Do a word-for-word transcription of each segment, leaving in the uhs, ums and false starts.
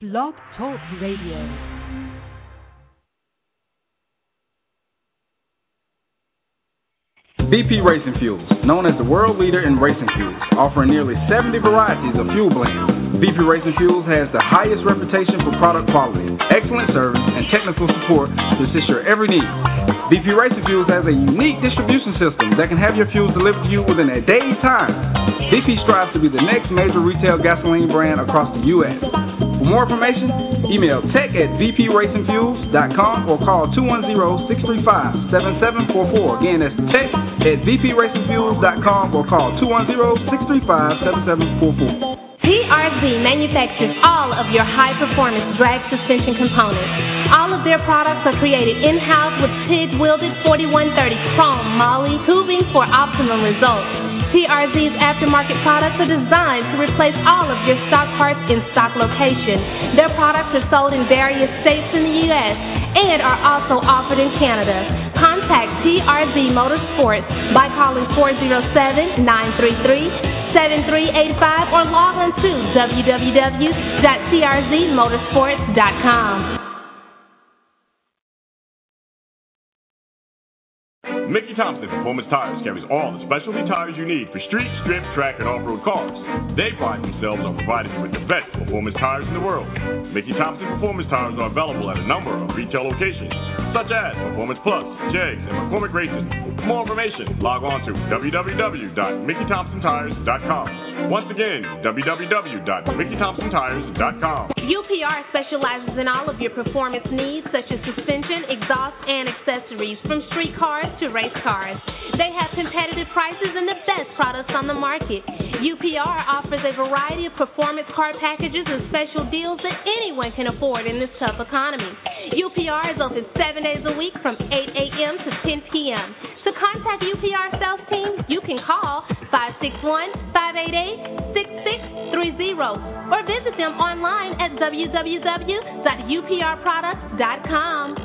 Blog Talk Radio. B P Racing Fuels, known as the world leader in racing fuels, offering nearly seventy varieties of fuel blends. B P Racing Fuels has the highest reputation for product quality, excellent service, and technical support to assist your every need. B P Racing Fuels has a unique distribution system that can have your fuels delivered to you within a day's time. B P strives to be the next major retail gasoline brand across the U S For more information, email tech at b p racing fuels dot com or call two one zero, six three five, seven seven four four. Again, that's tech at b p racing fuels dot com or call two one zero, six three five, seven seven four four. T R Z manufactures all of your high-performance drag suspension components. All of their products are created in-house with TIG-welded forty-one thirty chrome moly tubing for optimum results. T R Z's aftermarket products are designed to replace all of your stock parts in stock location. Their products are sold in various states in the U S and are also offered in Canada. Contact T R Z Motorsports by calling four zero seven, nine three three, seven three eight five or log on to w w w dot t r z motorsports dot com. Mickey Thompson Performance Tires carries all the specialty tires you need for street, strip, track, and off-road cars. They pride themselves on providing you with the best performance tires in the world. Mickey Thompson Performance Tires are available at a number of retail locations, such as Performance Plus, Jegs, and McCormick Racing. For more information, log on to w w w dot mickey thompson tires dot com. Once again, w w w dot mickey thompson tires dot com. U P R specializes in all of your performance needs, such as suspension, exhaust, and accessories, from street cars to race cars. They have competitive prices and the best products on the market. U P R offers a variety of performance car packages and special deals that anyone can afford in this tough economy. U P R is open seven days a week from eight a.m. to ten p.m. To contact U P R sales team, you can call five six one, five eight eight, six six three zero or visit them online at w w w dot u p r products dot com.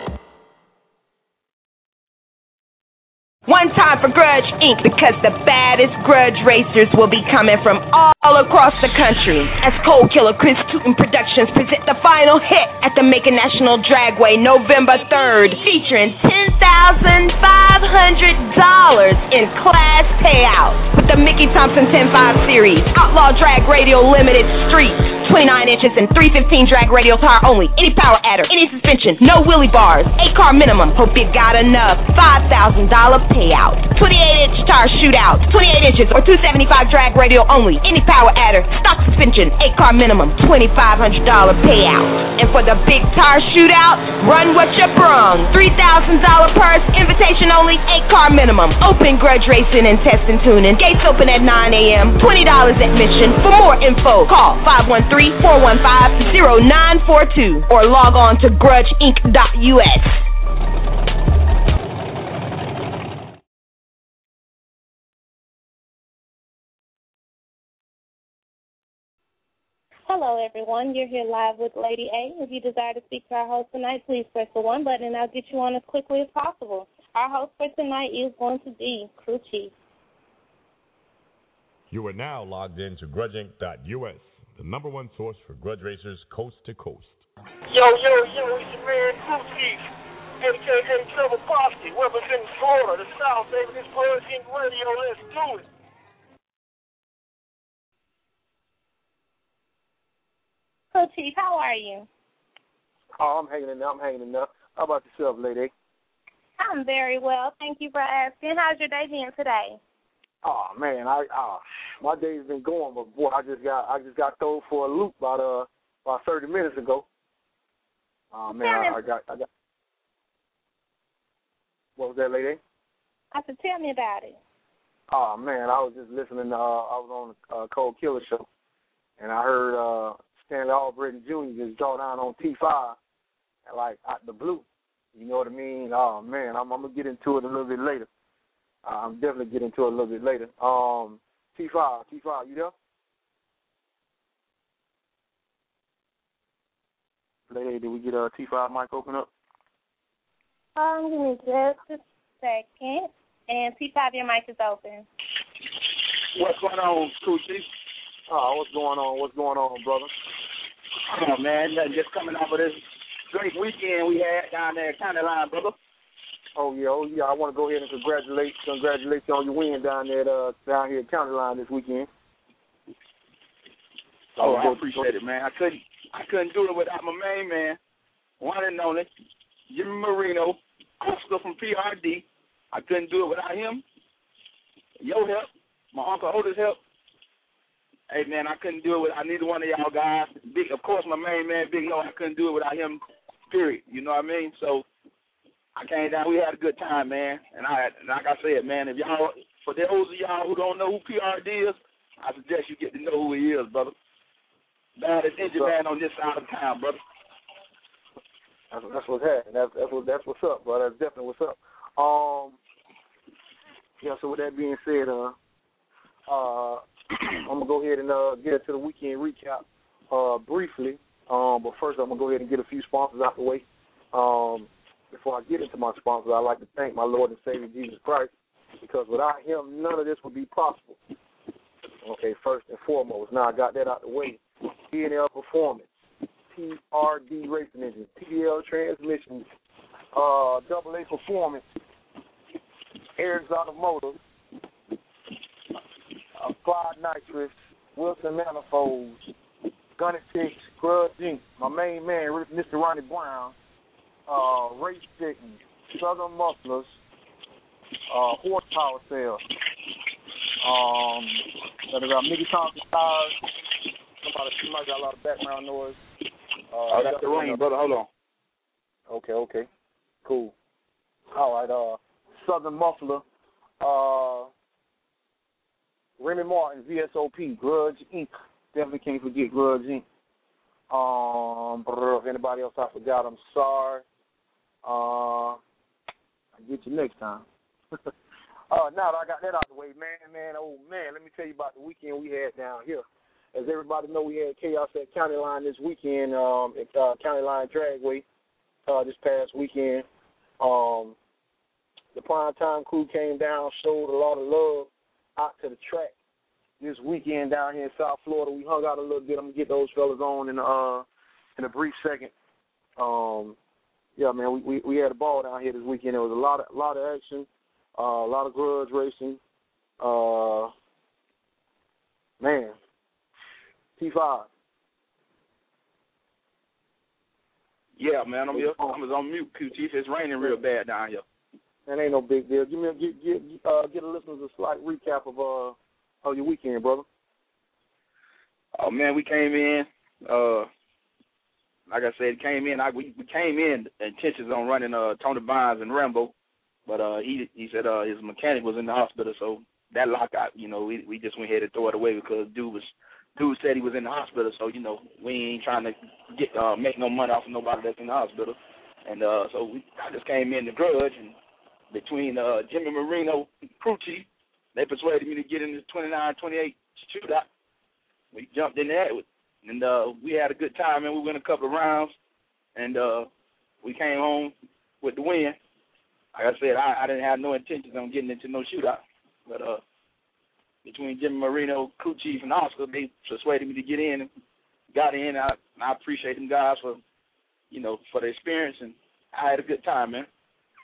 One time for Grudge Incorporated, because the baddest grudge racers will be coming from all across the country. As Cold Killer Chris Tootin Productions present the final hit at the Macon National Dragway November third, featuring ten thousand five hundred dollars in class payouts with the Mickey Thompson ten five Series, Outlaw Drag Radio Limited Street, twenty-nine inches and three fifteen drag radial tire only, any power adder, any suspension, no wheelie bars, eight car minimum, hope you got enough, five thousand dollars payout, twenty-eight inch tire shootout, twenty-eight inches or two seventy-five drag radial only, any power adder, stock suspension, eight car minimum, twenty-five hundred dollars payout. And for the big tire shootout, run what you brung, three thousand dollars purse, invitation only, eight car minimum, open grudge racing and test and tuning, gates open at nine a.m., twenty dollars admission. For more info, call five one three, four one five, zero nine four two or log on to grudge inc dot u s. Hello, everyone. You're here live with Lady A. If you desire to speak to our host tonight, please press the one button, and I'll get you on as quickly as possible. Our host for tonight is going to be Crew Chief. You are now logged in to grudge inc dot u s, the number one source for grudge racers coast to coast. Yo, yo, yo, it's your man Crew Chief, a k a. Trevor Bosky, representing Florida, the South, baby. This Grudge Incorporated Radio, let's do it. Crew Chief, how are you? Oh, I'm hanging in there. I'm hanging in there. How about yourself, lady? I'm very well. Thank you for asking. How's your day been today? Oh man, I uh, my day's been going, but boy, I just got I just got thrown for a loop about uh about thirty minutes ago. Oh uh, man, I, I got I got. What was that, lady? I said, tell me about it. Oh man, I was just listening. Uh, I was on the uh, Cold Killer show, and I heard uh, Stanley Albritton Junior just draw down on T five, like out the blue. You know what I mean? Oh man, I'm, I'm gonna get into it a little bit later. Uh, I'm definitely get into it a little bit later. Um, T five, T five, you there? Lady, did we get a T five mic open up? Um, give me just a second. And T five, your mic is open. What's going on, Crew Chief? Oh, what's going on? What's going on, brother? on, man? Nothing, just coming off of this great weekend we had down there at County Line, brother. Oh yeah, oh yeah. I want to go ahead and congratulate, congratulate you on your win down there, uh, down here at County Line this weekend. Oh, I appreciate it, man. I couldn't, I couldn't do it without my main man, one and only, Jimmy Marino, Oscar from P R D. I couldn't do it without him. Your help, my Uncle Otis' help. Hey, man, I couldn't do it without neither one of y'all guys. Big, of course, my main man, Big Low, I couldn't do it without him, period. You know what I mean? So I came down. We had a good time, man. And I, like I said, man, if y'all, for those of y'all who don't know who P R D is, I suggest you get to know who he is, brother. Baddest injured man on this side of town, brother. That's, that's what's happening. That's, that's, what, that's what's up, brother. That's definitely what's up. Um, yeah, so with that being said, uh, uh, I'm going to go ahead and uh, get into the weekend recap uh, briefly. Um, but first, I'm going to go ahead and get a few sponsors out the way. Um, before I get into my sponsors, I'd like to thank my Lord and Savior, Jesus Christ, because without him, none of this would be possible. Okay, first and foremost. Now I got that out the way. P and L Performance, P R D Racing Engine, P D L Transmissions, uh, Double A Performance, Eric's Automotive, Applied Nitrous, Wilson Manifolds, Gunnettix, Grudge Incorporated, my main man, Mister Ronnie Brown, uh, Race Chicken, Southern Mufflers, uh, Horsepower Sales, um, got Mickey Thompson Tires. Somebody, somebody got a lot of background noise. Uh, oh, that's the rain, brother. Hold on. Okay, okay. Cool. All right, uh, Southern Muffler, uh, Remy Martin, V S O P, Grudge Incorporated. Definitely can't forget Grudge Incorporated. Um, if anybody else I forgot, I'm sorry. Uh, I'll get you next time. uh, now that I got that out of the way, man, man, oh, man, let me tell you about the weekend we had down here. As everybody know, we had chaos at County Line this weekend, um, at uh, County Line Dragway uh, this past weekend. Um, the Prime Time crew came down, showed a lot of love out to the track this weekend down here in South Florida. We hung out a little bit. I'm going to get those fellas on in, uh, in a brief second. Um, yeah, man, we, we, we had a ball down here this weekend. There was a lot of, a lot of action, uh, a lot of grudge racing. Uh, man. T five. Yeah, man, I'm here. I was on mute, Q Chief. It's raining real bad down here. That ain't no big deal. Give me a, get get uh, get a listeners a slight recap of uh of your weekend, brother. Oh man, we came in. Uh, like I said, came in. I we, we came in intentions on running uh Tony Bynes and Rambo, but uh he he said uh his mechanic was in the hospital, so that lockout, you know, we we just went ahead and throw it away because dude was. Dude said he was in the hospital, so, you know, we ain't trying to get uh, make no money off of nobody that's in the hospital. And uh, so we, I just came in the grudge, and between uh, Jimmy Marino and crew chief, they persuaded me to get in the twenty-nine twenty-eight shootout. We jumped in there, and uh, we had a good time, and we went a couple of rounds, and uh, we came home with the win. Like I said, I, I didn't have no intentions on getting into no shootout, but uh, between Jimmy Marino, crew chief, and Oscar, they persuaded me to get in and got in. I, I appreciate them guys for, you know, for the experience, and I had a good time, man.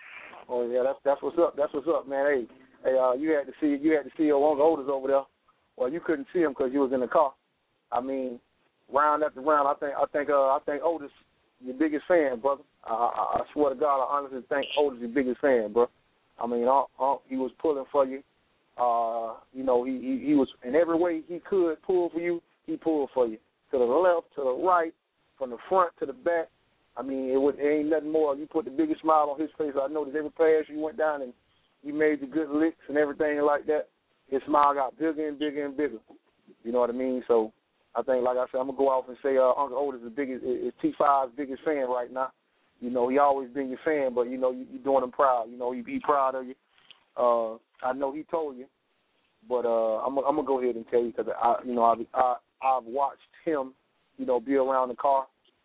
Oh yeah, that's that's what's up. That's what's up, man. Hey, hey, uh, you had to see you had to see your Uncle Otis over there. Well, you couldn't see him because you was in the car. I mean, round after round, I think I think uh, I think Otis your biggest fan, brother. I, I, I swear to God, I honestly think Otis your biggest fan, bro. I mean, uh, uh, he was pulling for you. Uh, you know, he, he he was in every way he could pull for you. He pulled for you to the left, to the right, from the front to the back. I mean, it, was, it ain't nothing more. You put the biggest smile on his face. I noticed every pass you went down and you made the good licks and everything like that. His smile got bigger and bigger and bigger. You know what I mean? So I think, like I said, I'm gonna go off and say uh, Uncle Otis is the biggest, is T five's biggest fan right now. You know, he always been your fan, but you know, you, you doing him proud. You know, he be proud of you. Uh, I know he told you, but uh, I'm, I'm gonna go ahead and tell you because I, you know, I, I I've watched him, you know, be around the car,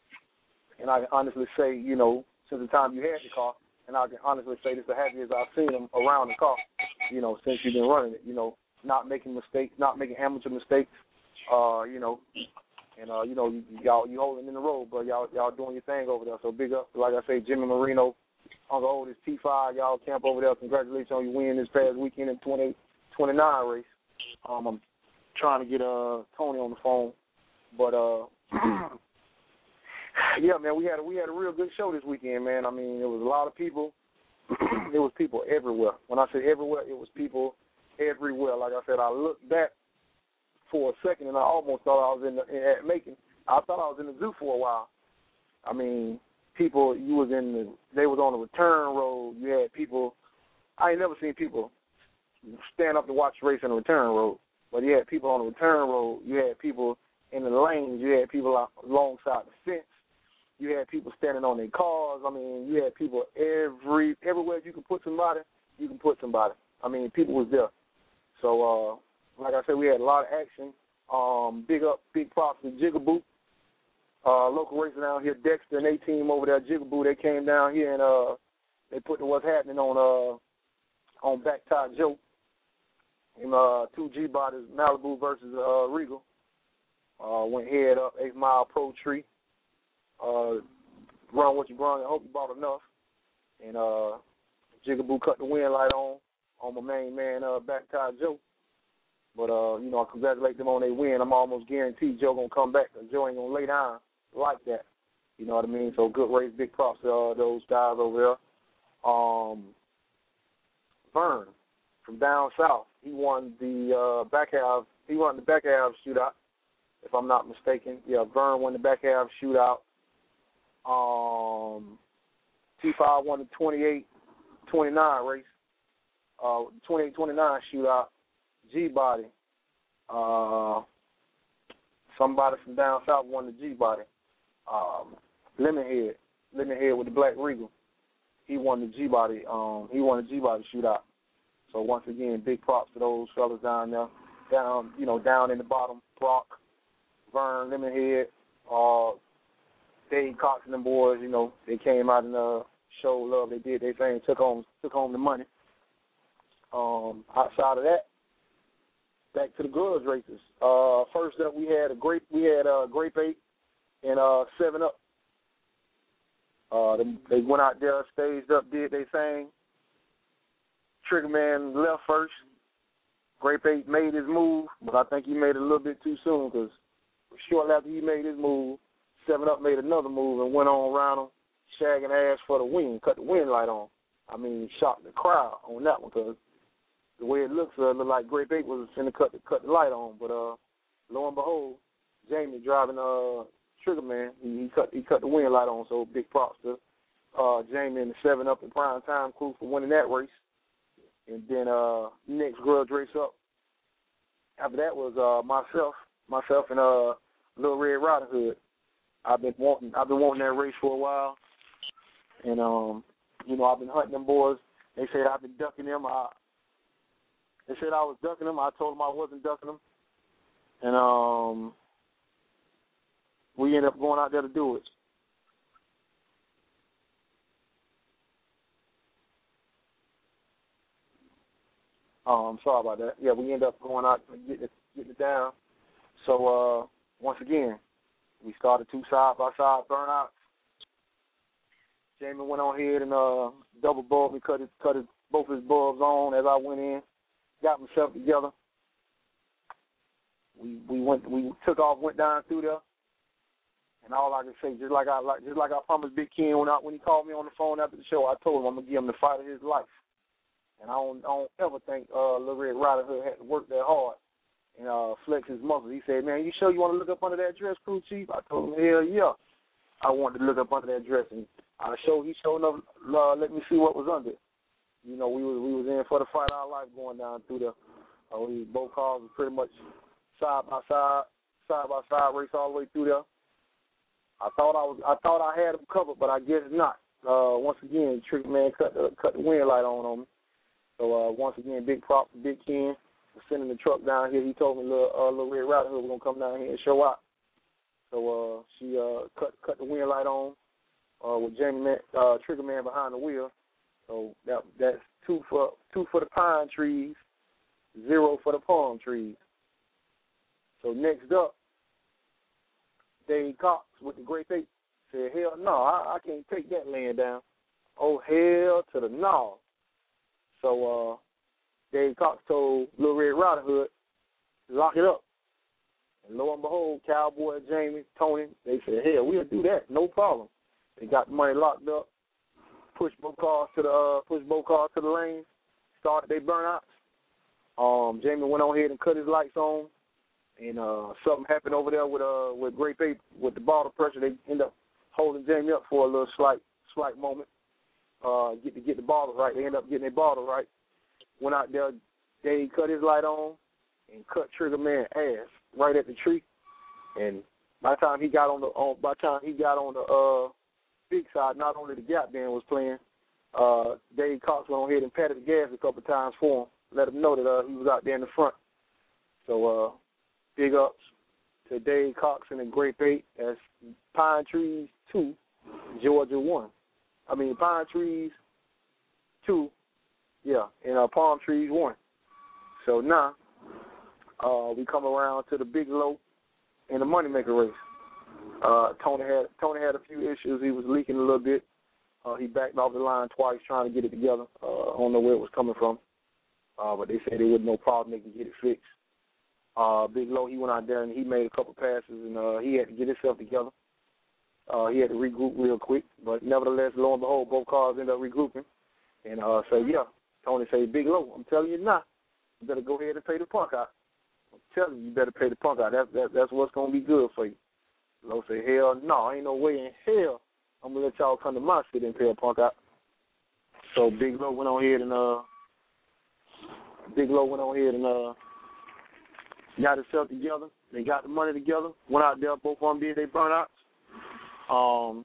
and I can honestly say, you know, since the time you had the car, and I can honestly say this the happiest I've seen him around the car, you know, since you've been running it, you know, not making mistakes, not making amateur mistakes, uh, you know, And uh, you know, y- y'all you holding in the road, but y'all y'all doing your thing over there. So big up, like I say, Jimmy Marino, Uncle Otis, T five, y'all camp over there. Congratulations on your win this past weekend in twenty twenty-nine race. Um, I'm trying to get uh Tony on the phone, but uh, yeah, man, we had a, we had a real good show this weekend, man. I mean, there was a lot of people. There was people everywhere. When I say everywhere, it was people everywhere. Like I said, I looked back for a second, and I almost thought I was in the, at Macon. I thought I was in the zoo for a while. I mean, people, you was in the, they was on the return road. You had people, I ain't never seen people stand up to watch the race on the return road. But you had people on the return road. You had people in the lanes. You had people alongside the fence. You had people standing on their cars. I mean, you had people every everywhere you could put somebody, you can put somebody. I mean, people was there. So, uh, like I said, we had a lot of action. Um, big up, big props to Jigaboo. Uh, local racer down here, Dexter and their team over there, Jigaboo, they came down here and uh, they put the what's happening on uh, on Back Tie Joe. And uh, two G-bodies, Malibu versus uh, Regal. Uh, went head up, eight mile pro tree. Uh, run what you brung. I hope you bought enough. And uh, Jigaboo cut the wind light on on my main man, uh, Back Tie Joe. But, uh, you know, I congratulate them on their win. I'm almost guaranteed Joe going to come back because Joe ain't going to lay down like that. You know what I mean? So good race, big props to uh, those guys over there. Um, Vern from down south, he won the uh, back half. He won the back half shootout, if I'm not mistaken. Yeah, Vern won the back half shootout. Um, T five won the twenty-eight twenty-nine race, uh, twenty-eight twenty-nine shootout. G-body. Uh, somebody from down south won the G-body. Um, Lemonhead. Lemonhead with the Black Regal. He won the G-body. Um, he won the G-body shootout. So once again, big props to those fellas down there. Down, you know, down in the bottom. Brock, Vern, Lemonhead, uh, Dave Cox and them boys. You know, they came out and uh, showed love. They did their thing. Took home, took home the money. Um, outside of that, back to the grudge races. Uh, first up, we had a grape. We had uh, Grape Eight and uh, Seven Up. Uh, they, they went out there, staged up, did their thing. Triggerman left first. Grape Eight made his move, but I think he made it a little bit too soon because shortly after he made his move, Seven Up made another move and went on around him, shagging ass for the win, cut the wind light on. I mean, shocked the crowd on that one because the way it looks, uh, looked like Grape Eight was going to cut the, cut the light on. But uh, lo and behold, Jamie driving uh, Triggerman, he, he cut he cut the wind light on. So big props to uh, Jamie and the Seven Up and Prime Time crew for winning that race. And then uh, next grudge race up. After that was uh, myself, myself and uh, Little Red Riding Hood. I've been wanting I've been wanting that race for a while, and um, you know I've been hunting them boys. They said I've been ducking them. I, They said I was ducking them. I told them I wasn't ducking them. And um, we ended up going out there to do it. Um, sorry about that. Yeah, we ended up going out and getting it, getting it down. So, uh, once again, we started two side-by-side burnouts. Jamie went on ahead and uh, double bulbed me, cut, his, cut his, both his bulbs on as I went in. Got myself together. We we went we took off, went down through there, and all I can say, just like I like just like I promised Big Ken when I, when he called me on the phone after the show, I told him I'm gonna give him the fight of his life. And I don't, I don't ever think uh, Little Red Riding Hood had to work that hard and uh, flex his muscles. He said, "Man, you sure you want to look up under that dress, crew chief?" I told him, "Hell yeah, I wanted to look up under that dress." And I showed he showed enough uh, let me see what was under it. You know, we was we was in for the fight of our life going down through there. Uh, we both cars were pretty much side by side, side by side race all the way through there. I thought I was I thought I had them covered, but I guess not. Uh, once again, Trick Man cut the cut the wind light on on me. So uh, once again, big props to Big Ken for sending the truck down here. He told me little uh, little Red Riding Hood was gonna come down here and show up. So uh, she uh, cut cut the wind light on uh, with Jamie Man, uh, Trigger Man behind the wheel. So that that's two for two for the pine trees, zero for the palm trees. So next up, Dave Cox with the Great Eight said, hell no, I, I can't take that laying down. Oh, hell to the no. So uh, Dave Cox told Little Red Riding Hood, lock it up. And lo and behold, Cowboy, Jamie, Tony, they said, hell, we'll do that, no problem. They got the money locked up, pushed both cars to the uh, pushed both cars to the lane, started their burnouts. Um, Jamie went on ahead and cut his lights on, and uh, something happened over there with uh with Great Paper with the bottle pressure. They end up holding Jamie up for a little slight slight moment. Uh, get to get the bottle right. They end up getting their bottle right. Went out there, they cut his light on and cut Trigger Man ass right at the tree. And by the time he got on the on, by the time he got on the uh, big side, not only the Gap Band was playing, uh, Dave Cox went on ahead and patted the gas a couple of times for him, let him know that uh, he was out there in the front. So uh, big ups to Dave Cox and the Great Eight. That's Pine Trees two, Georgia one. I mean Pine Trees two, yeah, and uh, Palm Trees one. So now uh, we come around to the Big Low and the Moneymaker race. Uh, Tony had Tony had a few issues. He was leaking a little bit. Uh, he backed off the line twice trying to get it together. Uh, I don't know where it was coming from, uh, but they said there was no problem. They could get it fixed. Uh, Big Low, he went out there and he made a couple passes, and uh, he had to get himself together. Uh, he had to regroup real quick, but nevertheless, lo and behold, both cars ended up regrouping. And uh, so, yeah, Tony said, Big Low, I'm telling you now, you better go ahead and pay the punk out. I'm telling you, you better pay the punk out. That, that, that's what's going to be good for you. Low said, hell no, ain't no way in hell I'm going to let y'all come to my city and pay a punk out. So Big Low went on ahead and, uh, Big Low went on ahead and, uh, got himself together. They got the money together. Went out there. Both of them did their burnouts. Um,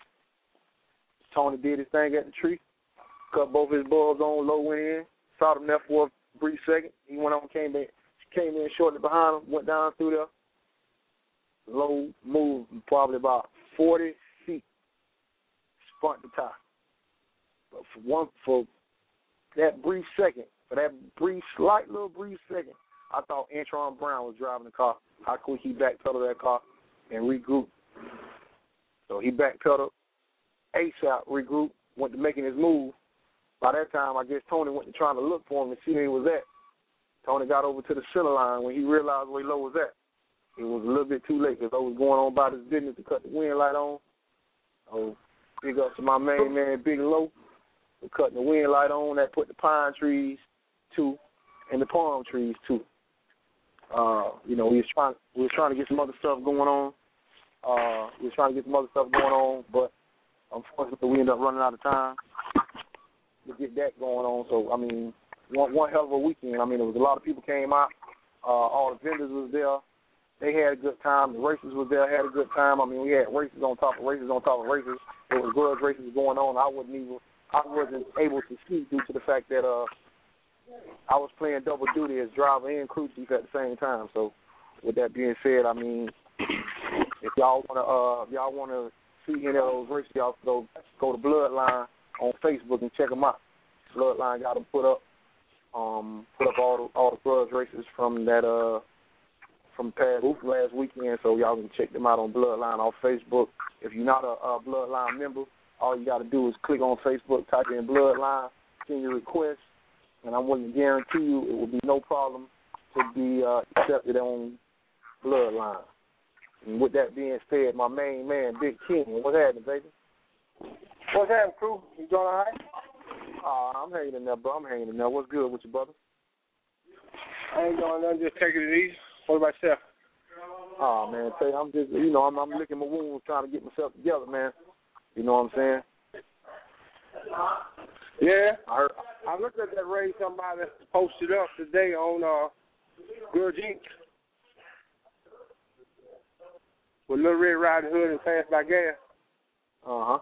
Tony did his thing at the tree. Cut both his bulbs on. Low went in. Saw them there for a brief second. He went on, came in, came in shortly behind him. Went down through there. Low moved probably about forty feet. Spun the top. But for one, for that brief second, for that brief, slight little brief second, I thought Antron Brown was driving the car. How quick he backpedaled that car and regrouped. So he backpedaled, ASAP, regrouped, went to making his move. By that time, I guess Tony went to trying to look for him and see where he was at. Tony got over to the center line when he realized where Low was at. It was a little bit too late because Low was going on about his business to cut the wind light on. So big up to my main man, Big Low, for cutting the wind light on. That put the Pine Trees two and the Palm Trees two. Uh, you know, we was trying we was trying to get some other stuff going on. Uh, we was trying to get some other stuff going on, but unfortunately we ended up running out of time to get that going on. So I mean, one one hell of a weekend. I mean, there was a lot of people came out. Uh, all the vendors was there. They had a good time. The racers was there, had a good time. I mean, we had races on top of races on top of races. There was grudge races going on. I wasn't even I wasn't able to see due to the fact that uh. I was playing double duty as driver and crew chief at the same time. So, with that being said, I mean, if y'all wanna, uh, if y'all wanna see any of those races, y'all go go to Bloodline on Facebook and check them out. Bloodline got them put up, um, put up all the all the grudge races from that uh from past last weekend. So y'all can check them out on Bloodline on Facebook. If you're not a, a Bloodline member, all you got to do is click on Facebook, type in Bloodline, send your request. And I'm willing to guarantee you it will be no problem to be uh, accepted on Bloodline. And with that being said, my main man, Big King, what's happening, baby? What's happening, crew? You doing all right? Uh, I'm hanging in there, bro. I'm hanging in there. What's good with you, brother? I ain't doing nothing, just taking it easy. What about yourself? Oh, man, tell you, I'm just, you know, I'm, I'm licking my wounds trying to get myself together, man. You know what I'm saying? Yeah. I heard. I looked at that race somebody posted up today on uh, Grudge Incorporated with Little Red Riding Hood and Fast by Gas. Uh-huh.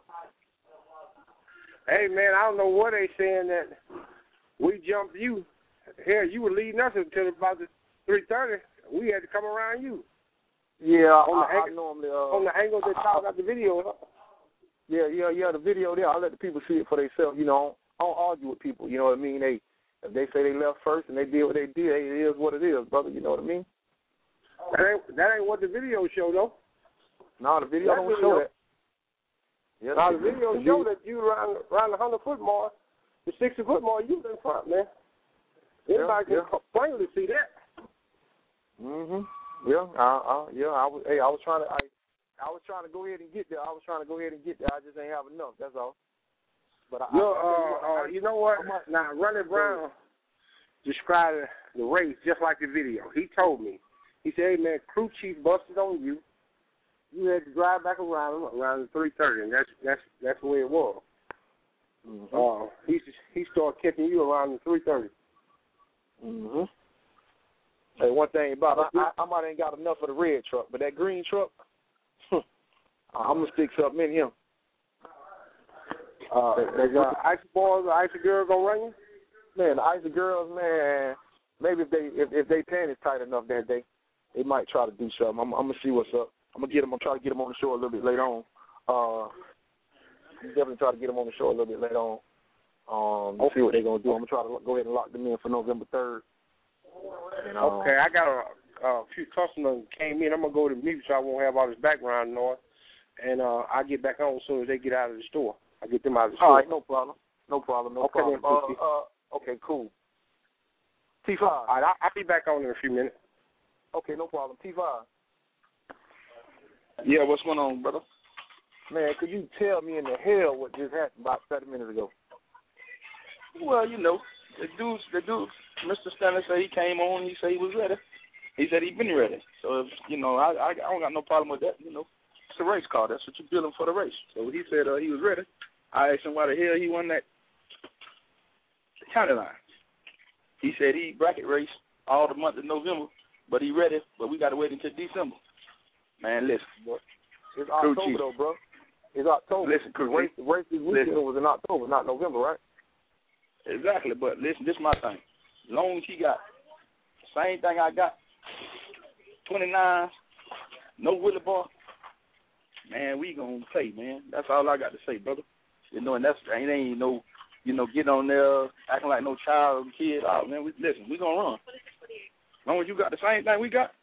Hey, man, I don't know what they saying that we jumped you. Hell, you were leading us until about the three thirty. We had to come around you. Yeah, on I, the I, angle, I normally... Uh, on the angle they talk about the video. Yeah, yeah, yeah, the video there, I let the people see it for themselves, you know. I don't argue with people, you know what I mean? They, if they say they left first and they did what they did, it is what it is, brother, you know what I mean? That ain't, that ain't what the video showed, though. No, the video that don't video, show that. Yeah, now the video the show video. that you around around the hundred foot mark, the sixty foot mark, you in front, man. Anybody yeah, can yeah. plainly see that. Mhm. Yeah. I, I, yeah. I was. Hey, I was trying to. I, I was trying to go ahead and get there. I was trying to go ahead and get there. I just ain't have enough. That's all. But I, Yo, I, I, uh, uh, you know what? Now, Ronnie Brown described the race just like the video. He told me. He said, "Hey man, crew chief busted on you. You had to drive back around him around three thirty, and that's that's that's the way it was. Mm-hmm. Uh, he he started catching you around the three thirty. Mhm. Hey, one thing about it, I, I, I might ain't got enough for the red truck, but that green truck, I'm gonna stick something in him. Uh, there's uh, Icy Boys or Icy Girls gonna run you? Man, the Icy Girls, man. Maybe if they if, if they pants tight enough that day, they might try to do something. I'm, I'm gonna see what's up. I'm gonna get them. I'm try to get them on the show a little bit later on. Uh, definitely try to get them on the show a little bit later on. Um, okay. See what they're gonna do. I'm gonna try to go ahead and lock them in for November third. And, um, okay, I got a, a few customers that came in. I'm gonna go to mute so I won't have all this background noise, and uh, I'll get back on as soon as they get out of the store. I get them out of the store. All right, no problem. No problem. No okay, problem. Then, uh, uh, okay, cool. T five. All right, I'll, I'll be back on in a few minutes. Okay, no problem. T five. Yeah, what's going on, brother? Man, could you tell me in the hell what just happened about thirty minutes ago? Well, you know, the dude, the dude, Mister Stanley said he came on. He said he was ready. He said he'd been ready. So, if, you know, I, I I don't got no problem with that. You know, it's a race car. That's what you're building for the race. So he said uh, he was ready. I asked him why the hell he won that county line. He said he bracket race all the month of November, but he ready. But we got to wait until December. Man, listen. It's October, though, bro. It's October. Listen, the race, the race this weekend listen. was in October, not November, right? Exactly, but listen, this is my thing. As long as he got the same thing I got, twenty-nine, no Willie bar, man, we gonna play, man. That's all I got to say, brother. You know, and that's ain't ain't no, you know, get on there acting like no child or kid. Oh man, we, listen, we gonna run. As long as you got the same thing we got,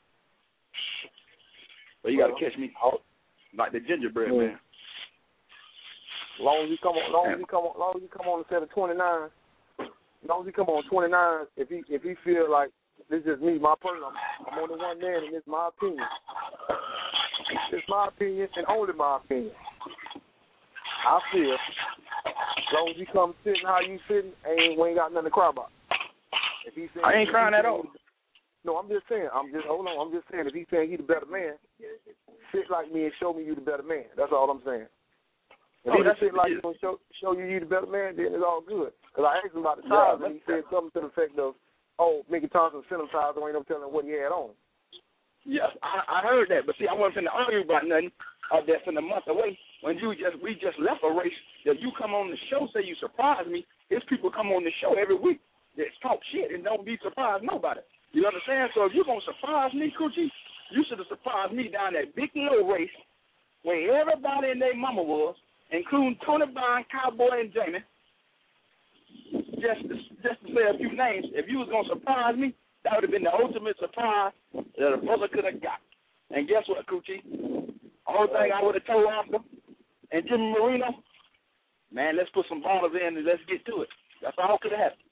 but you gotta catch me like the gingerbread yeah. man. As long as you come on, long as you come on, long as you come on instead of twenty-nine. As long as you come on twenty-nine, if he if he feel like this is me, my person, I'm, I'm only one man, and it's my opinion. It's my opinion and only my opinion. I feel as long as you come sitting how you sitting, ain't we ain't got nothing to cry about. If he saying, I ain't crying at all. No, I'm just saying. I'm just hold on. I'm just saying. If he's saying he's the better man, sit like me and show me you the better man. That's all I'm saying. If oh, he just sit like you and show show you you the better man, then it's all good. Because I asked him about the tires, yeah, and he said something to the effect of, "Oh, Mickey Thompson sent him tires, so ain't no telling what he had on." Yeah, I, I heard that, but see, I wasn't finna argue about nothing. Uh, that's in a month away. When you just we just left a race, that you come on the show, say you surprised me. There's people come on the show every week that talk shit and don't be surprised nobody. You understand? So if you're gonna surprise me, Coochie, you should have surprised me down that big little race where everybody and their mama was, including Tony Bond, Cowboy, and Jamie. Just to, just to say a few names, if you was gonna surprise me, that would have been the ultimate surprise that a brother could have got. And guess what, Coochie? Only thing I would have told Oscar and Jimmy Marino, man, let's put some ballers in and let's get to it. That's all could have happened.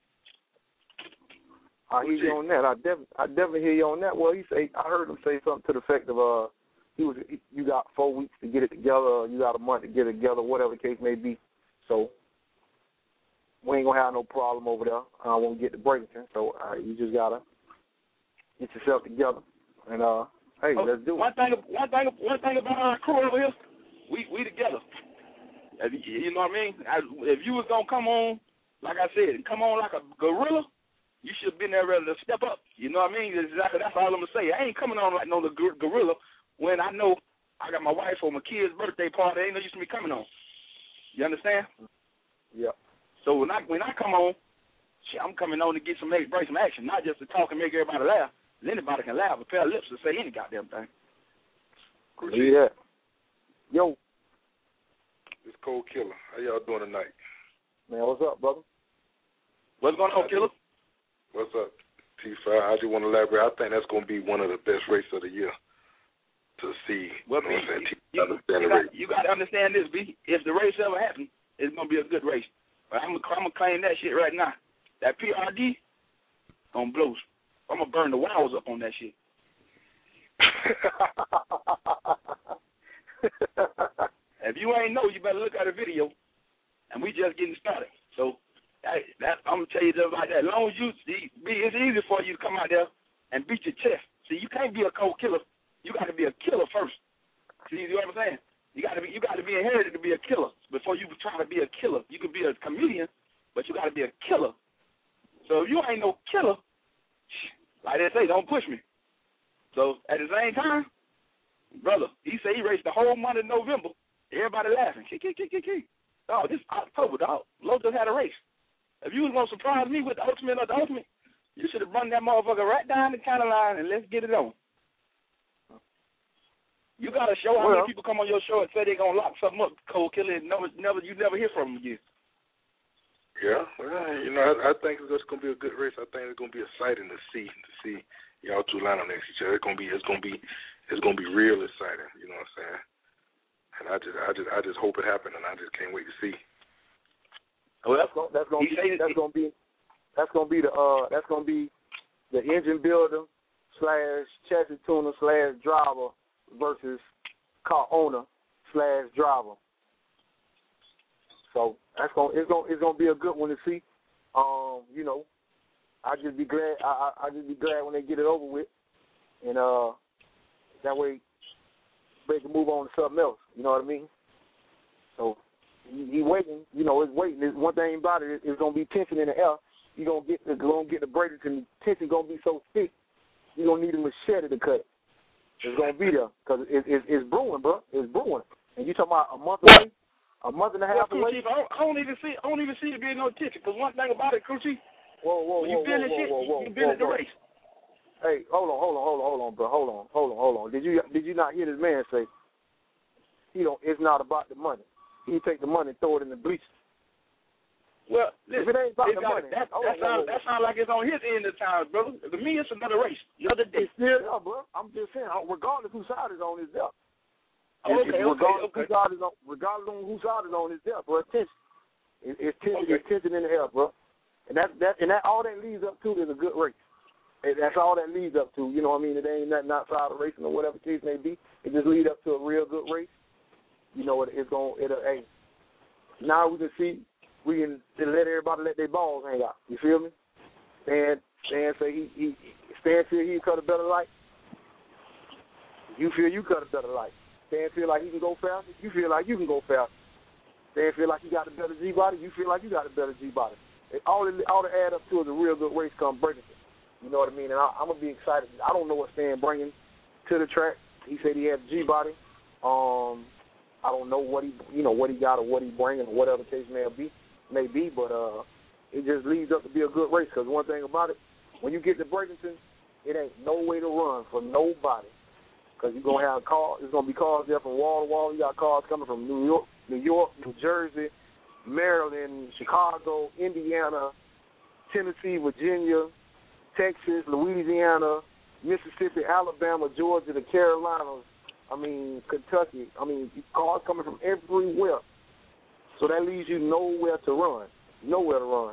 I hear you on that. I definitely, I definitely hear you on that. Well, he say, I heard him say something to the effect of, uh, he was, you got four weeks to get it together, or you got a month to get it together, whatever the case may be. So we ain't gonna have no problem over there. I won't get to Bradenton, so uh, you just gotta get yourself together. And uh, hey, oh, let's do one it. Thing, one thing, one thing about our crew over here, we we together. You know what I mean? If you was gonna come on, like I said, come on like a gorilla, you should have been there ready to step up. You know what I mean? Exactly. That's all I'm going to say. I ain't coming on like no gorilla when I know I got my wife or my kid's birthday party. Ain't no use to me coming on. You understand? Yeah. So when I when I come on, shit, I'm coming on to get some, bring some action, not just to talk and make everybody laugh. Anybody can laugh, a pair of lips to say any goddamn thing. Yeah. Yo. It's Cold Killer. How y'all doing tonight? Man, what's up, brother? What's going on, Killer? What's up, T five? I just want to elaborate. I think that's going to be one of the best races of the year. to see. Well, you know B, what I'm saying? you, understand you, the got, race. you got to understand this, B. If the race ever happens, it's gonna be a good race. But I'm gonna I'm gonna claim that shit right now. That P R D gonna blow. I'm gonna burn the walls up on that shit. If you ain't know, you better look at the video. And we just getting started. So that, that I'm gonna tell you just like that. As long as you be, it's easy for you to come out there and beat your chest. See, you can't be a cold killer. You got to be a killer first. See, you know what I'm saying? You got to be you got to be inherited to be a killer before you try to be a killer. You can be a comedian, but you got to be a killer. So if you ain't no killer, like they say, don't push me. So at the same time, brother, he said he raced the whole month of November. Everybody laughing. Kick, kick, kick, kick, kick. Dog, this October, dog. Lotus had a race. If you was going to surprise me with the ultimate or the ultimate, you should have run that motherfucker right down the counter line and let's get it on. You got to show how well, many people come on your show and say they're going to lock something up, cold killer, and never, never, you never hear from them again. Yeah, well, you know, I, I think it's going to be a good race. I think it's going to be exciting to see, to see y'all two line up next to each other. It's going to be, it's going to be, it's going to be real exciting, you know what I'm saying? And I just, I just, I just hope it happens, and I just can't wait to see. Well, that's going, that's going to be, that's going to be, that's going to be the, uh, that's going to be the engine builder slash chassis tuner slash driver versus car owner slash driver. So that's going, it's going, it's going to be a good one to see. Um, you know, I just be glad, I, I, I just be glad when they get it over with, and uh, that way. They can move on to something else. You know what I mean? So he, he waiting. You know, it's waiting. It's one thing about it, it's gonna be tension in the air. You gonna get the gonna get the Bradenton tension gonna be so thick. You are gonna need a machete to cut it. It's gonna be there because it, it, it's brewing, bro. It's brewing. And you talking about a month away, a month and a half well, away. Chief, I, don't, I don't even see. I don't even see it being no tension. Because one thing about it, Crew Chief, whoa, whoa, when you whoa, build whoa, shit, whoa, whoa, you build the race. Hey, hold on, hold on, hold on, hold on, bro. Hold on, hold on, hold on. Did you did you not hear this man say? You know, it's not about the money. He take the money and throw it in the bleachers. Well, listen, if it ain't about the got, money, that, oh, that, oh, sounds, oh. that sounds like it's on his end of town, brother. To me, it's another race. The other day. It's still there, bro. I'm just saying, regardless whose side is on, is there. Oh, okay, regardless okay, okay. Whose side is on, regardless on whose side is on, is there, bro. It's tension. It, it's tension. Okay. It's tension in the air, bro. And that that and that all that leads up to is a good race. And that's all that leads up to. You know what I mean? It ain't nothing outside of racing or whatever the case may be. It just leads up to a real good race. You know, it, it's going, it'll, hey, now we can see, we can let everybody let their balls hang out. You feel me? Stan, Stan say he, he, Stan feel he cut a better light. You feel you cut a better light. Stan feel like he can go faster. You feel like you can go faster. Stan feel like he got a better G-body. You feel like you got a better G-body. It, all, it, all to add up to is a real good race come Bradenton. You know what I mean? And I, I'm going to be excited. I don't know what Stan bringing to the track. He said he has a G-body. Um... I don't know what he, you know, what he got or what he bringing or whatever the case may be, may be, but uh, it just leads up to be a good race. Because one thing about it, when you get to Bradenton, it ain't no way to run for nobody. Because you're gonna have cars, there's gonna be cars there from wall to wall. You got cars coming from New York, New York, New Jersey, Maryland, Chicago, Indiana, Tennessee, Virginia, Texas, Louisiana, Mississippi, Alabama, Georgia, the Carolinas. I mean, Kentucky. I mean, cars coming from everywhere. So that leaves you nowhere to run. Nowhere to run.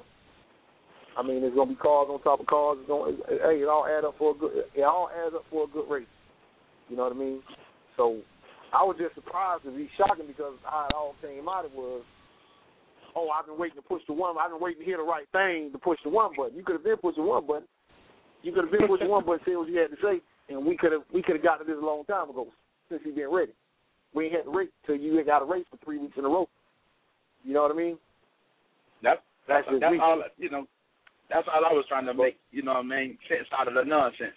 I mean, there's gonna be cars on top of cars. It's gonna, hey, it all add up for a good. It all adds up for a good race. You know what I mean? So I was just surprised. It be shocking because how it all came out. It was, oh, I've been waiting to push the one. I've been waiting to hear the right thing to push the one button. You could have been pushing one button. You could have been pushing one button, say what you had to say, and we could have we could have gotten to this a long time ago. Since you've been ready. We ain't had to race till you ain't got to race for three weeks in a row. You know what I mean? That, that's that's, that's all, you know, that's all I was trying to make, you know what I mean, sense out of the nonsense.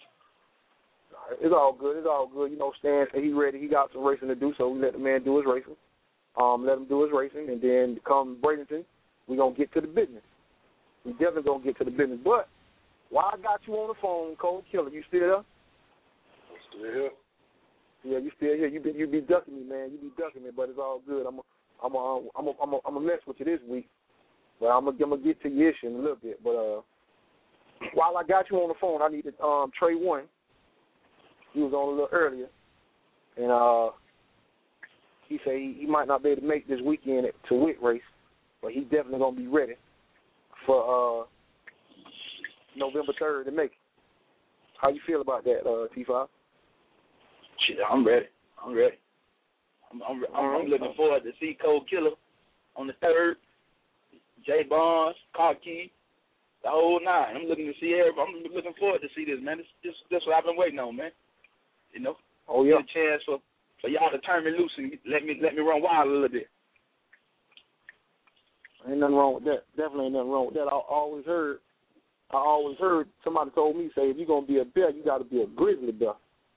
It's all good. It's all good. You know, Stan said he ready. He got some racing to do, so we let the man do his racing. Um, let him do his racing, and then come Bradenton, we're going to get to the business. We definitely going to get to the business. But while I got you on the phone, Cold Killer, you still there? I'm still here. Yeah, you still here. You be you be ducking me, man. You be ducking me, but it's all good. I'm a, I'm a, I'm a, I'm a, I'm a mess with you this week, but I'm gonna, I'm gonna get to your issue in a little bit. But uh, while I got you on the phone, I need to um Trey one. He was on a little earlier. and uh, he said he, he might not be able to make this weekend to Witt race, but he's definitely gonna be ready for uh, November third to make it. How you feel about that, uh, T five? Shit, I'm ready. I'm ready. I'm, I'm, I'm, I'm looking forward to see Cold Killer on the third. Jay Bonds, Car Key, the whole nine. I'm looking to see everybody. I'm looking forward to see this, man. This, this, this what I've been waiting on, man. You know. Oh yeah. Get a chance for, for y'all to turn me loose and let me let me run wild a little bit. Ain't nothing wrong with that. Definitely ain't nothing wrong with that. I always heard. I always heard somebody told me, say, if you're going to be a bear, you got to be a grizzly bear.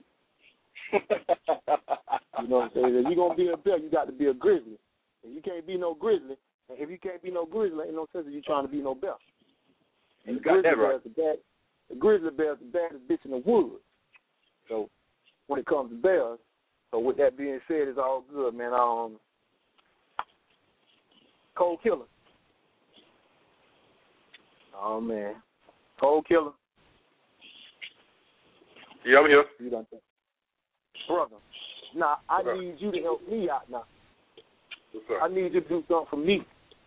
You know what I'm saying? If you're going to be a bear, you got to be a grizzly. If you can't be no grizzly, and if you can't be no grizzly, ain't no sense of you trying to be no bear. And the grizzly, right. the, bad, the grizzly bear is the baddest bitch in the woods. So when it comes to bears, so with that being said, it's all good, man. Um, Cold Killer. Oh, man. Cold Killer. Yeah, I'm here. You done think. Brother, now, I okay. need you to help me out now. What's up? I need you to do something for me.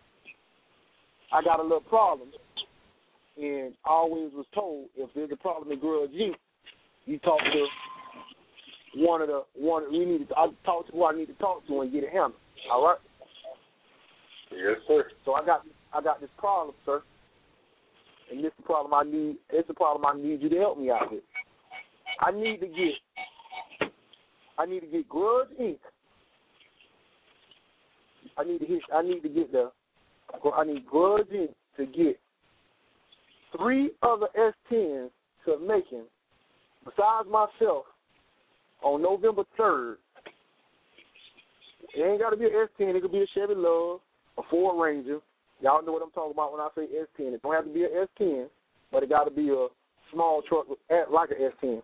I got a little problem, and I always was told if there's a problem in Grudge Incorporated, you talk to one of the, one, we need to, I talk to who I need to talk to and get it handled. All right? Yes, sir. So I got, I got this problem, sir. And this is the problem I need. It's the problem I need you to help me out with. I need to get. I need to get Grudge Incorporated. I need to hit. I need to get the. I need Grudge Incorporated to get three other S tens to making, besides myself, on November third. It ain't got to be an S ten. It could be a Chevy Love, a Ford Ranger. Y'all know what I'm talking about when I say S ten. It don't have to be an S ten, but it got to be a small truck like an S ten.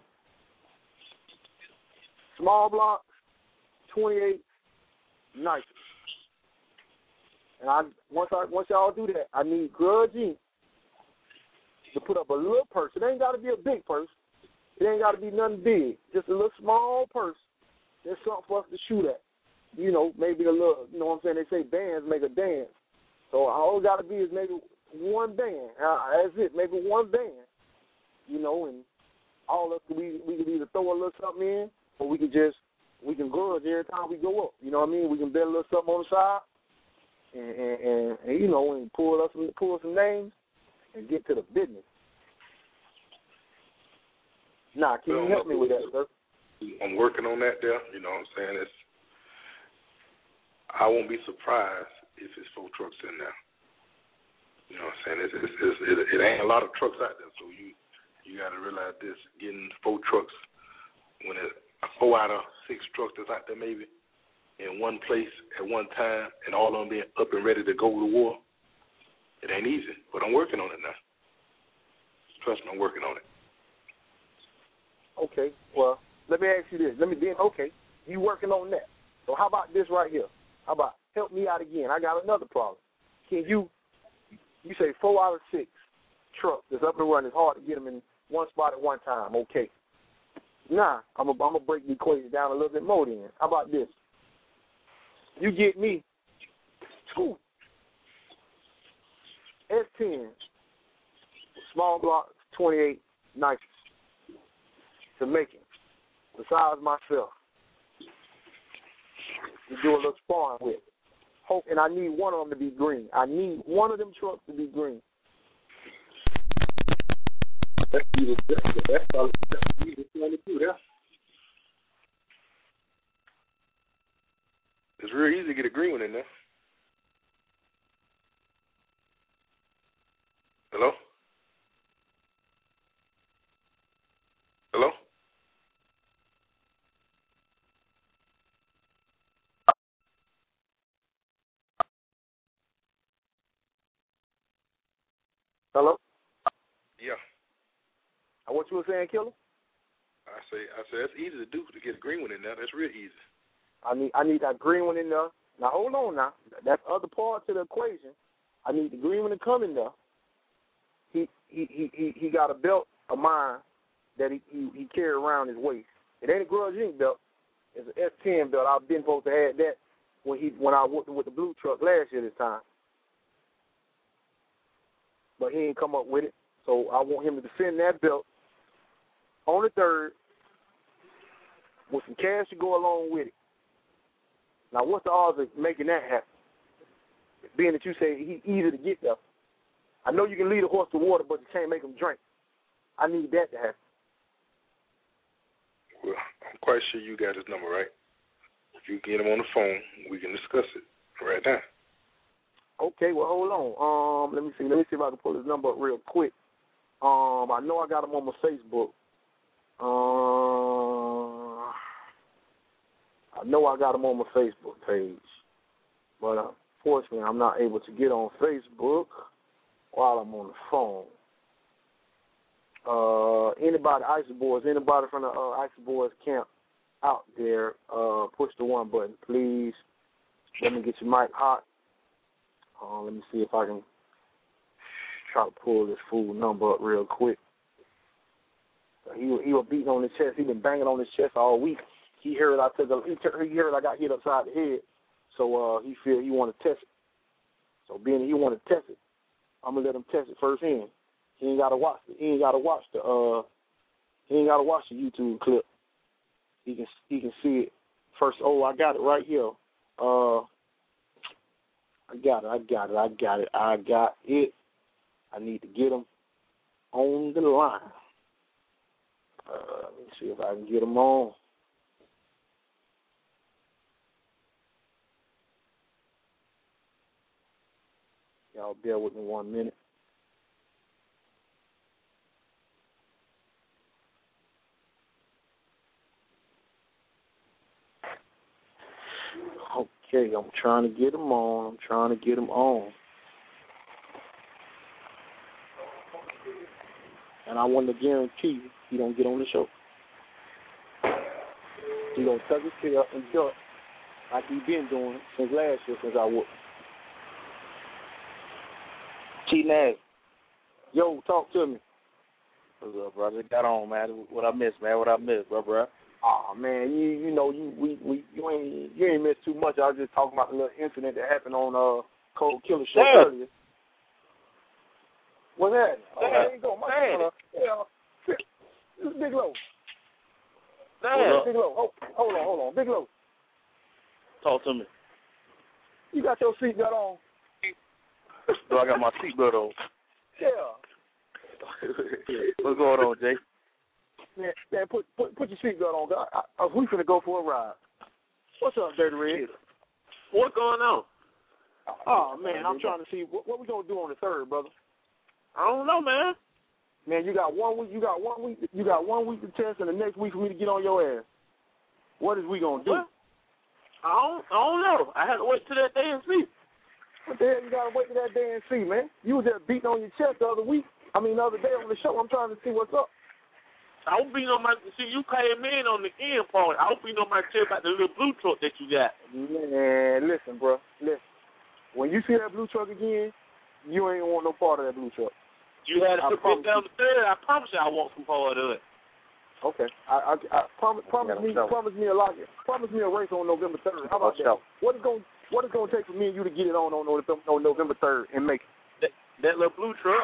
Small blocks, twenty-eight, nice. And I once I once y'all do that, I need Grudge Incorporated to put up a little purse. It ain't got to be a big purse. It ain't got to be nothing big. Just a little small purse. There's something for us to shoot at. You know, maybe a little. You know what I'm saying? They say bands make a dance. So all it got to be is maybe one band. Uh, that's it, maybe one band. You know, and all of us, we we can either throw a little something in, or we can just, we can grudge every time we go up. You know what I mean? We can bet a little something on the side, and, and, and, and you know, and pull up some, pull some names, and get to the business. Nah, can you help me with that, sir? I'm working on that there. You know what I'm saying? It's, I won't be surprised if it's four trucks in there. You know what I'm saying? It's, it's, it's, it, it ain't a lot of trucks out there, so you you got to realize this. Getting four trucks, when it's four out of six trucks that's out there maybe in one place at one time, and all of them being up and ready to go to war, it ain't easy. But I'm working on it now. Trust me, I'm working on it. Okay, well, let me ask you this. Let me then, okay, you working on that. So how about this right here? How about help me out again? I got another problem. Can you, you say four out of six trucks that's up and running. It's hard to get them in one spot at one time. Okay. Nah, I'm going to break the equation down a little bit more then. How about this? You get me two S ten, small blocks, twenty-eight, nice, to make it, besides myself. To do a little sparring with. Hope, and I need one of them to be green. I need one of them trucks to be green. That's the best. That's probably the easiest thing to do there. It's real easy to get a green one in there. Hello? Hello? Hello? Yeah. What you were saying, Killer? I say, I say that's easy to do to get a green one in there. That's real easy. I need, I need that green one in there. Now hold on, now that's other part to the equation. I need the green one to come in there. He, he, he, he, he got a belt of mine that he, he, he carry around his waist. It ain't a Grudge Incorporated belt. It's an S ten belt. I've been supposed to have that when he when I worked with the blue truck last year this time. But he ain't come up with it. So I want him to defend that belt on the third with some cash to go along with it. Now, what's the odds of making that happen? Being that you say he's easy to get there. I know you can lead a horse to water, but you can't make him drink. I need that to happen. Well, I'm quite sure you got his number, right? If you get him on the phone, we can discuss it right now. Okay, well, hold on. Um, let me see. Let me see if I can pull his number up real quick. Um, I know I got him on my Facebook. Uh, I know I got him on my Facebook page, but unfortunately, I'm not able to get on Facebook while I'm on the phone. Uh, anybody, Ice Boys, anybody from the uh, Ice Boys camp out there, uh, push the one button, please. Let me get your mic hot. Uh, let me see if I can try to pull this fool number up real quick. He he was beating on his chest. He been banging on his chest all week. He heard I took a, he, he heard I got hit upside the head, so uh, he feel he want to test it. So being he want to test it, I'm gonna let him test it firsthand. He ain't gotta watch it. He ain't gotta watch the uh. He ain't gotta watch the YouTube clip. He can he can see it first. Oh, I got it right here. Uh, I got it. I got it. I got it. I got it. I need to get him on the line. Uh, let me see if I can get him on. Y'all bear with me one minute. Okay, I'm trying to get him on. I'm trying to get him on. And I want to guarantee you he don't get on the show. He gonna tuck his tail and duck like he been doing since last year, since I worked. T Nash, yo, talk to me. What's up, bro? I just got on, man. What I missed, man? What I missed, bro, bro? Oh man, you you know you we, we you ain't you ain't missed too much. I was just talking about the little incident that happened on uh Cold Killer show Damn. earlier. What's that? Oh, there you go. My uh, yeah. This is Big Low. Damn. Big Low. Oh, hold on, hold on. Big Low. Talk to me. You got your seatbelt on? Do I got my seatbelt on? Yeah. What's going on, Jay? Man, man put, put put your seatbelt on. I, I, we finna go for a ride. What's up, Dirty Red? What's going on? Oh, man, I'm trying to see what, what we gonna do on the third, brother. I don't know, man. Man, you got one week. You got one week. You got one week to test, and the next week for me to get on your ass. What is we gonna do? What? I don't. I don't know. I had to wait till that day and see. What the hell you gotta wait till that day and see, man? You was just beating on your chest the other week. I mean, the other day on the show. I'm trying to see what's up. I was beating on my. See, you came in on the end part. I was beating on my chest about the little blue truck that you got. Man, listen, bro. Listen. When you see that blue truck again, you ain't want no part of that blue truck. You had to put down the third. I promise you, I want some part of it. Okay. I, I, I promise, promise me, promise me a lot. Promise me a race on November third. How about that? What is going, what is going to take for me and you to get it on on, on November third and make it? That, that little blue truck.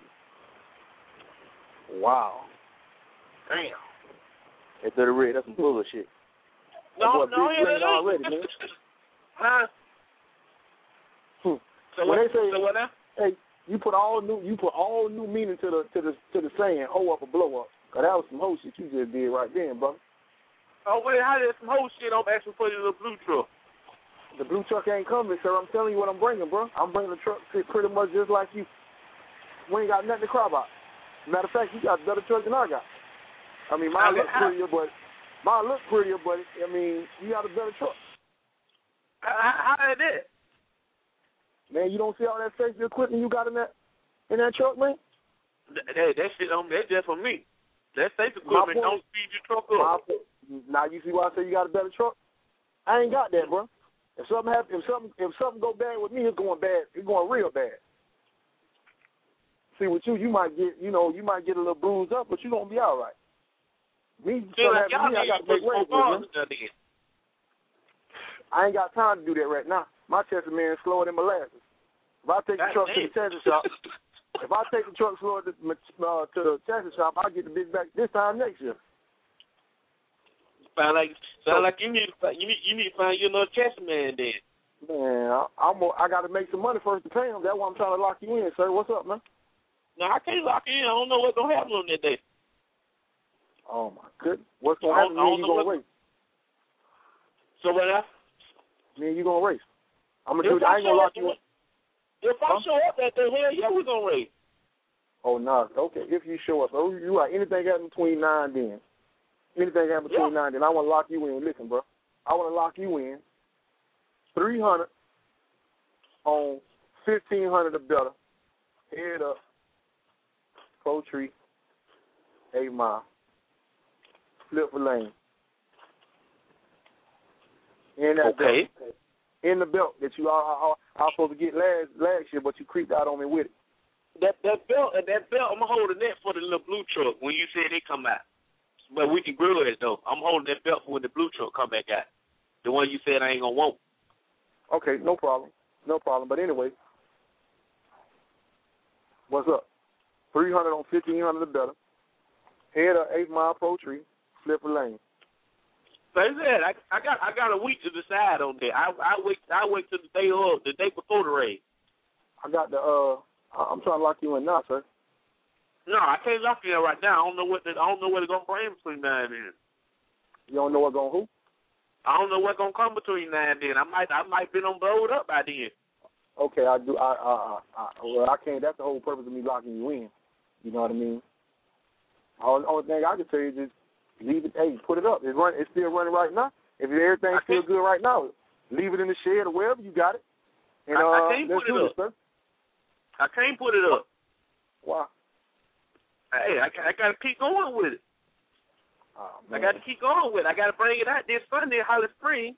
Wow. Damn. That's Dirty Red. That's some bullshit. No, no, yeah, that already, man. Huh? Hmm. So when what? They say, so what now? Hey, you put all new, you put all new meaning to the to the to the saying "hoe up or blow up." Cause that was some whole shit you just did right then, brother. Oh wait, how did some whole shit? I'm asking for the little blue truck. The blue truck ain't coming, sir. I'm telling you what I'm bringing, bro. I'm bringing the truck pretty much just like you. We ain't got nothing to cry about. Matter of fact, you got a better truck than I got. I mean, mine looks prettier, but mine looks prettier, but I mean, you got a better truck. How, how did it? Man, you don't see all that safety equipment you got in that in that truck, man? That, that shit on that's just for me. That safety equipment don't speed your truck up. Now you see why I say you got a better truck? I ain't got that, bro. If something happen, if something if something go bad with me, it's going bad. It's going real bad. See, with you, you might get, you know, you might get a little bruised up, but you gonna be all right. Me, See, like, having me, I got to make way for you. I ain't got time to do that right now. My chassis man is slower than molasses. If I take the truck to the chassis shop, if I take the truck slower to, uh, to the chassis shop, I'll get the big back this time next year. Sound like sound like you need to find, you need you need to find you another chassis man then. Man, I, I'm a, I got to make some money first to pay him. That's why I'm trying to lock you in, sir. What's up, man? No, I can't lock you in. I don't know what's gonna happen on that day. Oh my goodness, what's gonna happen? Me and you gonna race? So what else? Me and you gonna race? I'm gonna do that. I ain't gonna lock you in. If I huh? show up at the hell, yeah, we're gonna race. Oh no, nah. Okay. If you show up, oh, you right. Anything happen between now and then? Anything happen between yeah. now and then? I want to lock you in. Listen, bro. I want to lock you in. Three hundred on fifteen hundred or better. Head up. Pro tree. Eight mile. Flip a lane. In that okay. belt. In the belt that you are, are, are supposed to get last last year, but you creeped out on me with it. That that belt, that belt, I'm holding that for the little blue truck when you said they come out. But we can grill it though. I'm holding that belt for when the blue truck come back out. The one you said I ain't gonna want. Okay, no problem, no problem. But anyway, what's up? Three hundred on fifteen hundred or better. Head of eight mile pro tree. Flip a lane. Like I said, I, I got I got a week to decide on that. I I wait I wait till the day of the day before the race. I got the uh I'm trying to lock you in now, sir. No, I can't lock you in right now. I don't know what the, I don't know what it's gonna bring between now and then. You don't know what's gonna who? I don't know what's gonna come between now and then. I might I might been on blowed up by then. Okay, I do I I I well I can't that's the whole purpose of me locking you in. You know what I mean? All the only thing I can tell you is just leave it. Hey, put it up. It's run. It's still running right now. If everything's still good right now, leave it in the shed or wherever you got it. And, I, uh, I can't put it up. This, I can't put it up. Why? Hey, I, I got to keep going with it. Oh, I got to keep going with it. I got to bring it out this Sunday, Holly Springs.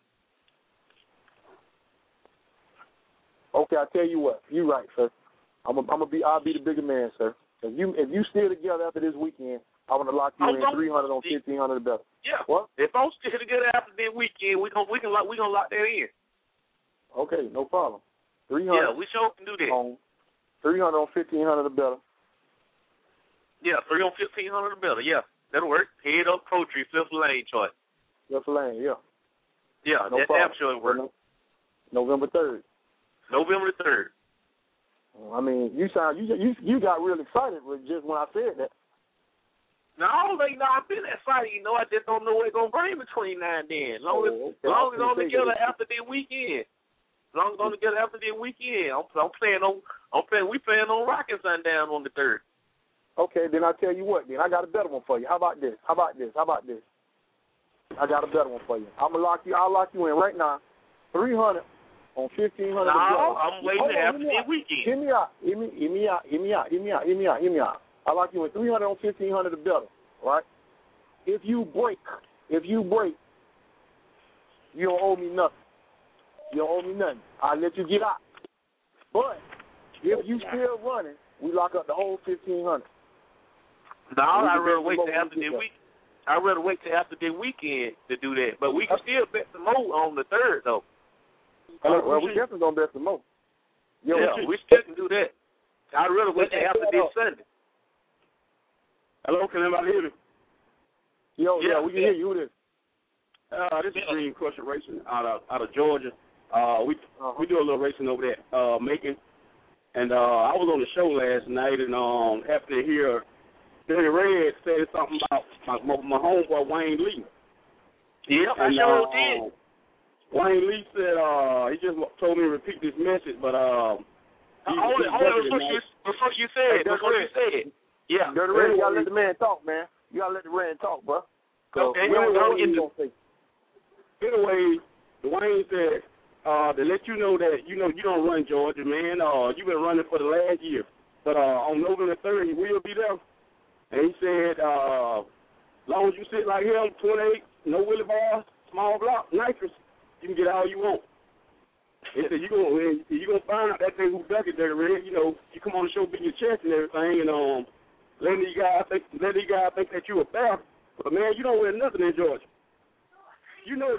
Okay, I tell you what. You right, sir. I'm gonna be. I'll be the bigger man, sir. If you if you still together after this weekend, I want to lock you in three hundred on fifteen hundred or better. Yeah. What? If I'm still together after that weekend, we gonna we can lock we gonna lock that in. Okay, no problem. Three hundred. Yeah, we sure can do that. On three hundred on fifteen hundred or better. Yeah, three on fifteen hundred or better. Yeah, that'll work. Head up, pro tree, fifth lane choice. Fifth lane, yeah. Yeah, no that problem. damn sure work. November third. November third. I mean, you sound you you you got real excited with just when I said that. No, I don't think no, I've been excited, you know, I just don't know what it's gonna bring between now and then. As long as oh, okay. long as on together after the weekend. As long as on together after the weekend. I'm I'm playing on I'm playing we playing on Rockin' Sundown on the third. Okay, then I tell you what, then I got a better one for you. How about this? How about this? How about this? I got a better one for you. I'm gonna lock you I'll lock you in right now. Three hundred on fifteen hundred. No, I'm waiting oh, after the weekend. Hear me out. Hear me, hear me out. Hear me out. Hear me out. Hear me out. Hear me out. I like you in three hundred on fifteen hundred or better, right? If you break, if you break, you don't owe me nothing. You don't owe me nothing. I'll let you get out. But if you still running, we lock up the whole fifteen hundred. No, I'd rather wait till after the week. I'd rather wait till after the weekend to do that. But we can still bet some more on the third, though. Uh, well, we definitely gonna bet some more. Yo, yeah, we still can do that. I'd rather wait till after this Sunday. Hello, can anybody hear me? Yo, yeah, yeah we can hear you. Who this? Uh, this is Green Crusher Racing out of out of Georgia. Uh, we uh-huh. we do a little racing over there, uh, Macon. And uh, I was on the show last night and um, happened to hear Dirty Red say something about my, my, my homeboy Wayne Lee. Yeah, I sure did. Wayne Lee said uh, he just told me to repeat this message, but um, uh, hold it, hold it before you before you say it, before you say it. Yeah, Dirty Red, you gotta let the man talk, man. You gotta let the man talk, bro. Okay, we don't know what he's gonna say. Anyway, Dwayne said uh, to let you know that you know you don't run Georgia, man. Uh, you've been running for the last year, but uh, on November third, he will be there. And he said, uh, as long as you sit like him, twenty-eight, no wheelie bars, small block, nitrous, you can get all you want. He said, you're going you gonna find out that thing who duck it, Dirty Red. You know, you come on the show, beat your chest and everything, and um, letting these guys think, letting these guys think that you a bear. But, man, you don't win nothing in Georgia. You know that.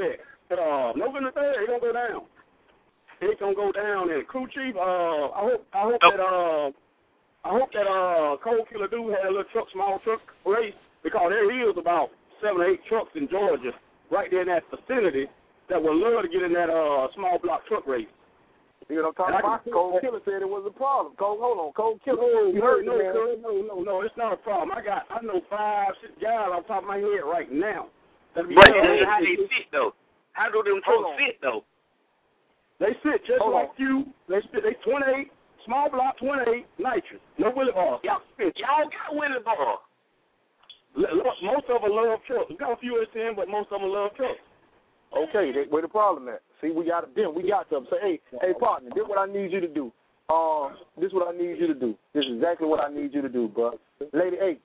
But uh, November third, it's gonna go down. It's gonna go down. And crew chief, uh, I hope, I hope that uh, I hope that uh, Cold Killer do have a little truck, small truck race, because there is about seven or eight trucks in Georgia right there in that vicinity that would love to get in that uh small block truck race. You know what I'm talking about? Cold Killer said it was a problem. Cold, hold on, Cold Killer. No, you no, heard no, me, no, no, no, no, it's not a problem. I got, I know five, six guys off the top of my head right now. Right, and how they sit though? How do them trucks sit though? They sit just hold like on. you. They sit. They twenty-eight, small block, twenty-eight, nitrous, no wheelie bars. Y'all, y'all got wheelie bars. Most of them love trucks. We got a few S ten, but most of them love trucks. Okay, they, where the problem at? See, we got them. We got them. Say, hey, hey, partner, this is what I need you to do. Um, this is what I need you to do. This is exactly what I need you to do, bro. Lady A,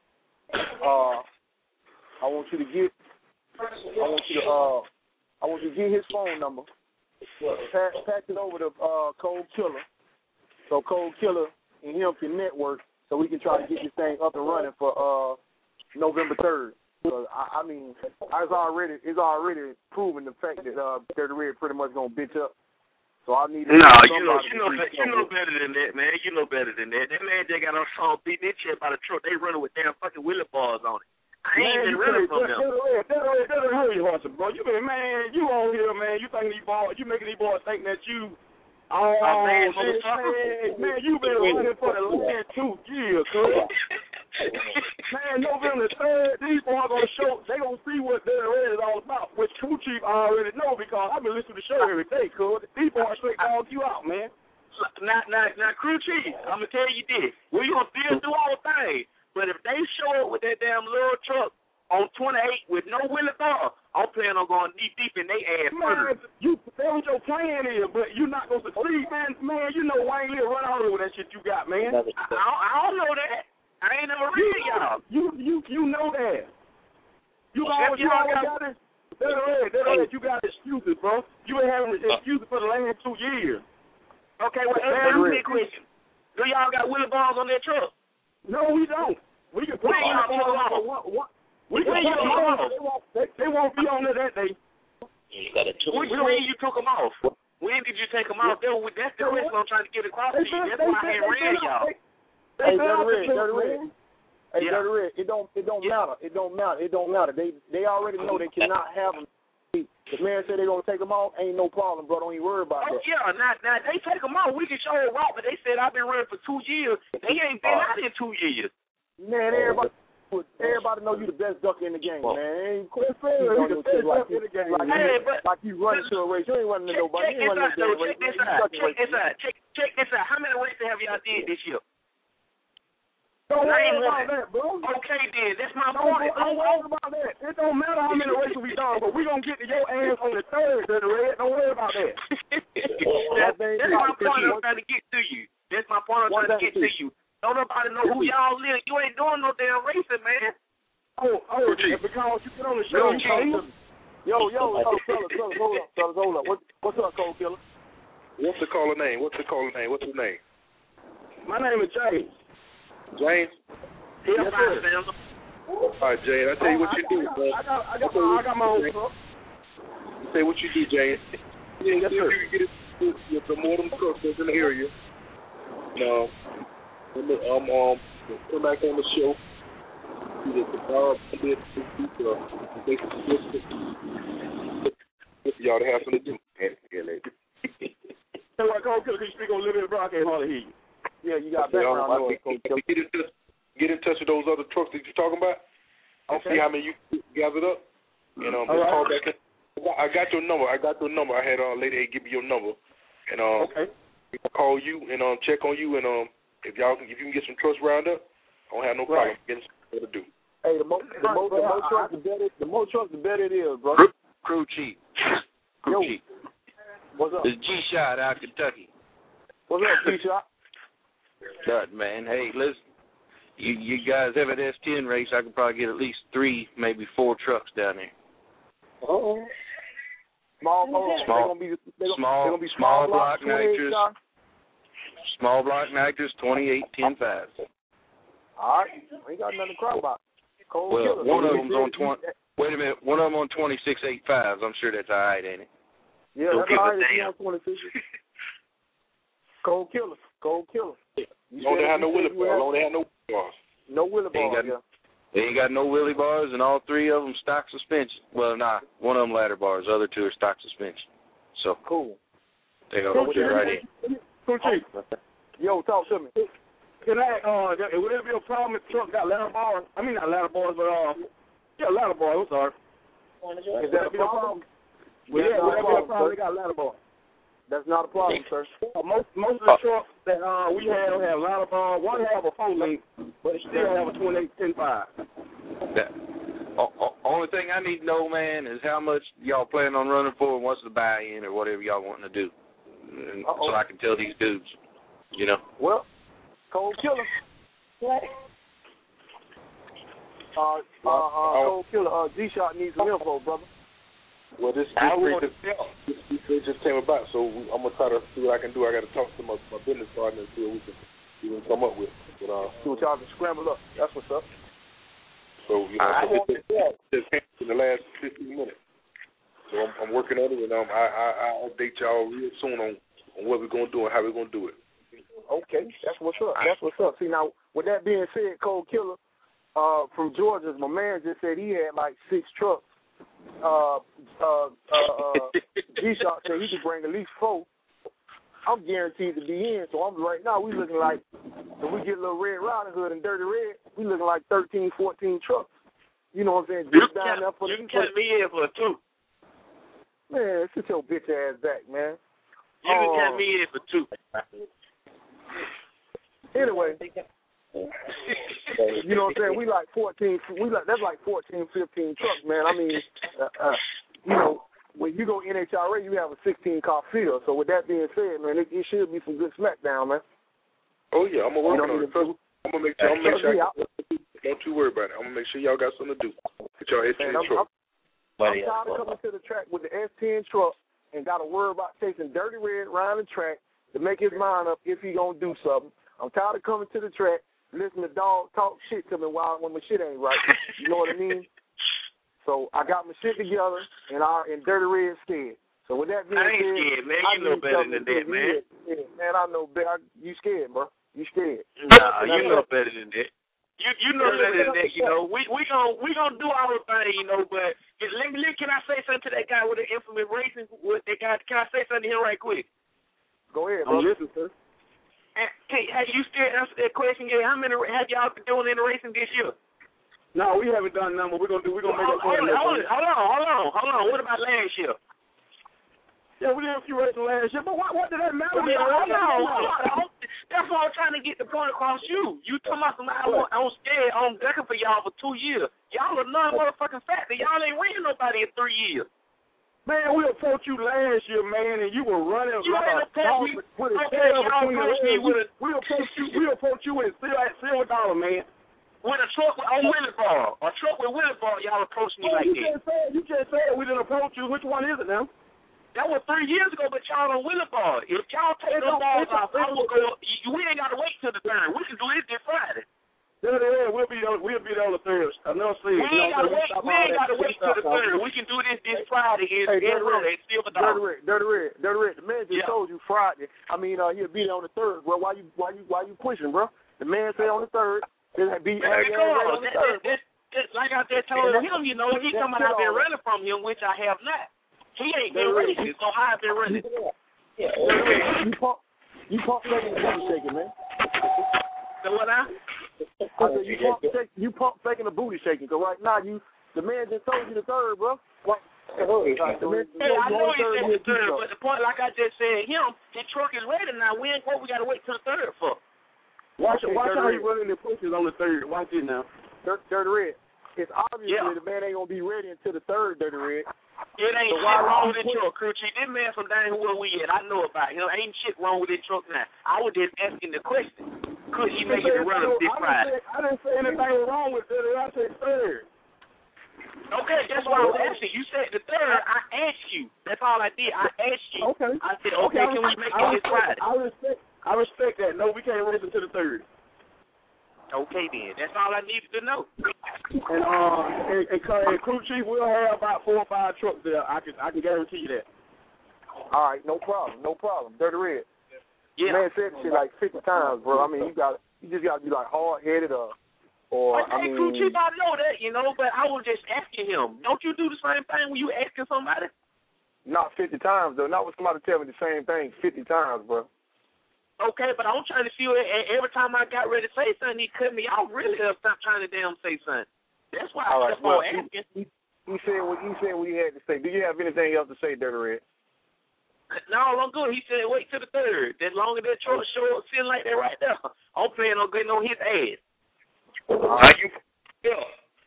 uh, I want you to get. I want you to. Uh, I want you to get his phone number. Pass, pass it over to uh, Cold Killer, so Cold Killer and him can network, so we can try to get this thing up and running for uh, November third. So, I, I mean, it's already it's already proven the fact that uh, Dirty Red pretty much gonna bitch up. So I need. No, you know, you know, you know better than that, man. You know better than that. That man they got on song beating their chest by the truck. They running with damn fucking wheelie bars on it. I ain't man, been running from them. That'll hurt you, Horton, bro. You been, man, you on here, man. You think these boys, you making these boys think that you. Oh, oh man, man, man, you been running for the last two years, cuz. Man, November third, these boys gonna show, they gonna see what Dirty Red is all about, which Crew Chief I already know because I've been listening to the show every day, cuz. These boys straight dog you out, man. Now, now, now, Crew Chief, I'm gonna tell you this. We gonna still do all the things, but if they show up with that damn little truck on twenty-eight with no wheelie bar, I'm planning on going deep, deep in they ass. Man, you, that's what your plan is, but you're not gonna succeed, man. Man, you know Wayne Lee run all over that shit you got, man. I, I, I don't know that. I ain't never read y'all. You you you know that. You always you always got it. That's right. That's right. You got excuses, bro. You been having excuses for the last two years. Okay, well, that's a big question. Do y'all got wheelie bars on their truck? No, we don't. We can put y'all took them off. We can put them off. They won't, they, they won't be on there that day. You got a Which when you took them off? When did you take them off? That's the question I'm trying to get across to you. That's why I ain't ran y'all. Hey, Dirty Red, Dirty Red. Hey, yeah. Dirty Red, it don't, it don't yeah. matter. It don't matter. It don't matter. They, they already know they cannot have them. The man said they're gonna take them off. Ain't no problem, bro. Don't even worry about oh, that. Yeah, now, now they take them off. We can show it right, but they said I've been running for two years. They ain't been out in two years. Man, everybody, everybody know you the best ducker in the game, man. Ain't quit saying you the best ducker in the game. Like, hey, you, but, like you running to a race. You ain't running to nobody. Check, You ain't check, running this, to out, race. check this out. Check this out. Check, check this out. How many races have y'all did this year? Don't worry about that, bro. Okay, then. That's my don't, point. Don't worry about that. It don't matter how many races we done, but we going to get to your ass on the third, Dirty Red. Don't worry about that. that that's my point I'm trying to get to you. That's my point I'm trying to get to you. Don't nobody know who y'all live. You ain't doing no damn racing, man. Oh, oh, because you get on the show. Yo, yo, yo, fellas, fellas, hold up, fellas, hold up. What, what's up, Cold Killer? What's the caller name? What's the caller name? What's his name? My name is James. James? Yeah, yes, sir. All right, James, I tell you what you do, man. I got, I got, my, I got my own truck. Say what you do, James. Yeah, yes, sir. You get it, you promote them trucks in the area. No, um, um, come back on the show. You get the bar, y'all to have something to do. Say what, Cold Killer, can you speak on a little bit, bro? I can't hardly hear you. Yeah, you got background noise. Get in touch, get in touch with those other trucks that you're talking about. And okay. See how many you gathered up. And um, just right. call back in. I got your number. I got your number. I had uh, Lady A give me your number. And um, okay. I'll call you and um, check on you. And um, if y'all if you can get some trucks round up, I don't have no problem right. getting something to do. Hey, the more the more the more trucks, the better. The more trucks, the better it is, bro. Crew Chief. Crew Yo. Chief. What's up? It's G-Shot out of Kentucky. What's up, G-Shot? Good, man. Hey, listen, you you guys have an S ten race, I could probably get at least three, maybe four trucks down there. Uh-oh. Small, hold small, they're gonna be, they're small, they're gonna be small, small block nitrous, small block nitrous, twenty-eight, ten five. All right, we ain't got nothing to cry about. Cold well, killer. one of them's on twenty. Wait a minute. One of them on twenty-six eighty-fives. I'm sure that's all right, ain't it? Yeah, Don't that's give all a right. damn. On twenty-six. Cold killer. Cold killer. You Don't said- have no you willy said you bars. had- Don't have no bars. No willy They ain't bars, got- yeah. They ain't got no wheelie bars, and all three of them stock suspension. Well, nah, one of them ladder bars. The other two are stock suspension. So cool. They go Cool, fit right in. Cool, Chief. Yo, talk to me. Can I, uh, would there be a problem if the truck got ladder bars? I mean, not ladder bars, but, uh, yeah, ladder bars, I'm sorry. Is that a problem? Well, That's yeah, not would a there be a problem, problem? sir. They got ladder bars. That's not a problem, sir. Uh, most most of the trucks that uh, we have have ladder bars. One have a four link, but it still have a twenty-eight ten five. That, o- o- only thing I need to know, man, is how much y'all plan on running for and what's the buy-in or whatever y'all wanting to do. And so I can tell these dudes, you know. Well, cold killer. What? Uh, uh, uh, cold killer. Uh, G-Shot needs some info, brother. Well, this I this, want this, this, this, this just came about, so we, I'm gonna try to see what I can do. I got to talk to my, my business partner and see what we can, we can come up with. But, uh, See what y'all can scramble up. That's what's up. So you know, I so want this just, just happened in the last fifteen minutes. So I'm, I'm working on it, and um, I I I'll update y'all real soon on, on what we're gonna do and how we're gonna do it. Okay, that's what's up. That's what's up. See, now, with that being said, Cold Killer uh, from Georgia, my man just said he had like six trucks. Uh, uh, uh, uh, G-Shot said he could bring at least four. I'm guaranteed to be in, so I'm right now we looking like, if we get a little Red Riding Hood and Dirty Red, we looking like thirteen, fourteen trucks. You know what I'm saying? You Just down can, there for you the, can catch me in for two. Man, sit your bitch ass back, man. You can Um, catch me in for two. Anyway, you know what I'm saying? We like fourteen. We like that's like fourteen, fifteen trucks, man. I mean, uh, uh, you know, when you go N H R A, you have a sixteen car field. So with that being said, man, it, it should be some good smackdown, man. Oh yeah, I'm gonna work You on know, it. First, I'm gonna make sure. I'm gonna make sure. yeah, I got, don't you worry about it. I'm gonna make sure y'all got something to do. Get y'all S ten Man, I'm, truck. I'm, I'm tired of coming to the track with the S ten truck and got to worry about chasing Dirty Red around the track to make his mind up if he gonna do something. I'm tired of coming to the track, listening to dogs talk shit to me while when my shit ain't right. You know what I mean? So I got my shit together and I and Dirty Red scared. So with that being I ain't said, scared, man. I You know need better something than to that, do. man. Yeah, yeah, man, I know better. You scared, bro? You scared? Nah, And you that's know it. better than that. You you know better than that, you know. We we gonna we gonna do our thing, you know. But let me can I say something to that guy with the infamous racing? With that guy, can I say something to him right quick? Go ahead, I'm bro. listening, sir. Hey, have you still answered that question? Yeah, how many have y'all been doing in the racing this year? No, we haven't done nothing. But we're gonna do. We're gonna make Hold, a plan. hold, hold, hold on, hold on, hold on. What about last year? Yeah, we did a few races last year, but what, what did that matter? Hold on, hold on, hold on. That's why I'm trying to get the point across you. You talking about somebody I want, I'm scared, I'm ducking for y'all for two years. Y'all are none motherfucking factor. Y'all ain't ringing nobody in three years. Man, we approached you last year, man, and you were running You like ain't a dog approached me. with a Okay, tail y'all between your approached me legs. with a... We approached you. We approached you in silver, silver dollar, man. With a truck with, on wheelie bar. A truck with wheelie bar, y'all approached me Oh, like you that. just said you just said we didn't approach you. Which one is it now? That was three years ago, but y'all on wheelie bar. If y'all take It's those a- balls it's a- off, I will go... You, we ain't got to wait till the third. We can do this this Friday. Yeah, yeah, we'll be on, we'll be on the third. I know. See, We ain't got to wait. We ain't got to wait till the third. We can do this this Friday in Hey, in Dirty Red, Red, Silver Dirty Dollar. Red, Dirty Red, Dirty Red. The man just Yeah. told you Friday. I mean, uh, he'll be there on the third, bro. Why you, why you, why you pushing, bro? The man said on the third. He'll be Man, have come your ass on. on the That, third. that, that, that, like I just told And him, you know, he that's talking it about I've been all. running from him, which I have not. He ain't been Dirty Red, racing, so I've been running. Yeah, you pump, you pump faking the booty shaking, man. So what I? I said you pump, shake, you pump faking the booty shaking. Cause right now you, the man just told you the third, bro. What? The man just Hey, told I you know on he the said he'll the do third, something. but the point, like I just said, him, his truck is ready now. We ain't what we got to wait till the third for. Watch, Okay, watch Dirty how he Red. running the pushes on the third. Watch it now. Dirty, Dirty Red. It's obviously Yeah. the man ain't gonna be ready until the third, Dirty Red. It ain't So shit why wrong would with you this truck, crew chief. This man from down here where we at, I know about him. Ain't shit wrong with this truck now. I was just asking the question. Could he make it to run up this I Friday? didn't say, I didn't say anything wrong with it. I said third. Okay, that's why I was asking. You said the third. I asked you. That's all I did. I asked you. Okay. I said, okay, can we make I it this respect, Friday? I respect, I respect that. No, we can't race until the third. Okay, then. That's all I needed to know. And uh, and, and, and Crew Chief will have about four or five trucks there. I can I can guarantee you that. All right, no problem, no problem. Dirty Red. Yeah. Man said shit like fifty times, bro. I mean, you got you just got to be like hard headed or or But I hey, mean. Crew Chief, I know that, you know, but I was just asking him. Don't you do the same thing when you asking somebody? Not fifty times though. Not when somebody tell me the same thing fifty times, bro. Okay, but I'm trying to see what, every time I got ready to say something, he cut me off. Really, I stopped trying to damn say something. That's why I All right, kept well, on asking. He, he said what he said what he had to say. Do you have anything else to say, Dirty Red? No, I'm good. He said wait till the third. As long as that truck show up sitting like that right there, I'm planning on getting on his ass. All right. Yeah.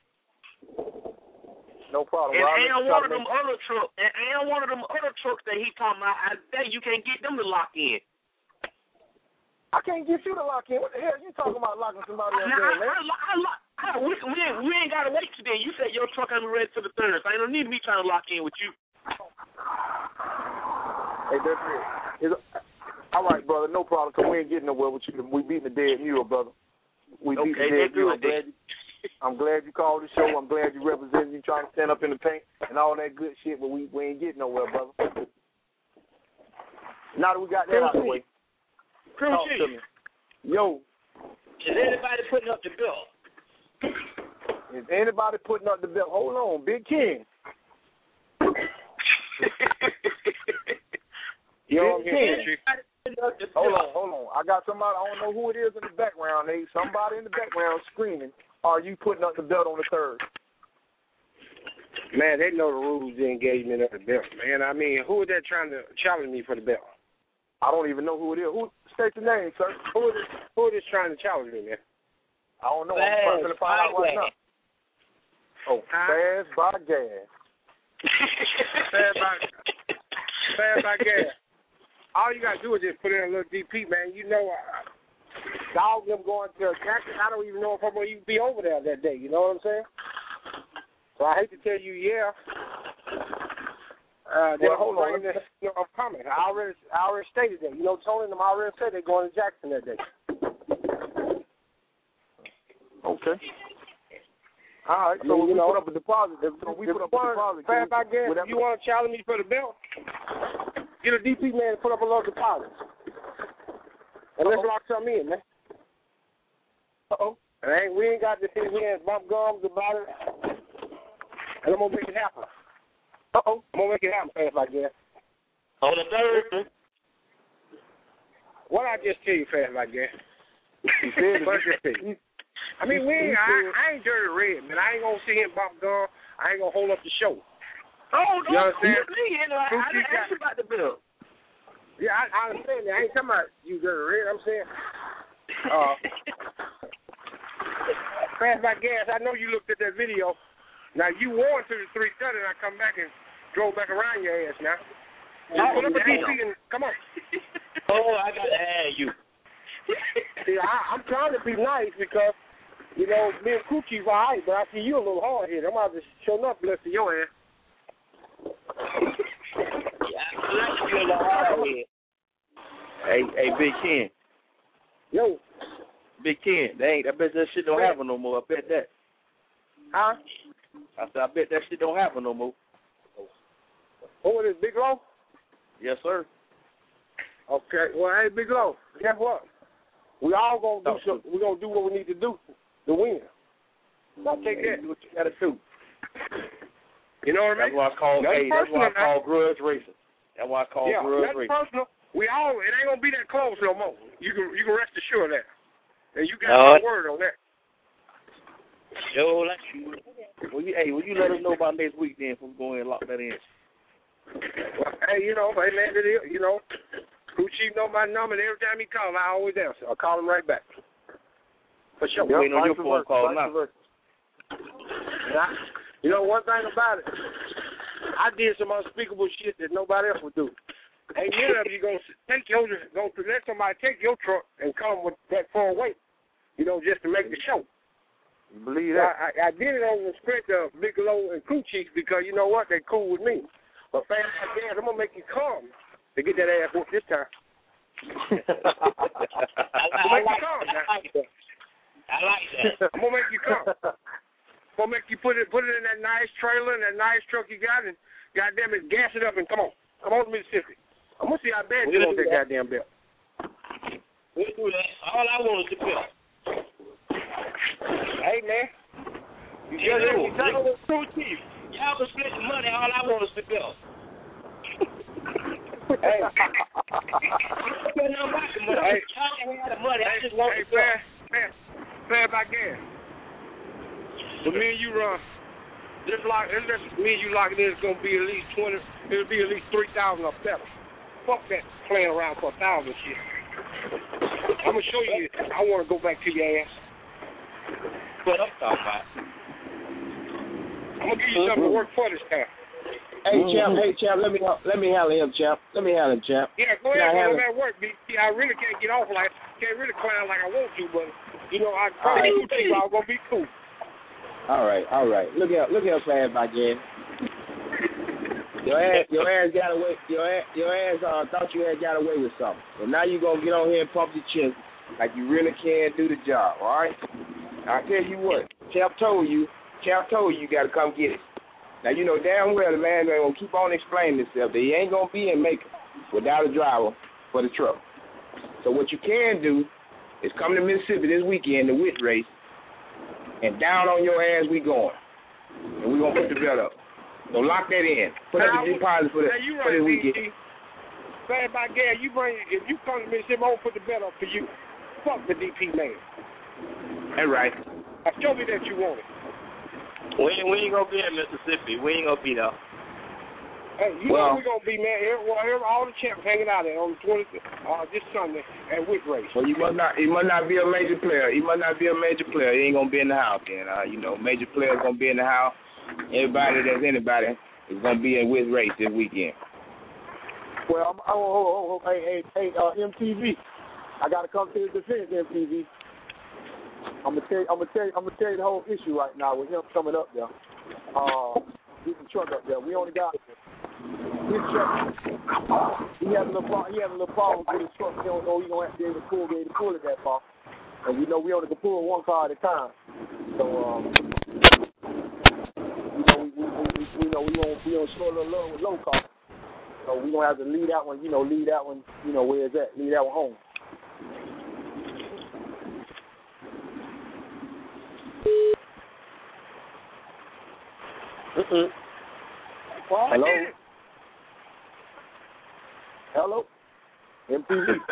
No problem. And Well, and one of them other trucks, and, and one of them other trucks that he talking about, I bet you can't get them to lock in. I can't get you to lock in. What the hell you talking about locking somebody up Now, there, I, man? I, I, I, I, we, we, ain't, we ain't got to wait today. You said your truck ain't ready to the third, so ain't no need me trying to lock in with you. Hey, that's it. It's, all right, brother, no problem, because we ain't getting nowhere with you. We beating the dead mule, brother. We beating Okay, the dead mule. I'm good, glad, you, I'm glad you called the show. I'm glad you represented. You trying to stand up in the paint and all that good shit, but we, we ain't getting nowhere, brother. Now that we got that out of the way, talk to me. Yo. Is anybody putting up the bill? Is anybody putting up the bill? Hold on, Big King. Yo, Big King. Hold on, hold on. I got somebody, I don't know who it is in the background. Hey, somebody in the background screaming, are you putting up the belt on the third? Man, they know the rules of the engagement of the belt, man. I mean, who is that trying to challenge me for the belt? I don't even know who it is. Who? State your name, sir. Who is, who is trying to challenge me, man? I don't know. I'm trying to find out right now. Oh, huh? Fast by gas. Fast by, fast by gas. All you got to do is just put in a little D P, man. You know, uh, dog them going to Jackson, I don't even know if I'm going to be over there that day. You know what I'm saying? So I hate to tell you, yeah. Uh, well, hold on. This, you know, I'm coming. I already, I already stated that. You know, Tony and them already said they're going to Jackson that day. Okay. All right. So I mean, we know, put up a deposit. So we put up a deposit. Fast by gas. If you want to challenge me for the belt, get a D P man to put up a little deposit. And let's lock something in, man. Uh oh. And we ain't got to sit here and bump gums about it. And I'm gonna make it happen. Uh oh. I'm gonna make it happen fast like that. On the third. What I just tell you fast like that? He said what I just tell you? I mean, we ain't, I, I ain't Dirty Red, man. I ain't gonna sit here and bump gum. I ain't gonna hold up the show. Oh, you understand? Me, you know, I, I didn't ask you about the bill. Yeah, I, I understand that. I ain't talking about you, Dirty Red. I'm saying, uh, fast by gas. I know you looked at that video. Now you won to the three thirty, and I come back and drove back around your ass. Now, just put up a D P and come on. Oh, I gotta have you. See, I, I'm trying to be nice because you know me and Coochie's all right, but I see you a little hard here. I'm about to show up left to your ass. Yeah, I like to be a little hard here. Hey, hey, Big Ken. Yo. Big Ken, they ain't. I bet that shit don't yeah. happen no more. I bet that. Huh? I said, I bet that shit don't happen no more. Who is Big Low? Yes, sir. Okay. Well, hey, Big Low, guess what? We all gonna do some, we gonna do what we need to do to win. Now take that. Do what you gotta do. You know what I mean? That's why I call. Hey, that's why I call grudge racing. That's why I call yeah, grudge that's racing. Personal. We all. It ain't gonna be that close no more. You can you can rest assured of that. And you got no. my word on that. Yo, like you. Well, you, hey, will you let us know about next week then? If we go in and lock that in. Well, hey, you know, hey man, it is, you know, Crew Chief know my number. And every time he calls, I always answer. I'll call him right back. For sure. Yep, waiting on your phone call now. I, you know, one thing about it, I did some unspeakable shit that nobody else would do. Ain't many of you gonna take your gonna let somebody take your truck and come with that full weight, you know, just to make the show. You believe that? I, I, I did it on the strength of Bigelow and Crew Chief because you know what, they cool with me. But fast like that, I'm gonna make you come to get that ass whooped this time. I, I, I, like, I, like, I like that. I'm gonna make you come. I'm gonna make you put it put it in that nice trailer and that nice truck you got, and goddamn it, gas it up and come on, come on to Mississippi. I'm gonna see how bad you want that goddamn belt. We'll do that. All I want is the belt. Hey man, you Hey, just no, you take no, Crew Chief, y'all can split the money. All I want is the belt. Hey, I don't care nothing about the money. Hey. Y'all can have the money. I just want hey, the belt. fair, fair, fair by gas. But me and you run. This lock, this me and you lock it in. It's gonna be at least twenty. It'll be at least three thousand or better. Fuck that playing around for a thousand shit. I'm gonna show you. I want to go back to your ass. What I'm talking about. I'm gonna give you something to work for this time. Hey, champ. Hey, champ. Let me let me handle him, champ. Let me handle him, champ. Yeah, go ahead. Now, Go ahead. Work. B. I really can't get off like can't really clown like I want to, but you know I probably All do think I'm gonna be cool. All right, all right. Look at look at fast by Jen. Your ass, your ass got away. Your ass, your ass uh, thought you had got away with something. So now you gonna get on here and pump your chest like you really can do the job. All right. I tell you what, Champ told you. Champ told you you got to come get it. Now you know damn well the man gonna keep on explaining himself that he ain't gonna be in Macon without a driver for the truck. So what you can do is come to Mississippi this weekend, the WIT race. And down on your ass we going. And we going to put the belt up. So lock that in. Put up the deposit for, the, you for right, this weekend. Bad by gas, you bring, if you come to Mississippi, I'm going to put the belt up for you. Fuck the D P man. That's right. Now show me that you want it. We ain't, we ain't going to be in Mississippi. We ain't going to be there. Hey, you well, know we're going to be, man. Here, well, here, all the champs hanging out there on the twentieth, uh, this Sunday at WIT race. Well, you must not, he must not be a major player. He must not be a major player. He ain't going to be in the house then. Uh, you know, major players going to be in the house. Everybody that's anybody is going to be in WIT race this weekend. Well, I'm, oh, oh, oh, oh, hey, hey, hey, uh, M T V. I got to come to his defense, M T V. I'm gonna tell you, I'm gonna tell you, I'm gonna tell you the whole issue right now with him coming up there. Uh, getting the truck up there. We only got his truck. He has a little, he has a little problem with his truck. He don't know he's gonna have to be able to pull, be able to pull it that far. And we know we only can pull one car at a time. So, um, you know, we we we, we know we don't we don't show a little love with low car. So we gonna have to leave that one, you know, leave that one, you know, where it's at, leave that one home. Mm-mm. Well, Hello? Hello? M T V.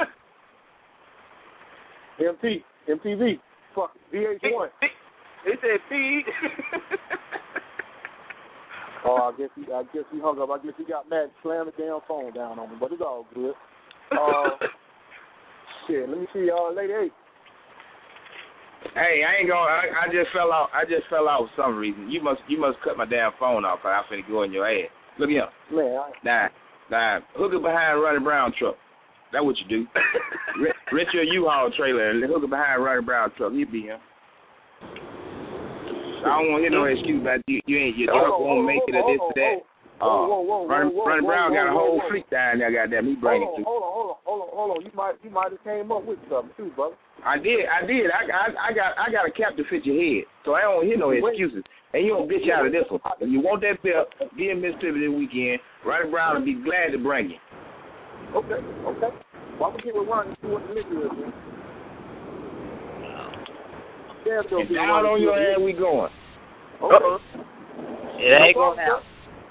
M T, M T V. Fuck, V H one. They said feed. Oh, I guess he, I guess he hung up. I guess he got mad, slammed the damn phone down on me, but it's all good. Uh, shit, let me see, uh, Lady eight. Hey, I ain't going. I, I just fell out. I just fell out for some reason. You must. You must cut my damn phone off. Cause I'm finna go in your ass. Look here. Man, I... Nah, nah. Hook it behind Ronnie Brown truck. That's what you do. Rent your U-Haul trailer and hook it behind Ronnie Brown truck. He be him. I don't want to hear no excuse about you. You ain't your truck won't make it or this or that. Oh, Ronnie Brown got a whole fleet down there. Goddamn, he bring it to. Hold on, hold on, hold on, hold on. You might, you might have came up with something too, brother. I did, I did. I, I, I got, I got a cap to fit your head, so I don't hear no excuses. And you don't bitch out of this one. If you want that belt, be in Mississippi this weekend. Ronnie Brown will be glad to bring you. Okay, okay. Well, I'm gonna get with Ronnie and see what the liquor is, man. And down on your ass we going. Okay. It ain't gonna happen.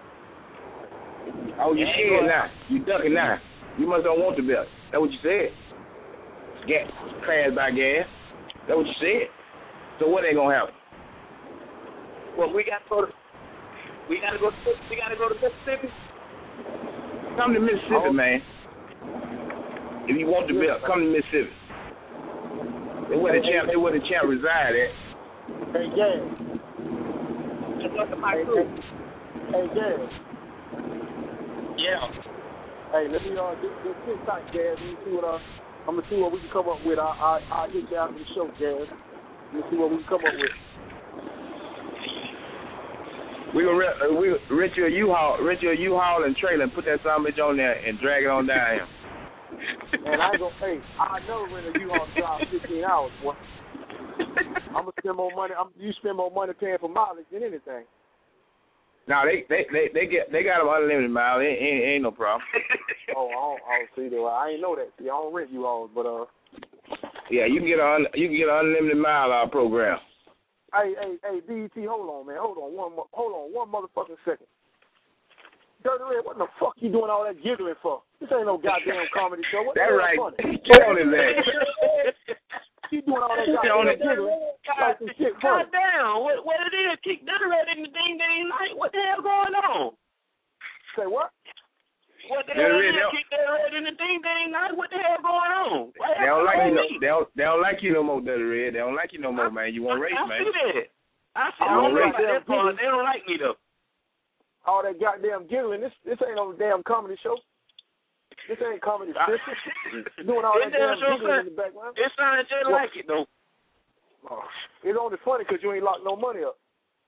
Oh, you scared now. You ducking now. You must don't want the belt. That's what you said. Gas, crash by gas. That's what you said. So what ain't gonna happen? Well, we got to go to, we got to go to, we got to go to Mississippi. Come to Mississippi, oh. man. If you want the belt, come to Mississippi. That's where the champ, that's where the champ reside at. Hey, Gas. Just look at my hey, crew. Hey, Gas. Yeah. Hey, let me uh, just, just sit tight, Gas. Let me see what uh, I'm gonna see what we can come up with. I I I'll hit you after the show, Gas. Let me see what we can come up with. We gonna rent, uh, we rent you a U-Haul, rent you a U-Haul and trailer, and put that son bitch on there and drag it on down here. Man, I ain't gonna pay. I never rent a U-Haul drive fifteen hours, boy. I'm gonna spend more money. I'm, you spend more money paying for mileage than anything. No, they they they, they get they got them unlimited miles. Ain't, ain't, ain't no problem. oh, I don't, I don't see that. I ain't know that. See, I don't rent you all, but uh. Yeah, you can get a you can get an unlimited mile hour program. Hey, hey, hey, B E T, hold on, man. Hold on one, hold on one motherfucking second. Dirty Red, what the fuck you doing all that giggling for? This ain't no goddamn comedy show. What that right. Funny? Get on his ass. You doing all that goddamn giggling like some shit funny. God damn, what, what it is? Kick Dirty Red in the ding ding night. What the hell going on? Say what? What the hell is it? Kick Dirty Red in the ding ding night. What the hell going on? What they don't like you no. They don't. They don't like you no more, Dirty Red. They don't like you no more, man. You want to race, I man? I see that. I see. I don't know about that part. They don't like me though. All that goddamn giggling. This this ain't no damn comedy show. This ain't comedy sister. Doing all that damn giggling in the background. It sounds just well, like it though. Oh, it's only funny because you ain't locked no money up.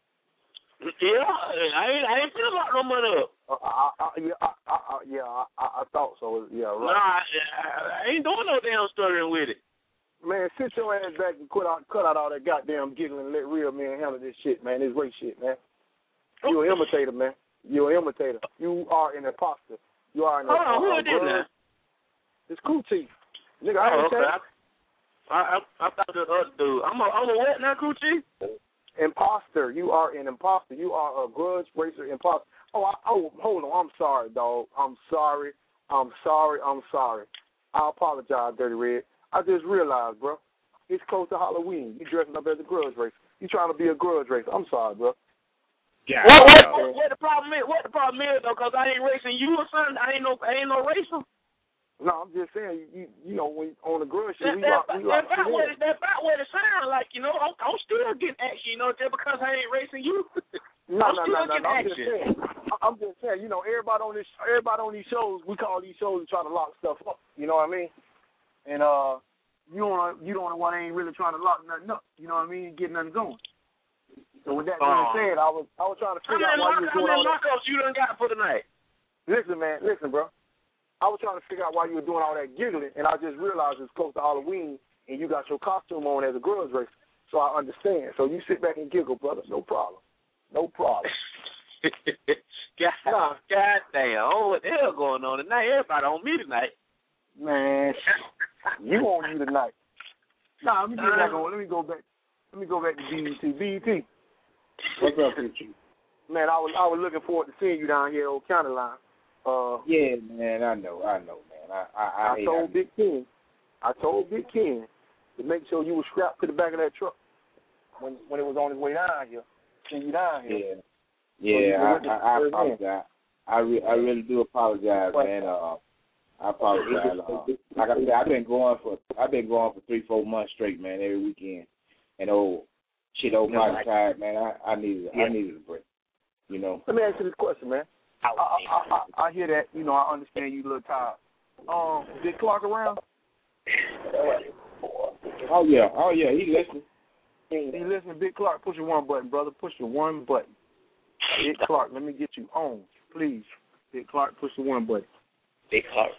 Yeah, I ain't I ain't still locked no money up. Uh, I, I, yeah, I, I, yeah, I, I thought so. Yeah, right. Nah, I, I ain't doing no damn stuttering with it. Man, sit your ass back and cut out, cut out all that goddamn giggling and let real men handle this shit, man. This race shit, man. You an imitator, man. You an imitator. You are an imposter. You are an imposter. Hold on, who did that? It's Cool T. Nigga, I ain't oh, okay. I, I, I thought the other dude. I'm a, I'm a what now, Cool T? Imposter. You are an imposter. You are a grudge racer imposter. Oh, I, oh, hold on. I'm sorry, dog. I'm sorry. I'm sorry. I'm sorry. I apologize, Dirty Red. I just realized, bro. It's close to Halloween. You dressing up as a grudge racer. You trying to be a grudge racer. I'm sorry, bro. Yeah. What, what, what, what the problem is? What the problem is though? Because I ain't racing you or something. I ain't no. I ain't no racer. No, I'm just saying. You you know when on the grudge shit, that, we that, lock. We lock that's, about what it, that's about what it sounds like. You know, I'm, I'm still getting action. You know, just because I ain't racing you. No, I'm no, no, no, no. I'm just saying. I'm just saying. You know, everybody on this, everybody on these shows, we call these shows and try to lock stuff up. You know what I mean? And uh, you don't, you don't know what ain't really trying to lock nothing up. You know what I mean? Get nothing going. So with that being uh, said, I was, I was trying to figure out why you were doing all that. How many you done got for tonight? Listen, man. Listen, bro. I was trying to figure out why you were doing all that giggling, and I just realized it's close to Halloween, and you got your costume on as a grudge racer. So I understand. So you sit back and giggle, brother. No problem. No problem. God, nah. God damn. Oh, what the hell going on tonight? Everybody on me tonight. Man, you on you tonight. Nah, let me get back on. Let me go back. Let me go back to B E T. B E T. What's up with you? Man, I was I was looking forward to seeing you down here on County Line. Uh, yeah, man, I know, I know, man. I I, I, I told Big Ken, I told Big Ken to make sure you were strapped to the back of that truck when when it was on its way down here. Send you down here. Yeah, yeah. So I, I, I apologize. I re- I really do apologize, what? man. Uh, I apologize. Uh, like I said, I've been going for I've been going for three, four months straight, man. Every weekend, and oh, shit, old my tired, man. I I needed yeah. I needed a break. You know. Let me ask you this question, man. I, I, I, I hear that. You know, I understand you a little tired. Um, Big Clark around? Oh yeah, oh yeah, he listening. He listening. Big Clark, push your one button, brother. Push your one button. Big Clark, let me get you on, please. Big Clark, push the one button. Big Clark.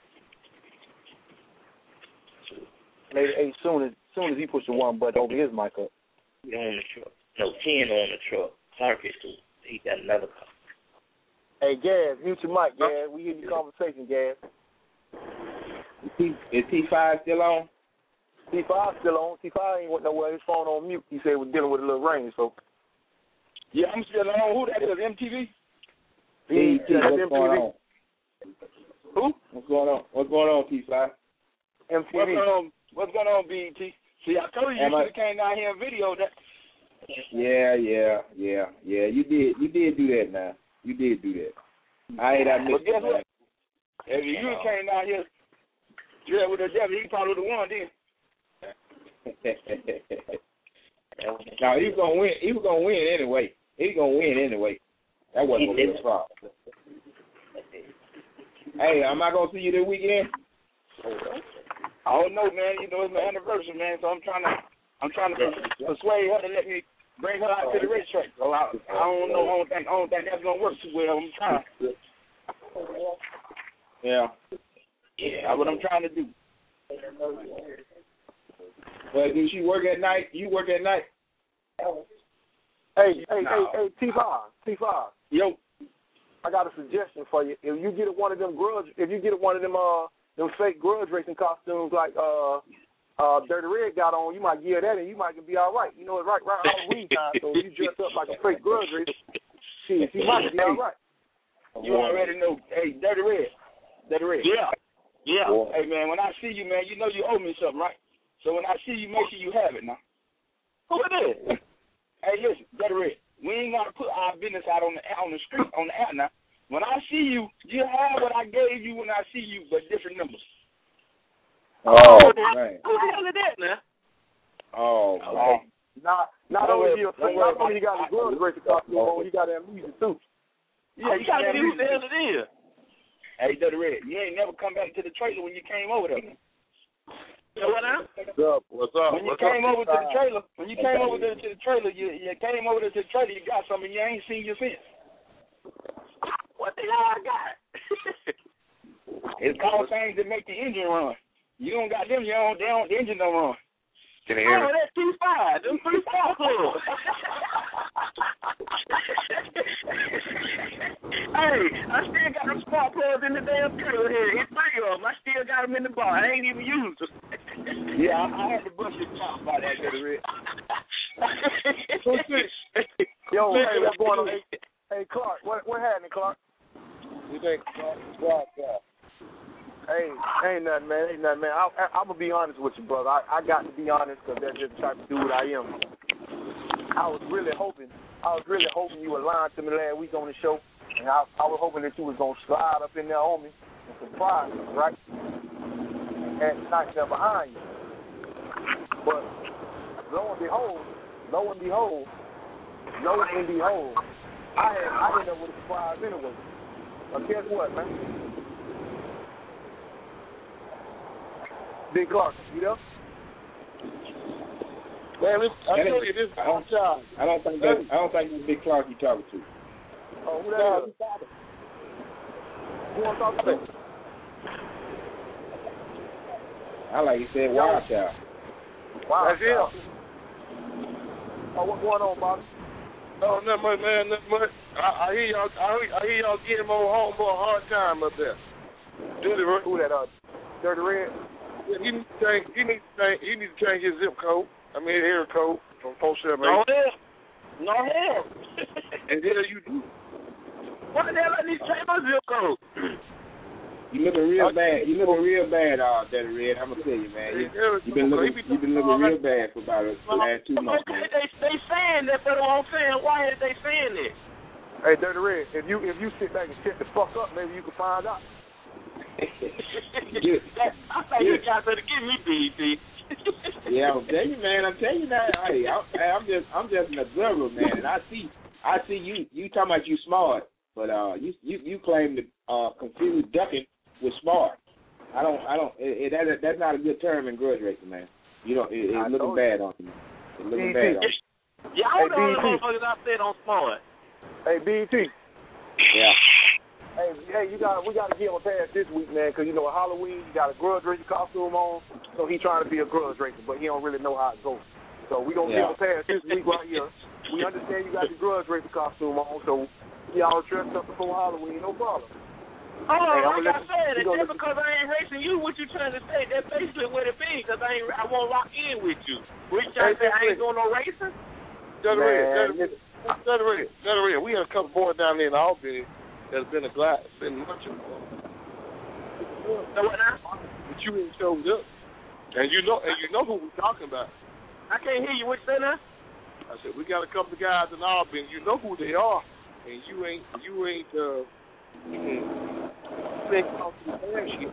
Later, hey, soon as soon as he pushed the one button, over his mic up. He on the truck. No, ten on the truck. Clark is too. He got another car. Hey, Gaz, mute your mic, Gaz. We hear your conversation, Gaz. Is T, is T five still on? T five still on. T five ain't went nowhere. His phone on mute. He said we're dealing with a little rain, so. Yeah, I'm still on. Who that is? M T V? B T, what's M T V. going on? Who? What's going on? What's going on, T five? M T V. What's going on? What's going on, B E T? See, I told you you should have came down here and videoed that. Yeah, yeah, yeah, yeah. You did. You did do that, now. You did do that. I ain't admit. But guess what? If you uh, came down here, yeah, with the devil, he probably would have won then. No, he was gonna win. He was gonna win anyway. He was gonna win anyway. That wasn't gonna be a problem. Hey, am I gonna see you this weekend? I don't know, man. You know it's my anniversary, man. So I'm trying to, I'm trying to persuade her to let me bring her out to the racetrack. So I, I don't know. I don't think, I don't think that's gonna work too well. I'm trying. Yeah. Yeah. That's what I'm trying to do. Well, do she work at night? You work at night? Hey, hey, No. hey, hey, T five, T five. Yo. I got a suggestion for you. If you get one of them grudge, if you get one of them uh them fake grudge racing costumes like uh uh Dirty Red got on, you might get that and you might be all right. You know, it's right right Halloween time, so if you dress up like a fake grudge racer, she she might be all right. You already know. Hey, Dirty Red. Dirty Red. Yeah. Yeah. Hey, man, when I see you, man, you know you owe me something, right? So when I see you, make sure you have it now. Who it is? Hey, listen, Dirty Red. We ain't got to put our business out on the on the street, on the app now. When I see you, you have what I gave you when I see you, but different numbers. Oh, man. Who the hell is that now? Oh, okay. Not not Don't only worry, you don't not worry only you got a grudge racing costume on, you got amnesia too. Yeah, you gotta see who the hell it is. Hey, Dirty Red, you ain't never come back to the trailer when you came over there. You know what now? What's up? What's up? When you What's came up? over to the trailer, when you came over to, to the trailer, you you came over to the trailer, you got something you ain't seen you since. What the hell I got? It's called things that make the engine run. You don't got them, you don't, they don't, the engine don't run. Can oh, that's T five. Them three star club. Hey, I still got them spark plugs in the damn trailer here. It's three of them. I still got them in the bar. I ain't even used them. Yeah, I, I had to bust your top by that, Dirty Red. Yo, hey, what's going on? Hey, hey Clark, what what happening, Clark? You think Clark? Hey, ain't nothing, man. Ain't nothing, man. I, I, I'm gonna be honest with you, brother. I, I got to be honest because that's just the type of dude I am. I was really hoping, I was really hoping you were lying to me last week on the show, and I, I was hoping that you was gonna slide up in there on me and surprise me, right? And knock them behind you. But lo and behold, lo and behold, lo and behold, I had I ended up with a surprise anyway. But guess what, man? Big Clark, you know? Man, this, I tell you this. I don't, I don't think that. I don't think it's Big Clark you talking to. Oh, who that is? Who want to talk to? I like you said, Wild Child. Wild That's him. Oh, what's going on, Bobby? Oh, nothing much, man. Nothing much. I, I hear y'all. I hear, I hear y'all getting my homeboy a hard time up there. Dirty Red. Who that? Uh, Dirty Red. Yeah, he needs to change. He needs to change. He needs to change his zip code. I mean, area code from four seven eight. No hell. No hell. And then you do. What the hell I need to change my zip code? You looking real bad. You looking real bad, uh, Dirty Red. I'm gonna tell you, man. You, you been looking. You been looking real bad for about the last two months. They, they, they saying that, but I'm saying, why are they saying that? Hey, Dirty Red, if you if you sit back and shut the fuck up, maybe you can find out. yeah. I think you guys better give me B E T. Yeah, I'm telling you, man. I'm telling you that. Hey, I'm, I'm just, I'm just an observer, man. And I see, I see you. You talking about you smart, but uh, you, you, you claim to uh confuse ducking with smart. I don't, I don't. It, it, that, that's not a good term in grudge racing, man. You don't. It, it's looking bad on you. It's looking bad on you. Yeah, I don't know the motherfuckers I said on smart. Hey, B E T. Yeah. Hey, hey, you got we got to give him a pass this week, man, because you know Halloween, you got a grudge racer costume on, so he trying to be a grudge racer, but he don't really know how it goes. So we gonna yeah. give him a pass this week right here. We understand you got the grudge racer costume on, so y'all dressed up before Halloween, no problem. Oh, hey, like I said, you just because I ain't racing you, what you trying to say? That's basically what it means, because I ain't, I won't lock in with you. What you trying to say? I ain't doing no racing? Dirty Red, Dirty Red, Dirty Red. We had a couple boys down there in Albany that's been a glass, been munching. So what now? But you ain't showed up, and you know, and you know who we're talking about. I can't hear you. What you say now? I said we got a couple of guys in Albany. You know who they are, and you ain't, you ain't, uh, you ain't talking to the bad shit.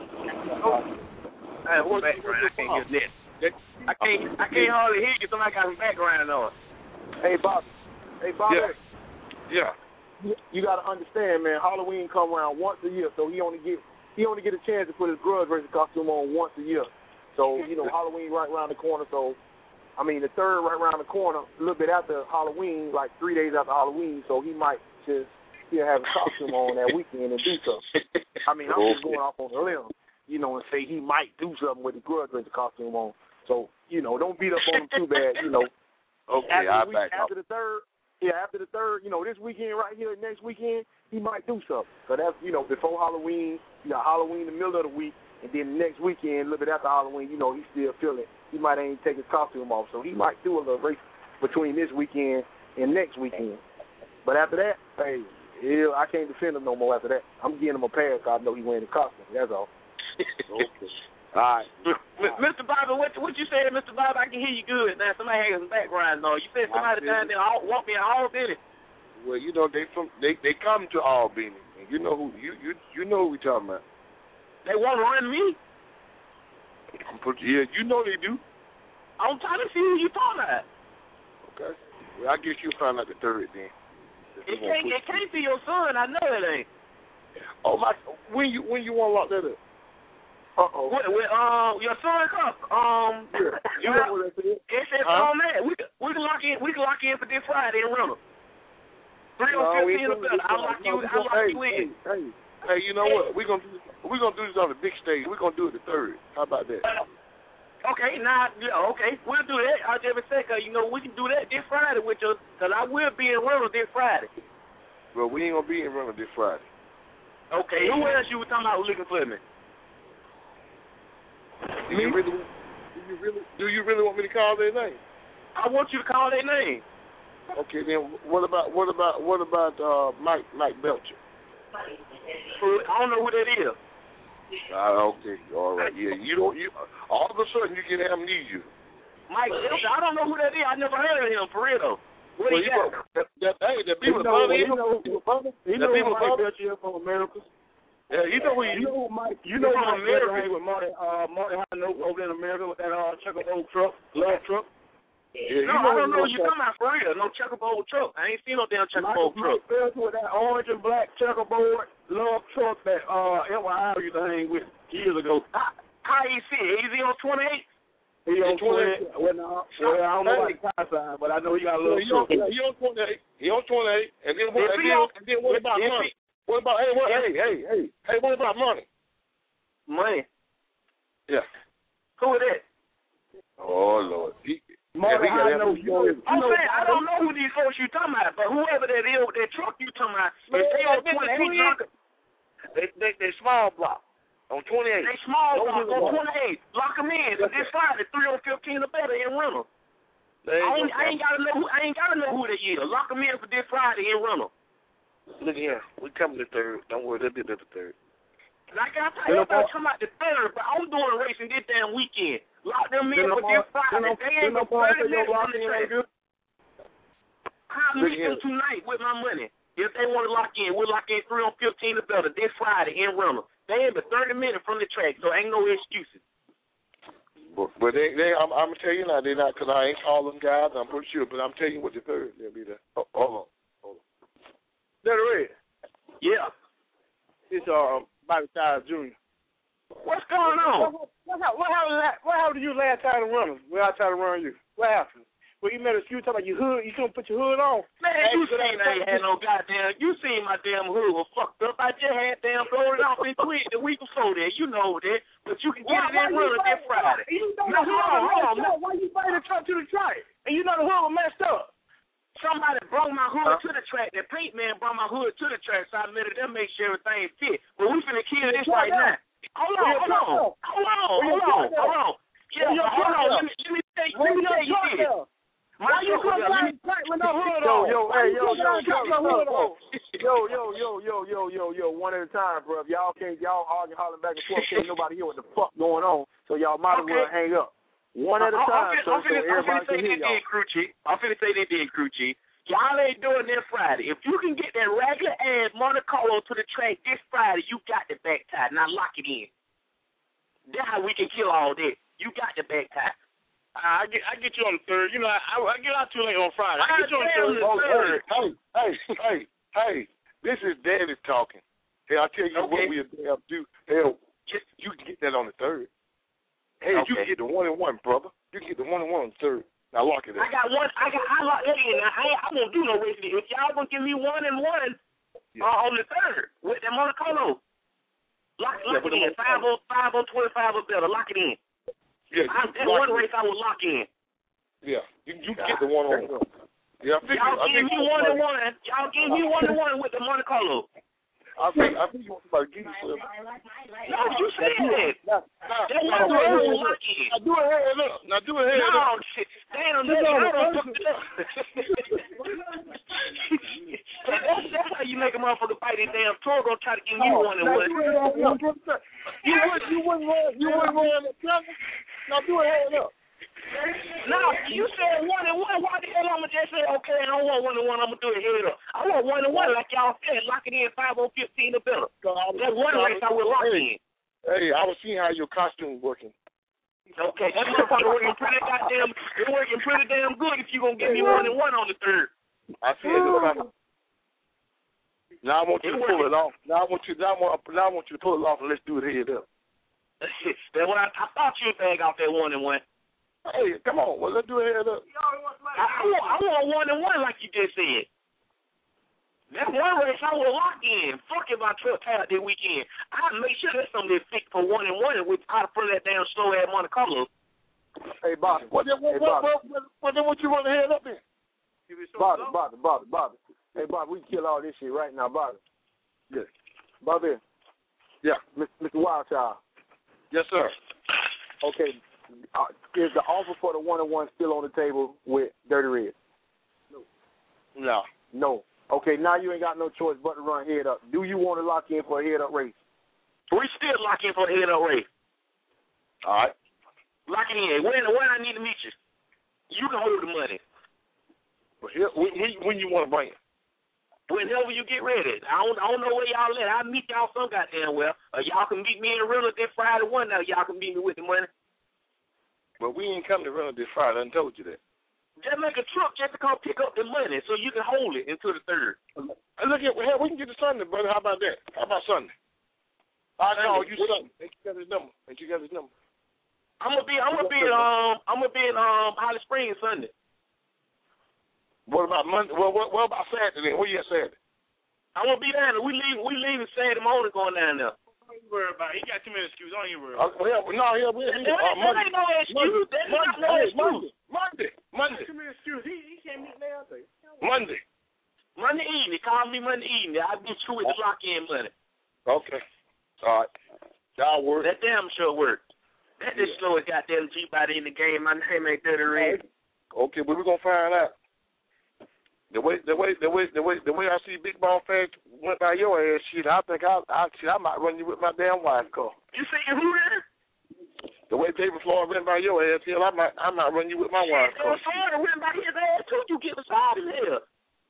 Hey, what's background? I can't hear that. I can't, I can't hardly hear you. Somebody got some background noise. Hey, Bobby. Hey, Bobby. Yeah. Yeah. You, you got to understand, man. Halloween come around once a year, so he only get he only get a chance to put his grudge racer costume on once a year. So you know, Halloween right around the corner. So I mean, the third right around the corner, a little bit after Halloween, like three days after Halloween. So he might just still have a costume on that weekend and do something. I mean, I'm just going off on a limb, you know, and say he might do something with the grudge racer costume on. So, you know, don't beat up on him too bad, you know. Okay, after I'll the week, back After up. the third, yeah, after the third, you know, this weekend right here, next weekend, he might do something. So that's, you know, before Halloween, you got Halloween in the middle of the week, and then the next weekend, a little bit after Halloween, you know, he still feeling it. He might ain't take his costume off, so he might do a little race between this weekend and next weekend. But after that, hey, hell, I can't defend him no more after that. I'm giving him a pass because I know he wearing the costume. That's all. Okay. All right. Mister Bobby, what what you said, Mister Bobby? I can hear you good. Now somebody has some background noise. You said somebody down there all, walk me in Albany. Well, you know they from they they come to Albany, and you know who you you you know who we talking about. They want to run me. I'm put, yeah, you know they do. I'm trying to see who you talking about. Okay. Well, I guess you'll find out the third then. It can't it can't be your son. I know it ain't. Oh my! When you when you want to lock that up? Uh oh. What? With, uh, your son come. Um. Yeah. You know what that is? It's it's huh? on that. We we can lock in. We can lock in for this Friday in Rental. Three no, or fifteen of them. I'll lock you. I'll lock hey, you in. Hey, hey, hey, you know what? We're gonna do this, we're gonna do this on the big stage. We're gonna do it the third. How about that? Okay, now, yeah, okay, we'll do that. I'll just say, cause you know we can do that this Friday with you, cause I will be in Rental this Friday. Well, we ain't gonna be in Rental this Friday. Okay, who else you were talking about looking for me? Do you really? Do you really? Do you really want me to call their name? I want you to call their name. Okay, then what about what about what about uh, Mike Mike Belcher? I don't know who that is. Uh, okay, all right, yeah. You don't. You all of a sudden you get amnesia. Mike Belcher, I don't know who that is. I never heard of him for real though. What well, he got? That, that, hey, that people above him. He know who Mike Belcher is from America. Yeah, you know who you know who Mike. You know Mike Belcher hang with Marty uh, Marty Hino over in America with that uh, checkerboard truck, love truck. Yeah, no, I don't know what you're talking about for real. No checkerboard truck. I ain't seen no damn checkerboard truck. Mike Belcher with that orange and black checkerboard love truck that uh L Y I used to hang with years ago. How, how you see it? Is he on twenty-eight? He on twenty-eight. Well, no, well, I don't know about the car sign, but I know he got a little he truck. On, he on twenty-eight. He on twenty-eight. And then what, and then, and then what about money? What about hey, what, hey, hey, hey, hey, what about money? Money. Yeah. Who is that? Oh Lord. He, Marty yeah, Hino. You know, I'm saying I don't know who these folks you talking about, but whoever that is with that truck you talking about, if they on twenty-eight, they they they small block on twenty-eight. They small block on twenty-eight. Lock them in. So this Friday, three or fifteen or better in Rental. I ain't, I ain't gotta know who I ain't gotta know who they is. Lock them in for this Friday in Rental. Look here, we coming the third. Don't worry, they'll be there the third. Like I tell you, everybody come out the third, but I'm doing racing this damn weekend. Lock them in for this Friday. They ain't but thirty minutes on the track. I'll meet them tonight with my money. If they want to lock in, we'll lock in three on fifteen or better this Friday in Rental. They ain't but thirty minutes from the track, so ain't no excuses. But, but they, they, I'm, I'm gonna tell you now, they're not, cause I ain't call them guys. I'm pretty sure, but I'm telling you what the third they'll be there. Oh, hold on, hold on. That red. Yeah. It's uh Bobby Tyler Junior What's going on? What, what, what, what, happened, what happened to you last time to run us? When I tried to run you, what happened? Well, you made a excuse talking about your hood. You couldn't put your hood on. Man, hey, you seen I ain't had no goddamn. You seen my damn hood was fucked up. I just had damn blown it off and quit the week before that. You know that, but you can get why, it in Rental this Friday. You know now, hold on, hold on. Why you bring the truck to the track? And you know the hood was messed up. Somebody brought my hood huh? to the track. That paint man brought my hood to the track, so I made it them make sure everything fit. But we finna kill this right now. Hold on, hold on, hold on, hold on, hold on. Yeah, hold on. Let me let me tell you. Let me tell you this. Why you come back with no hood on? Yo, yo, hey, yo, yo, yo, yo, yo, yo, yo, yo, yo, yo, one at a time, bro. If y'all can't, y'all arguing, hollering back and forth, can't nobody hear what the fuck going on, so y'all might as well hang up. One at a time, so, so everybody can hear y'all. I'm finna say they did, crew chief. Y'all ain't doing that Friday. If you can get that regular ass Monte Carlo to the track this Friday, you got the back tie. Now lock it in. That's how we can kill all that. You got the back tie. I get, I get you on the third. You know, I, I get out too late on Friday. I get you on the third. On the third. Hey, hey, hey, hey! This is Daddy talking. Hey, I tell you okay. what we'll damn do. Hell, you can get that on the third. Hey, okay. You can get the one and one, brother. You can get the one and one on the third. Now lock it in. I got one. I got. I lock that in. I ain't, I won't do no racing. If y'all gonna give me one and one yeah. uh, on the third with that Monte Carlo, lock, lock yeah, it in. Five on five on twenty five or better. Lock it in. Yeah, I, that one race I would lock in. Yeah, you you get the one on one. Yeah, I think y'all I give think me one and one. Y'all give me one and one with the Monte Carlo. I think I think you want somebody to give you some. No, you said that. Now, that one race I would lock in. Now do a head up. Now do a head no, up. No, shit. Damn, man, I done fucked it up. that's, that's how you make a motherfucker fight his damn tour. Gonna try to give me one and one. You wouldn't, you wouldn't run, you wouldn't run the traffic. Now do a head up. No, you said one and one. Why the hell I'ma just say okay? I don't want one and one. I'ma do it head up. I want one and one, like y'all said. Lock it in five on fifteen or better. That one race I will lock in. Hey, I was seeing how your costume working. Okay, that motherfucker working pretty goddamn. It's working pretty damn good. If you gonna give me one and one on the third. I see it. Now I want you to pull it off. Now I want you. Now I want. Now I want you to pull it off and let's do it head up. That's what I, I thought you'd bag out that one and one. Hey, come on. Well, let's do it head up. I, I, want, I want one and one like you just said. That one race I will lock in. Fuck if I truck out that weekend. I'll make sure there's something fixed for one and one with out of front of that damn slow ass Monte Carlo. Hey, Bobby. What, what, hey, what, Bobby. what, what, what, what, what you want to head up in? Bobby, Bobby, Bobby, Bobby. Hey, Bobby, we can kill all this shit right now, Bobby. Good. Bobby. Yeah. Mister Wildchild. Yes, sir. Okay. Uh, is the offer for the one and one still on the table with Dirty Red? No. No. No. Okay, now you ain't got no choice but to run head up. Do you want to lock in for a head up race? We still lock in for a head up race. All right. Lock it in. When when I need to meet you, you can hold the money. But here, when, when you want to bring it? Whenever you get ready. I don't, I don't know where y'all at. I'll meet y'all some goddamn well. Or y'all can meet me in the river this Friday one. Now y'all can meet me with the money. But we ain't coming to run this Friday. I done told you that. Just make a truck just to come pick up the money so you can hold it until the third. Hey, look at hell, we can get to Sunday, brother. How about that? How about Sunday? I call you Sunday. Ain't you got his number? Ain't you got his number? I'm gonna be. I'm gonna be in. Um. I'm gonna be in. Um. Holly Springs Sunday. What about Monday? Well, what, what about Saturday? Where you at Saturday? I'm gonna be down there. We leave. We leaving Saturday morning going down there. Don't you worry about it. He got too many excuses. Don't you worry about it. Uh, well, no, yeah, we that, uh, that ain't no excuse. That ain't no excuse. Monday. Monday. Too many excuses. He, he can't meet me out there. Monday. Monday evening. Call me Monday evening. I'll get you with the lock-in money. Okay. All right. That'll work. That damn sure work. That yeah. the slowest goddamn Jeep out in the game. My name ain't Dirty Red. Okay, but we're gonna find out. The way, the way, the way, the way, the way I see Big Ball Fast went by your ass, shit, I think I, I, shit, I might run you with my damn wife car. You see who there? The way David Floyd went by your ass, hell, I might, I might run you with my wife car. David Floyd went by his ass too. You get beside him here.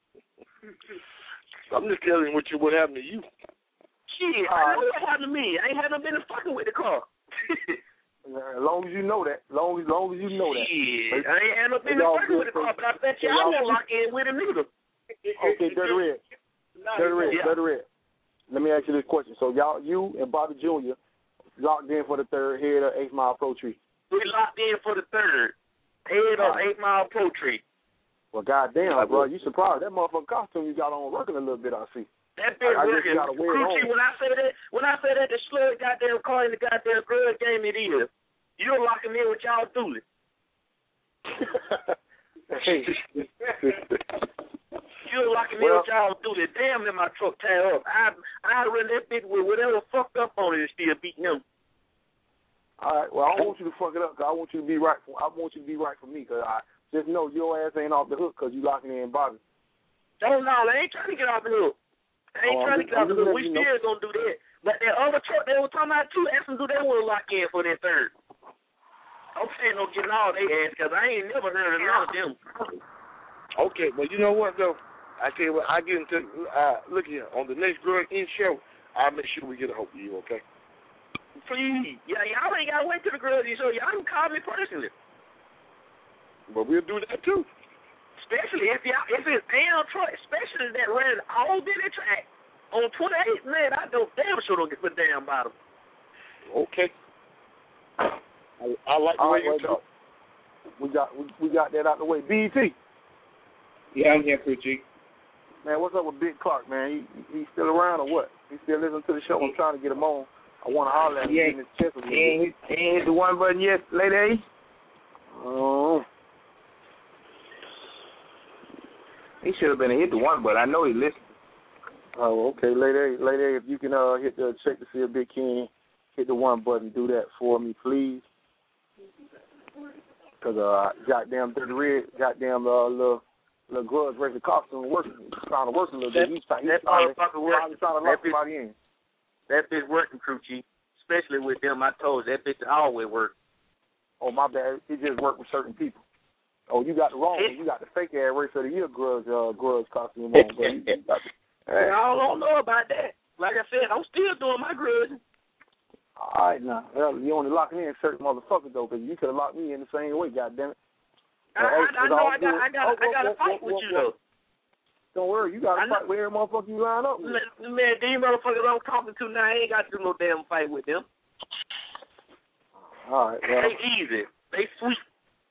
I'm just telling you what you what happened to you. Shit, I know what happened to me. I ain't had no business fucking with the car. As long as you know that. As long as, long as you know that. Yeah, I ain't had no business fucking with the car, but I bet you I won't lock in with him either. Okay, Dirty Red. Dirty Red, yeah. Dirty Red. Let me ask you this question. So y'all, you and Bobby Junior locked in for the third head of Eight Mile Pro Tree. We locked in for the third head of Eight Mile Pro Tree. Well, goddamn, bro, you surprised. That motherfucking costume you got on working a little bit, I see. That bitch working. Crucci, when I say that, when I say that, the slug goddamn car in the goddamn grudge game it is. You're locking in with y'all doing. Hey. You're locking in well, with y'all doing. Damn, that my truck tied up. I I run that bitch with whatever fucked up on it and still beating them. All right. Well, I don't want you to fuck it up. Cause I want you to be right. For, I want you to be right for me. Cause I just know your ass ain't off the hook. Cause you locking in Bobby. Don't know. I ain't trying to get off the hook. I ain't oh, trying to get off the hook. We still know. Gonna do that. But that other truck they were talking about too, ask them do they want to lock in for that third. I'm saying no getting all they ass because I ain't never heard of none of them. Okay, well you know what though, I tell you what, I get into uh, look here on the next Greg In show. I'll make sure we get a hold of you. Okay. Please, yeah, y'all ain't gotta wait till the Greg In show. Y'all can call me personally. But we'll do that too. Especially if y'all if it's damn truck, especially that ran all day track on twenty-eight, man, I don't damn sure don't get put down bottom. Okay. I, I like the way you talk. We got we, we got that out the way. B E T. Yeah, I'm here, Crew Chief. Man, what's up with Big Clark, man? He he still around or what? He still listening to the show? I'm trying to get him on. I want to holler at him in his chest a little He ain't, bit. he ain't hit the one button yet, Lady A? Oh. He should have been hit the one button. I know he listened. Oh, okay, Lady A. Lady A, if you can uh, hit the check to see if Big King hit the one button, do that for me, please. Because uh, goddamn Dirty Red, goddamn uh, little little grudge racer costume working, trying to work a little bit. He's trying, he's That trying, motherfucker working. he's trying to lock somebody in. That bitch working, crew chief. Especially with them, I told you, that bitch always work. Oh, my bad. It just worked with certain people. Oh, you got the wrong one. You got the fake ass Racer of the Year grudge, uh, grudge costume on. But you, you got the, Hey, I don't know about that. Like I said, I'm still doing my grudging. all right, now. Well, you only locking in certain motherfuckers, though, because you could have locked me in the same way, goddammit. I, I, I know I got, I got, oh, I got to oh, fight oh, with oh, you oh. though. Don't worry, you got to fight with every motherfucker you line up with. Man, man, these motherfuckers I'm talking to now, I ain't got to do no damn fight with them. All right, well. They easy. They sweet.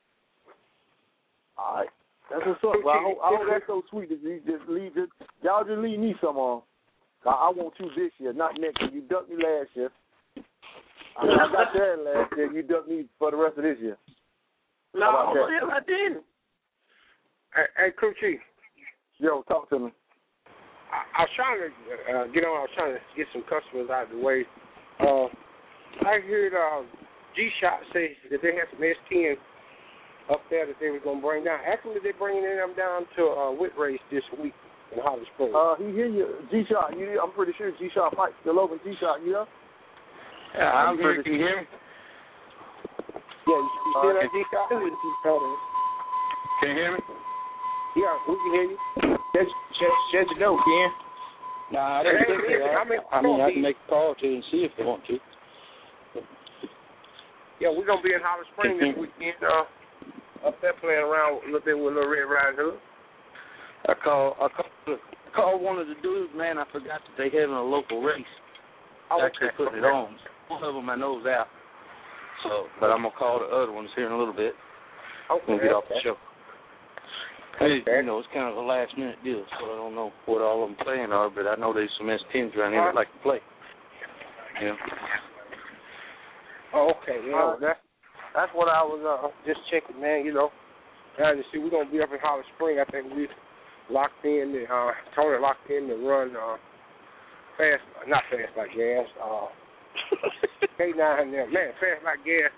All right. That's what's up. Well, I hope, I hope that's so sweet that you just leave it. Y'all just leave me some on. I, I want you this year, not next year. You ducked me last year. I, mean, I got that last year. You ducked me for the rest of this year. No, How about that? hell, I didn't. Hey, hey, Crew Chief. Yo, talk to me. I, I was trying to uh, get on. I was trying to get some customers out of the way. Uh, I heard uh, G-Shot say that they had some S ten up there that they were going to bring down. Actually, they're bringing them down to uh, Whit Race this week in Holly Springs. Uh, he hear you. G-Shot, you, I'm pretty sure G-Shot fight still open. G-Shot, you know? Yeah, I'm here. Can you hear me? Yeah, you, you see that, G-Shot? Can you hear me? Yeah, we can hear you. Shut, shut, shut your door, Ken. Nah, I didn't Hey, think listen, that. I mean, I mean, I can make a call to and see if they want to. Yeah, we're going to be in Holly Springs this weekend. Uh, up there playing around a little bit with Little Red Riding Hood. I called, I called, I called one of the dudes, man. I forgot that they having a local race. Oh, Actually okay. putting it on. One of them I know's out. So, but I'm gonna call the other ones here in a little bit. Okay. When we get off the show. Hey, Okay. you know, it's kind of a last minute deal, so I don't know what all of them playing are, but I know there's some S tens around here that like to play. Yeah. Oh, okay. Yeah, that's that's what I was uh, just checking, man. You know, as you see, we're gonna be up in Holly Springs. I think we locked in. The, uh, Tony locked in to run uh, fast, not fast like gas. Uh, K nine there, man, fast like gas.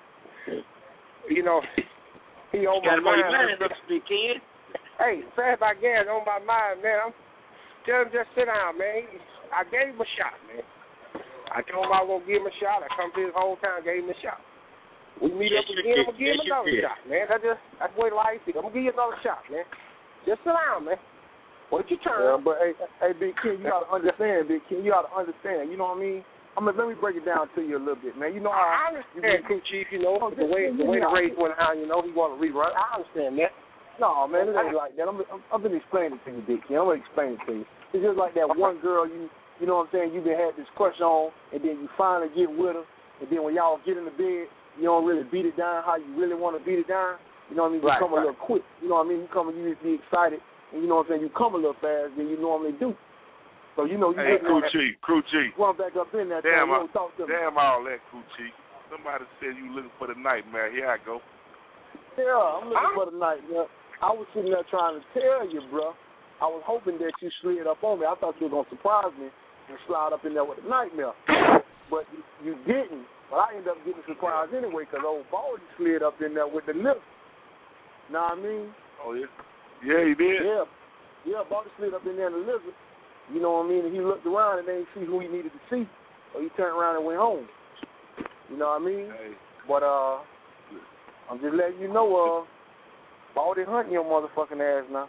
You know, he on my mind. Kid. Hey, fast like gas on my mind, man. I'm, tell him just sit down, man. I gave him a shot, man. I told him I was gonna give him a shot. I come to his hometown, gave him a shot. We meet Yes, up you again, did. I'm gonna give him Yes, you another did. shot, man. That's just that's the way life is. I'm gonna give you another shot, man. Just sit down, man. What's your turn? Yeah, but hey, hey, Big King, you gotta understand, Big King. You gotta understand. You know what I mean? I mean, let me break it down to you a little bit, man. You know how I understand, Crew Chief. You know the way the way the race went out. You know he want to rerun. I understand that. No, man, it ain't like that. I'm, I'm, I'm gonna explain it to you, Big King. I'm gonna explain it to you. It's just like that one girl you, you know what I'm saying? You been had this crush on, and then you finally get with her, and then when y'all get in the bed, you don't really beat it down how you really want to beat it down. You know what I mean? You Right, come right. a little quick. You know what I mean? You come, you just be excited, and you know what I'm saying? You come a little fast than you normally do. So you know you Hey, get Crew Chief, Crew Chief. run back up in that Damn, thing. I, You talk to me. damn all that, Crew Chief. Somebody said you looking for the nightmare. Here I go. Yeah, I'm looking for the night, man. I was sitting there trying to tell you, bro. I was hoping that you slid up on me. I thought you were gonna surprise me and slide up in there with a nightmare, but you, you didn't. But I ended up getting surprised anyway because old Baldy slid up in there with the lift. Know what I mean? Oh yeah, yeah, he did. Yeah, yeah. Baldy slid up in there in the lizard. You know what I mean? And he looked around and didn't see who he needed to see, so he turned around and went home. You know what I mean? Hey. But uh, I'm just letting you know, uh, Baldy hunting your motherfucking ass now.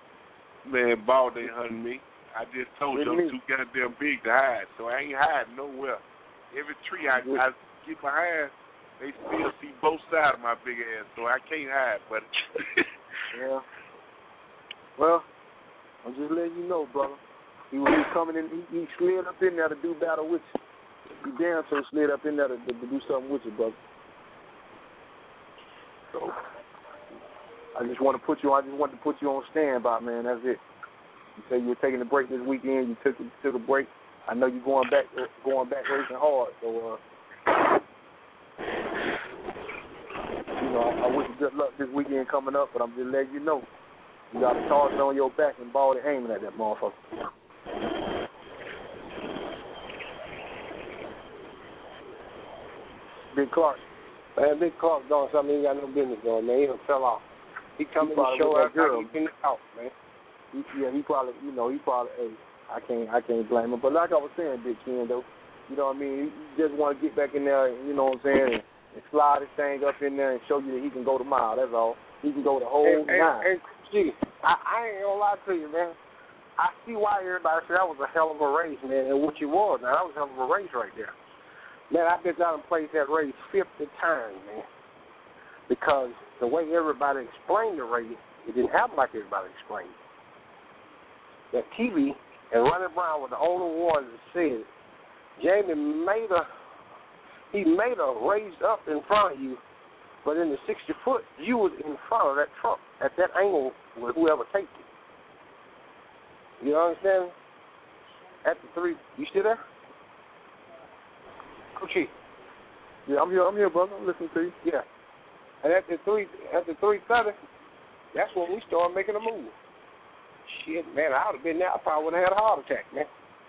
Man, Baldy hunting me. I just told you Really? I'm too goddamn big to hide, so I ain't hiding nowhere. Every tree I, I get behind, they still see both sides of my big ass, so I can't hide, buddy. Yeah. Well, I'm just letting you know, brother. He was he coming in. He, he slid up in there to do battle with you. He damn so slid up in there to, to, to do something with you, brother. So I just want to put you. I just want to put you on standby, man. That's it. You say you were taking a break this weekend. You took took a break. I know you're going back, going back racing hard. So, uh, you know, I, I wish you good luck this weekend coming up. But I'm just letting you know, you got a target on your back and ball and aiming at that motherfucker. Big Clark. Man, Big Clark doing something he ain't got no business doing, man. He done fell off. He come to the show after he been out, man. He, yeah, he probably, you know, he probably, hey, I can't, I can't blame him. But like I was saying, Big Ken, though, you know what I mean? He just want to get back in there, you know what I'm saying, and, and slide his thing up in there and show you that he can go the mile. That's all. He can go the whole hey, nine. Hey, gee, I, I ain't gonna lie to you, man. I see why everybody said that was a hell of a race, man, and what you was. Now, that was a hell of a race right there. Man, I bet y'all done played that race fifty times, man. Because the way everybody explained the race, it didn't happen like everybody explained it. That T V and Ronnie Brown were the only ones that said, Jamie made a, he made a raise up in front of you, but in the sixty foot, you was in front of that truck at that angle with whoever takes it. You understand? At the three, you still there? Coachy. Yeah, I'm here. I'm here, brother. I'm listening to you. Yeah. And at the three, at the three thirty, that's when we started making a move. Shit, man, I would have been there. I probably would have had a heart attack, man.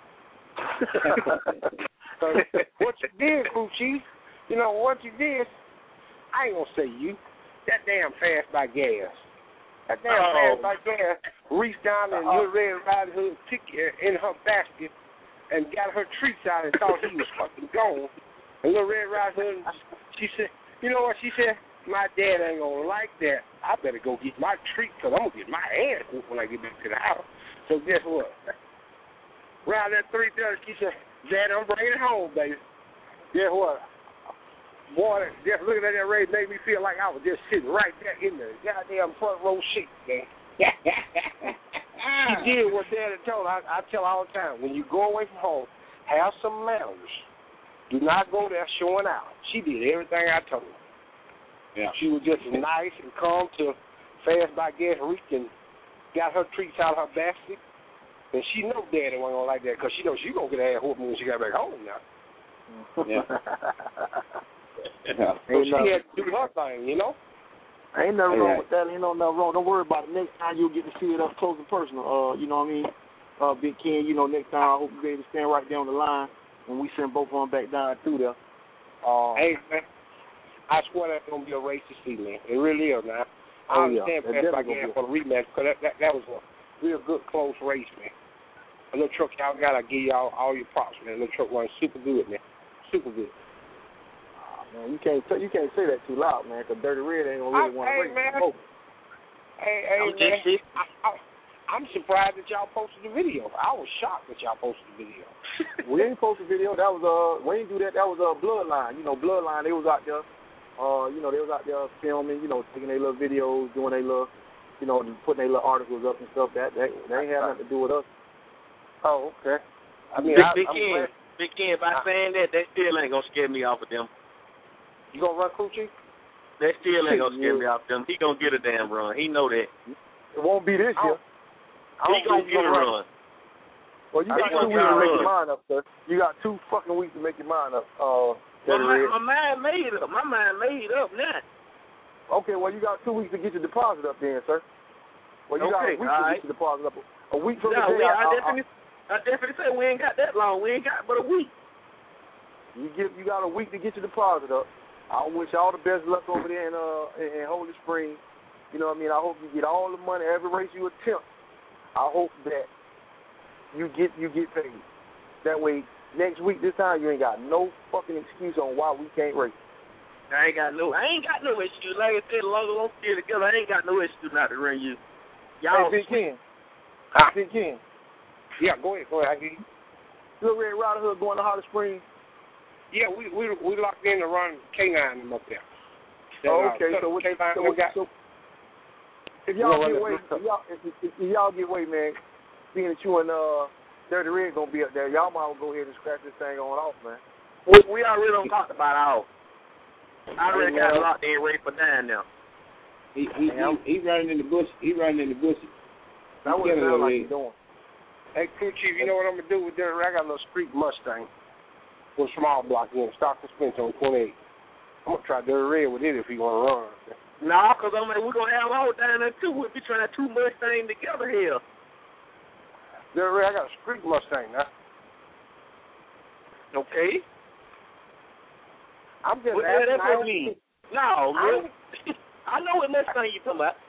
So what you did, crew chief, you know what you did. I ain't gonna say you. That damn fast by gas. That damn oh. fast by gas reached down and Uh-oh. your Red Riding Hood took her in her basket and got her treats out and thought he was fucking gone. And little Red Riding Hood, she said, you know what she said? My dad ain't gonna like that. I better go get my treat because I'm gonna get my ass whooped when I get back to the house. So guess what? Around that three thirty, she said, Dad, I'm bringing it home, baby. Guess what? Boy, just looking at that race made me feel like I was just sitting right there in the goddamn front row seat, man. She did what Dad had told her. I, I tell her all the time, when you go away from home, have some manners. Do not go there showing out. She did everything I told her. Yeah. She was just nice and calm to fast by gas reached and got her treats out of her basket. And she know Daddy wasn't going to like that because she knows she going to get her ass whooped when she got back home now. Yeah. Yeah. So she had to do her thing, you know? Ain't nothing Hey, wrong with that. Ain't no nothing wrong. Don't worry about it. Next time you'll get to see it up close and personal. Uh, you know what I mean? Uh, Big Ken, you know, next time I hope you'll be able to stand right there on the line when we send both of them back down through there. Uh, hey, man. I swear that's going to be a race to see, man. It really is, man. I Oh, yeah. understand That's fast by definitely gas for the rematch because that, that, that was a real good, close race, man. A little truck y'all got, I give y'all all your props, man. The little truck runs super good, man. Super good. Man, you can't t- you can't say that too loud, man, because Dirty Red ain't gonna really want to Hey, race. man. Oh. Hey, hey, I'm man. just- I, I, I'm surprised that y'all posted the video. I was shocked that y'all posted the video. We didn't post a video. That was uh, we didn't do that. That was a uh, Bloodline. You know, Bloodline. They was out there. Uh, you know, they was out there filming. You know, taking their little videos, doing their little, you know, putting their little articles up and stuff. That that they ain't have nothing to do with us. Oh, okay. I mean, Big, I, Big I'm Ken, glad. Big Ken, by saying that, that still ain't gonna scare me off of them. You gonna run Coochie? That still ain't gonna scare Yeah. me off them. He gonna get a damn run. He know that. It won't be this year. I He don't gonna think get a you're run. Well, you I got think two we're weeks to gonna make run. your mind up, sir. You got two fucking weeks to make your mind up. Uh, My, Dirty mind, Red. my mind made up. My mind made up now. Okay, well, you got two weeks to get your deposit up then, sir. Well, you got a Okay, week all to right. get your deposit up. A week from No, today, we, I, I, I, I, definitely, I definitely say we ain't got that long. We ain't got but a week. you get you got a week to get your deposit up. I wish you all the best luck over there in uh in, in Holy Springs. You know what I mean? I hope you get all the money every race you attempt. I hope that you get you get paid. That way, next week this time you ain't got no fucking excuse on why we can't race. I ain't got no, I ain't got no excuse. Like I said, as long as I'm still together, I ain't got no excuse not to run you. Y'all, Hey, Big Ken. Huh? Big Ken. Yeah, go ahead, go ahead. I hear you. Little Red Riding Hood going to Holly Springs. Yeah, we we we locked in to run K nine them up there. Oh, Uh, okay, so what? K nine So, we got. so if y'all We're get gonna away, run if y'all if, if, if y'all get away, man, being that you and uh Dirty Red gonna be up there, y'all might go ahead and scratch this thing on off, man. we, we already done talked about all. I already Hey, got man. locked in ready for nine now. He he he, he running in the bush. He running in the bushes. That's what it sounds like he's doing. Hey, crew chief, you know what I'm gonna do with Dirty Red? I got a little street Mustang with a small block in, stock suspension on twenty-eight. I'm gonna try Dirty Red with it if he wanna run. Nah, cause I'm like, we're gonna have all down there too. We'll be trying two Mustangs together here. Dirty Red, I got a street Mustang now. Okay. I'm just what asking. What that mean? No, man. I know what Mustang you talking about.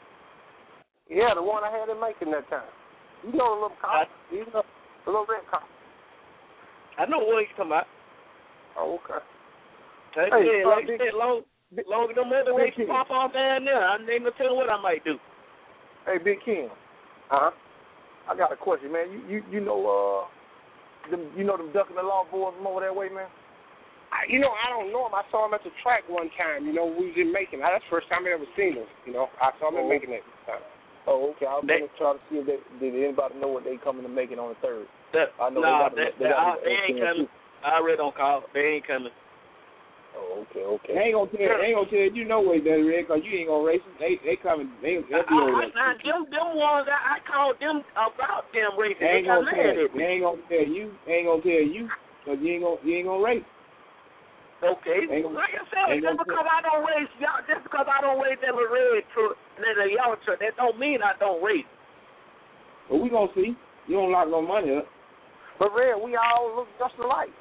Yeah, the one I had in Macon that time. You know the little car. You know the little red car. I know what you're talking about. Oh, okay. Hey, hey yeah, like you said, long, long as them other races pop off down there, I ain't gonna tell you what I might do. Hey, Big King. Uh huh. I got a question, man. You you you know uh, them you know them ducking the law boys from over that way, man. I, you know, I don't know him. I saw him at the track one time. You know, we was in Macon. That's the first time I ever seen him. You know, I saw him in Oh. Macon that time. Oh, okay. I was They- gonna try to see if they, did anybody know what they coming to make it on the third. That, I know nah, they, got that, they, that, got I, they ain't coming. I already don't call. They ain't coming. Oh, okay, okay. They ain't gonna tell. They ain't gonna tell you no way, Dirty Red, cause you ain't gonna race them. They they coming. They they'll be over I, I, there. them, them ones, I, I called them about them racing. They ain't got gonna mad tell. at me. They ain't gonna tell you. They ain't gonna tell you, cause you ain't gonna you ain't gonna race. Okay. Ain't gonna- Like I said, ain't just gonna because I don't race, y'all, just because I don't race that little red truck and that y'all truck, that don't mean I don't race. But we gonna see. You don't lock no money up. But Red, we all look just alike.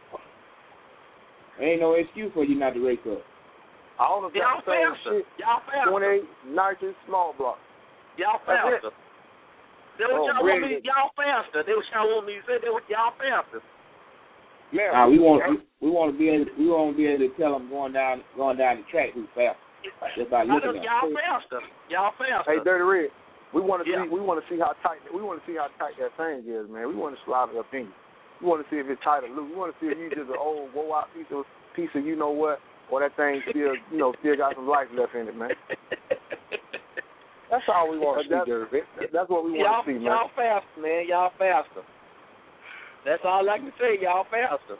Ain't no excuse for you not to race up. All of Y'all that same faster. shit. Y'all faster. twenty-eight nitrous small block. Y'all That's faster. They was Oh, y'all want me, really? y'all faster. They was y'all want me to say they was y'all faster. Man, Nah, we want we, we want to be able we want to be able to tell them going down going down the track who's fast. Just by I looking know at y'all them. faster. Y'all faster. Hey, Dirty Red. We want to Yeah. see. We want to see how tight. We want to see how tight that thing is, man. We want to slide it up in you. We want to see if it's tight or loose. We want to see if you just an old woe out piece of piece of you know what, or that thing still you know still got some life left in it, man. That's all we want to see, That's- Dirty Red. That's what we y'all, want to see, man. y'all faster, man. Y'all faster. That's all I can say. Y'all faster.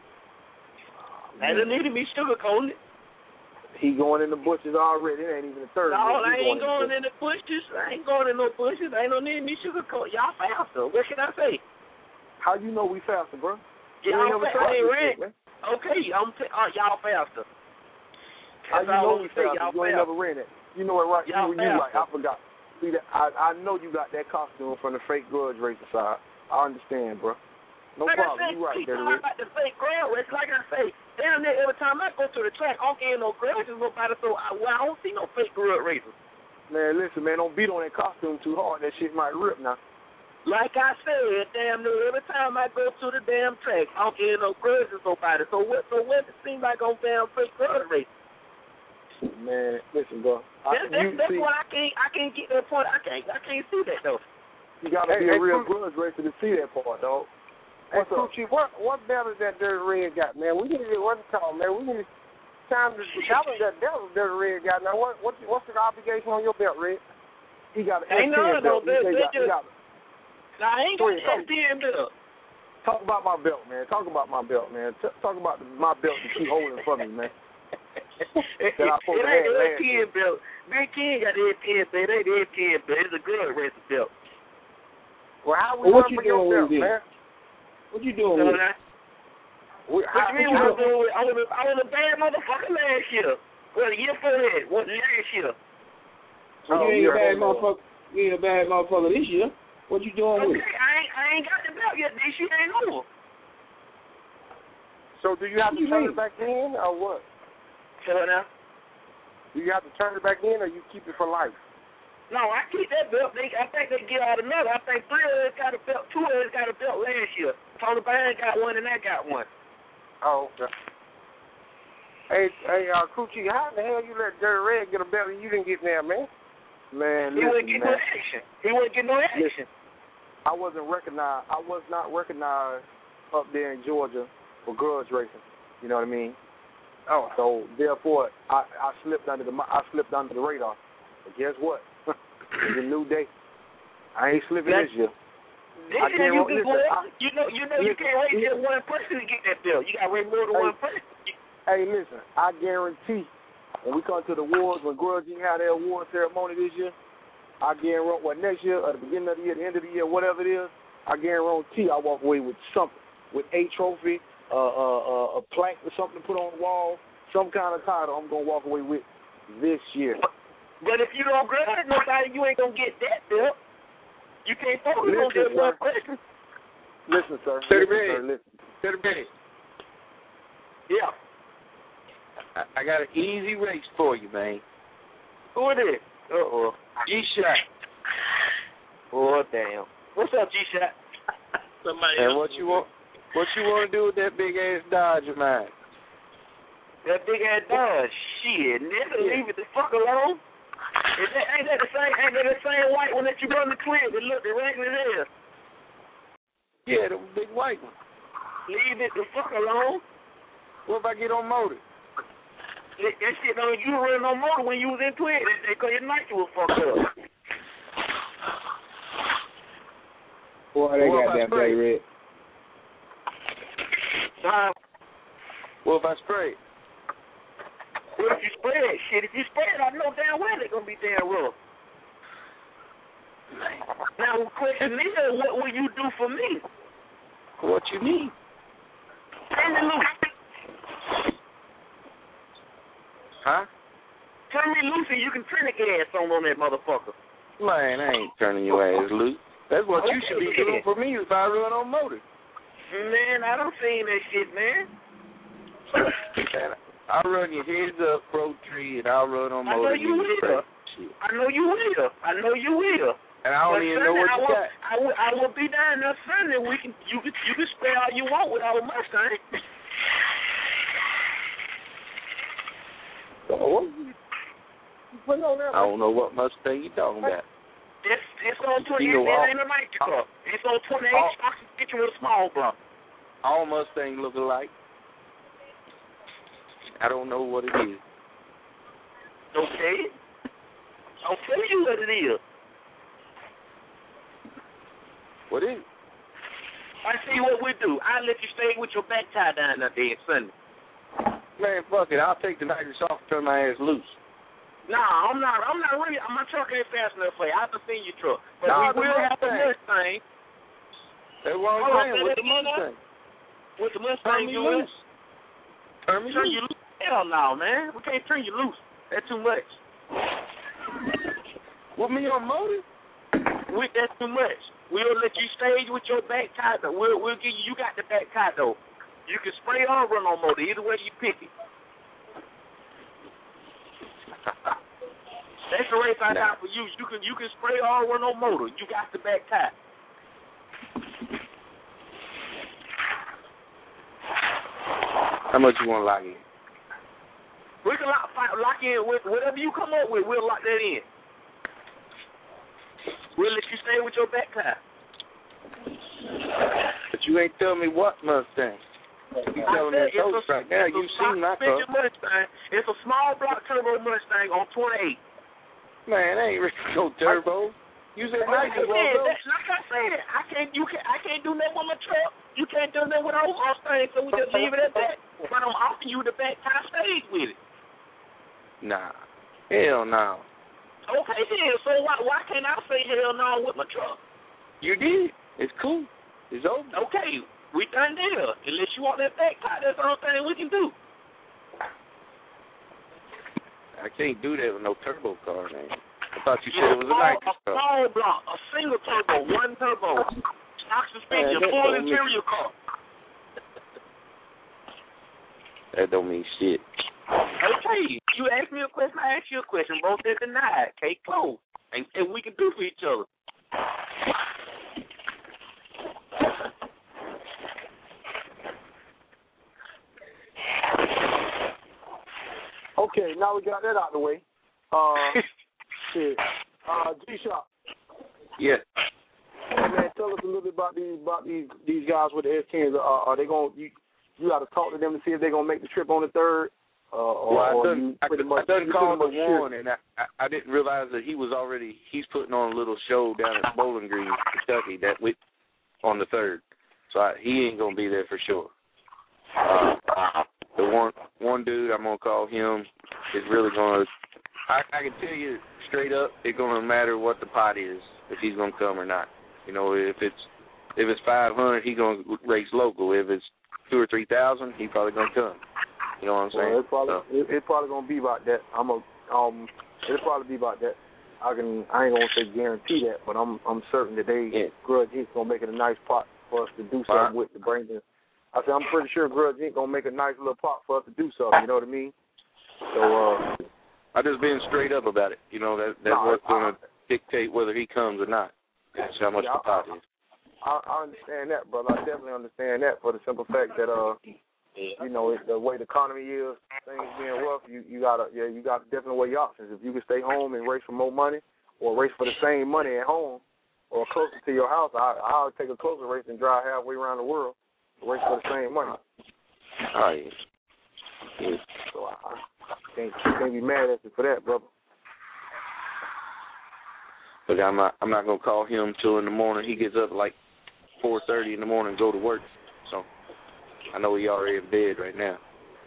I don't need to be sugarcoating it. He going in the bushes already. It ain't even the third. No, yet. I He ain't going going in the bushes. I ain't going in no bushes. I ain't no need me sugarcoat. Y'all faster. What should I say? How you know we faster, bro? You ain't Y'all never faster. tried I ain't this ran. shit, man. Okay, I'm t- uh, y'all faster. How That's you all know I'm we saying. faster? Y'all You ain't faster. never ran it. You know it right. Y'all You, you right. I faster. forgot. See that? I I know you got that costume from the fake grudge racer side. I understand, bro. No like problem. I say, You right, people Dirty talk Red. about the fake grudge race. Like I say, damn near every time I go to the track, I don't get no grudges nobody. So I, well, I don't see no fake grudge racers. Man, listen, man, don't beat on that costume too hard. That shit might rip now. Like I said, damn near every time I go to the damn track, I don't get no grudges nobody. So what? So what? It seems like on damn fake grudge race. Man, listen, bro. That's, I, that's, you that's see, what I can't. I can't get that point. I can't. I can't see that though. you gotta Hey, be a hey, real Crew- grudge racer to see that part, dog. Hey, What's up? Coochie, what what belt is that Dirty Red got, man? We need to get what's it called, man. We need to time to challenge that belt Dirty Red got. Now, what what what's the obligation on your belt, Red? He got an Ain't S ten none, though. belt. He They- say he they got, he just- got, Now I ain't Go got ahead, that talk. damn bill. talk about my belt, man. Talk about my belt, man. T- talk about the, my belt to keep holding for me, man. it That I ain't supposed to the have Ed last ten belt. Big King got the Ed ten belt. It ain't the Ed ten belt. It's a good racer belt. Well, how we Well, what run you for your doing belt, with it? man? What you doing So with it? now, We, what how, you mean? what What you I'm doing? with- I was a, I was a bad motherfucker last year. Well, the year before that. What last year? Well, Oh, you ain't yeah, a bad hold on. motherfucker. You ain't a bad motherfucker this year. What you doing Okay, with it? I ain't I ain't got the belt yet. This year ain't over. So do you have What to you turn mean? it back in, or what? So now, Do you have to turn it back in, or you keep it for life? no, I keep that belt. They, I think they get out another. I think three of us got a belt. Two of us got a belt last year. Tony Byrne got one, and I got one. Oh, okay. Hey, hey, uh, Coochie, how the hell you let Dirty Red get a belt and you didn't get there, man? Man, He wouldn't listen, get no man. action. He wouldn't get no action. I wasn't recognized. I was not recognized up there in Georgia for grudge racing. You know what I mean? Oh, so therefore, I, I slipped under the I slipped under the radar. But guess what? It's a new day. I ain't slipping That's- this year. This I year can't you listen, can go. I- You know, you know, you listen, can't race listen. just one person to get that belt. You got to race more than Hey. one person. Hey, listen, I guarantee when we come to the awards, when Grudge Incorporated have their award ceremony this year, I guarantee what next year, or the beginning of the year, the end of the year, whatever it is, I guarantee I walk away with something, with a trophy, uh, uh, uh, a plaque or something to put on the wall, some kind of title I'm going to walk away with this year. But if you don't grab nobody, you ain't going to get that, Bill. You can't focus on that one person. Listen, sir. Sir, listen, sir, listen. Sir, Benny. Yeah. I, I got an easy race for you, man. Who it is? Uh-oh. G-Shot. Oh, damn. What's up, G-Shot? Somebody And else. what you want? What you want to do with that big ass Dodge of mine? That big ass Dodge, shit, nigga, Yeah. leave it the fuck alone. Is that, ain't that the same? Ain't that the same white one that you run the clip that look the regular there? Yeah, the big white one. Leave it the fuck alone. What if I get on motor? That, that shit don't you running on motor when you was into it. They, they call your night you was fucked up. Boy, they What got if I that Bay Red. Uh, What if I spray it? What if you spray it? Shit, if you spray it, I know damn well they're going to be damn rough. Now, question is, what will you do for me? What you need? Turn me loose. Huh? Turn me loose and you can turn the gas on on that motherfucker. Man, I ain't turning your ass loose. That's what you should be doing for me if I run on motor. Man, I don't seen that shit, man. Man, I'll run your heads up, pro tree, and I'll run on I know motor. you will. I know you will. I know you will. And I don't But even Sunday, know what I you will, got. I will, I will be down there Sunday. We can, you can, you can spray all you want with our Mustang. Oh, I don't know what Mustang you talking about. It's it's on twenty. You It know, all- ain't a night truck. It's on twenty-eight. all- I can get you with a small block. All Mustangs look alike. I don't know what it is. Okay. I'll tell you what it is. What is it? I see what we do. I'll let you stay with your back tie down there there Sunday. Man, fuck it. I'll take the nitrous off and turn my ass loose. Nah, I'm not. I'm not really. My truck ain't fast enough for you. I can see your truck, but Nah, we the will have the Mustang. Mustang. That's what I'm Hold on, saying. say With that the again now? Mustang. With the Turn Mustang, me you will? loose. Turn me Turn loose. you loose? Hell no, man. We can't turn you loose. That's too much. With me on motor? We, that's too much. We'll let you stage with your back tie though. We'll we'll give you. You got the back tie though. You can spray or run on motor. Either way you pick it. That's the race I got for you. You can you can spray or run on motor. You got the back tie. How much you want to lock in? We can lock, lock in with whatever you come up with. We'll lock that in. We'll let you stay with your back tie. But you ain't telling me what Mustang. You telling me a toast right now. You seen my car. Mustang. It's a small block turbo Mustang on twenty-eight. Man, that ain't really no turbo. You said nice as well, though. Like I said, I can't. You can. I can't do nothing with my truck. You can't do nothing with our Mustang, so we just leave it at that. But I'm offering you the back tie stage with it. Nah, hell no. Okay, then. So why why can't I say hell no with my truck? You did. It's cool. It's over. Okay, we done there. Unless you want that back tie, that's the only thing we can do. I can't do that with no turbo car, man. I thought you said it was a nitrous A car. small block, a single turbo, one turbo, stock suspension, Man, that full don't interior car. That don't mean shit. Okay, you asked me a question, I asked you a question. Both said denied. Case closed. And, and we can do for each other. Okay, now we got that out of the way. Uh, shit. Uh, G-Shot. Yeah. Hey, man, tell us a little bit about these about these these guys with the S tens. Uh, are they going? You you got to talk to them to see if they're gonna make the trip on the third. Uh, or, Well, I or done, you I, pretty much, I done you called the pretty much one, and I, I, I didn't realize that he was already, he's putting on a little show down at Bowling Green, Kentucky, that week on the third. So I, he ain't going to be there for sure. Uh, the one one dude, I'm going to call him, is really going to, I, I can tell you straight up, it's going to matter what the pot is, if he's going to come or not. You know, if it's if it's five hundred, he gonna race local. If it's two or three thousand, he probably gonna come. You know what I'm saying? Well, it's probably so. it, it's probably gonna be about that. I'm a um, it'll probably be about that. I can I ain't gonna say guarantee that, but I'm I'm certain that they yeah. Grudge Incorporated gonna make it a nice pot for us to do something right. with to bring in. I said I'm pretty sure Grudge Incorporated gonna make a nice little pot for us to do something. You know what I mean? So uh, I just being straight up about it. You know that that's no, what's I, gonna I, dictate whether he comes or not. That's how much yeah, the pot I, is. I, I understand that, brother. I definitely understand that for the simple fact that uh, you know, it, the way the economy is, things being rough, you you gotta yeah you gotta definitely weigh your options. If you can stay home and race for more money, or race for the same money at home, or closer to your house, I I'll take a closer race and drive halfway around the world to race for the same money. Oh yeah. yeah. So I, I can't can't be mad at you for that, brother. But I'm not I'm not gonna call him till in the morning. He gets up like four thirty in the morning and go to work. So I know he already in bed right now.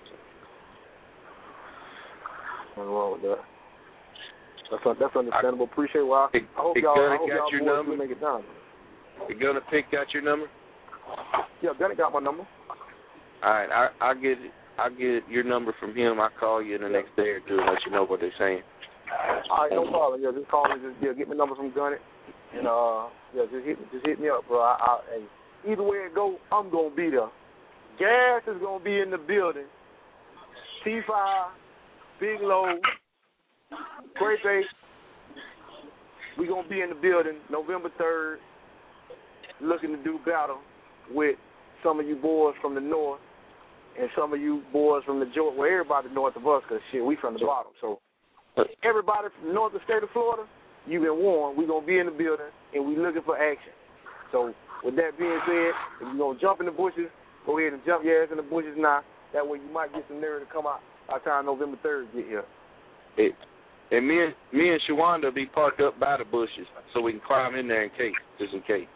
Nothing wrong with that. That's that's understandable. I, Appreciate why. I, I hope y'all, I hope got y'all your number. Make it down. The Gunner Pick got your number? Yeah, Gunner got my number. All right, I I get I get your number from him. I call you in the next day or two and let you know what they're saying. All right, no problem. Yeah, just call me. Just yeah, get my number from Gunner, and uh, yeah, just hit just hit me up, bro. I, I, and either way it go, I'm gonna be there. Gas is gonna be in the building. T five, Big Low, Great Base. We gonna be in the building November third, looking to do battle with some of you boys from the north and some of you boys from the Georgia. Well, everybody north of us, cause shit, we from the bottom. So everybody from north of the state of Florida, you've been warned. We gonna be in the building and we looking for action. So with that being said, if you gonna jump in the bushes, go ahead and jump your ass in the bushes now. That way you might get some nerve to come out by the time November third get here. It, and me and me and Shawanda be parked up by the bushes so we can climb in there in case, just in case.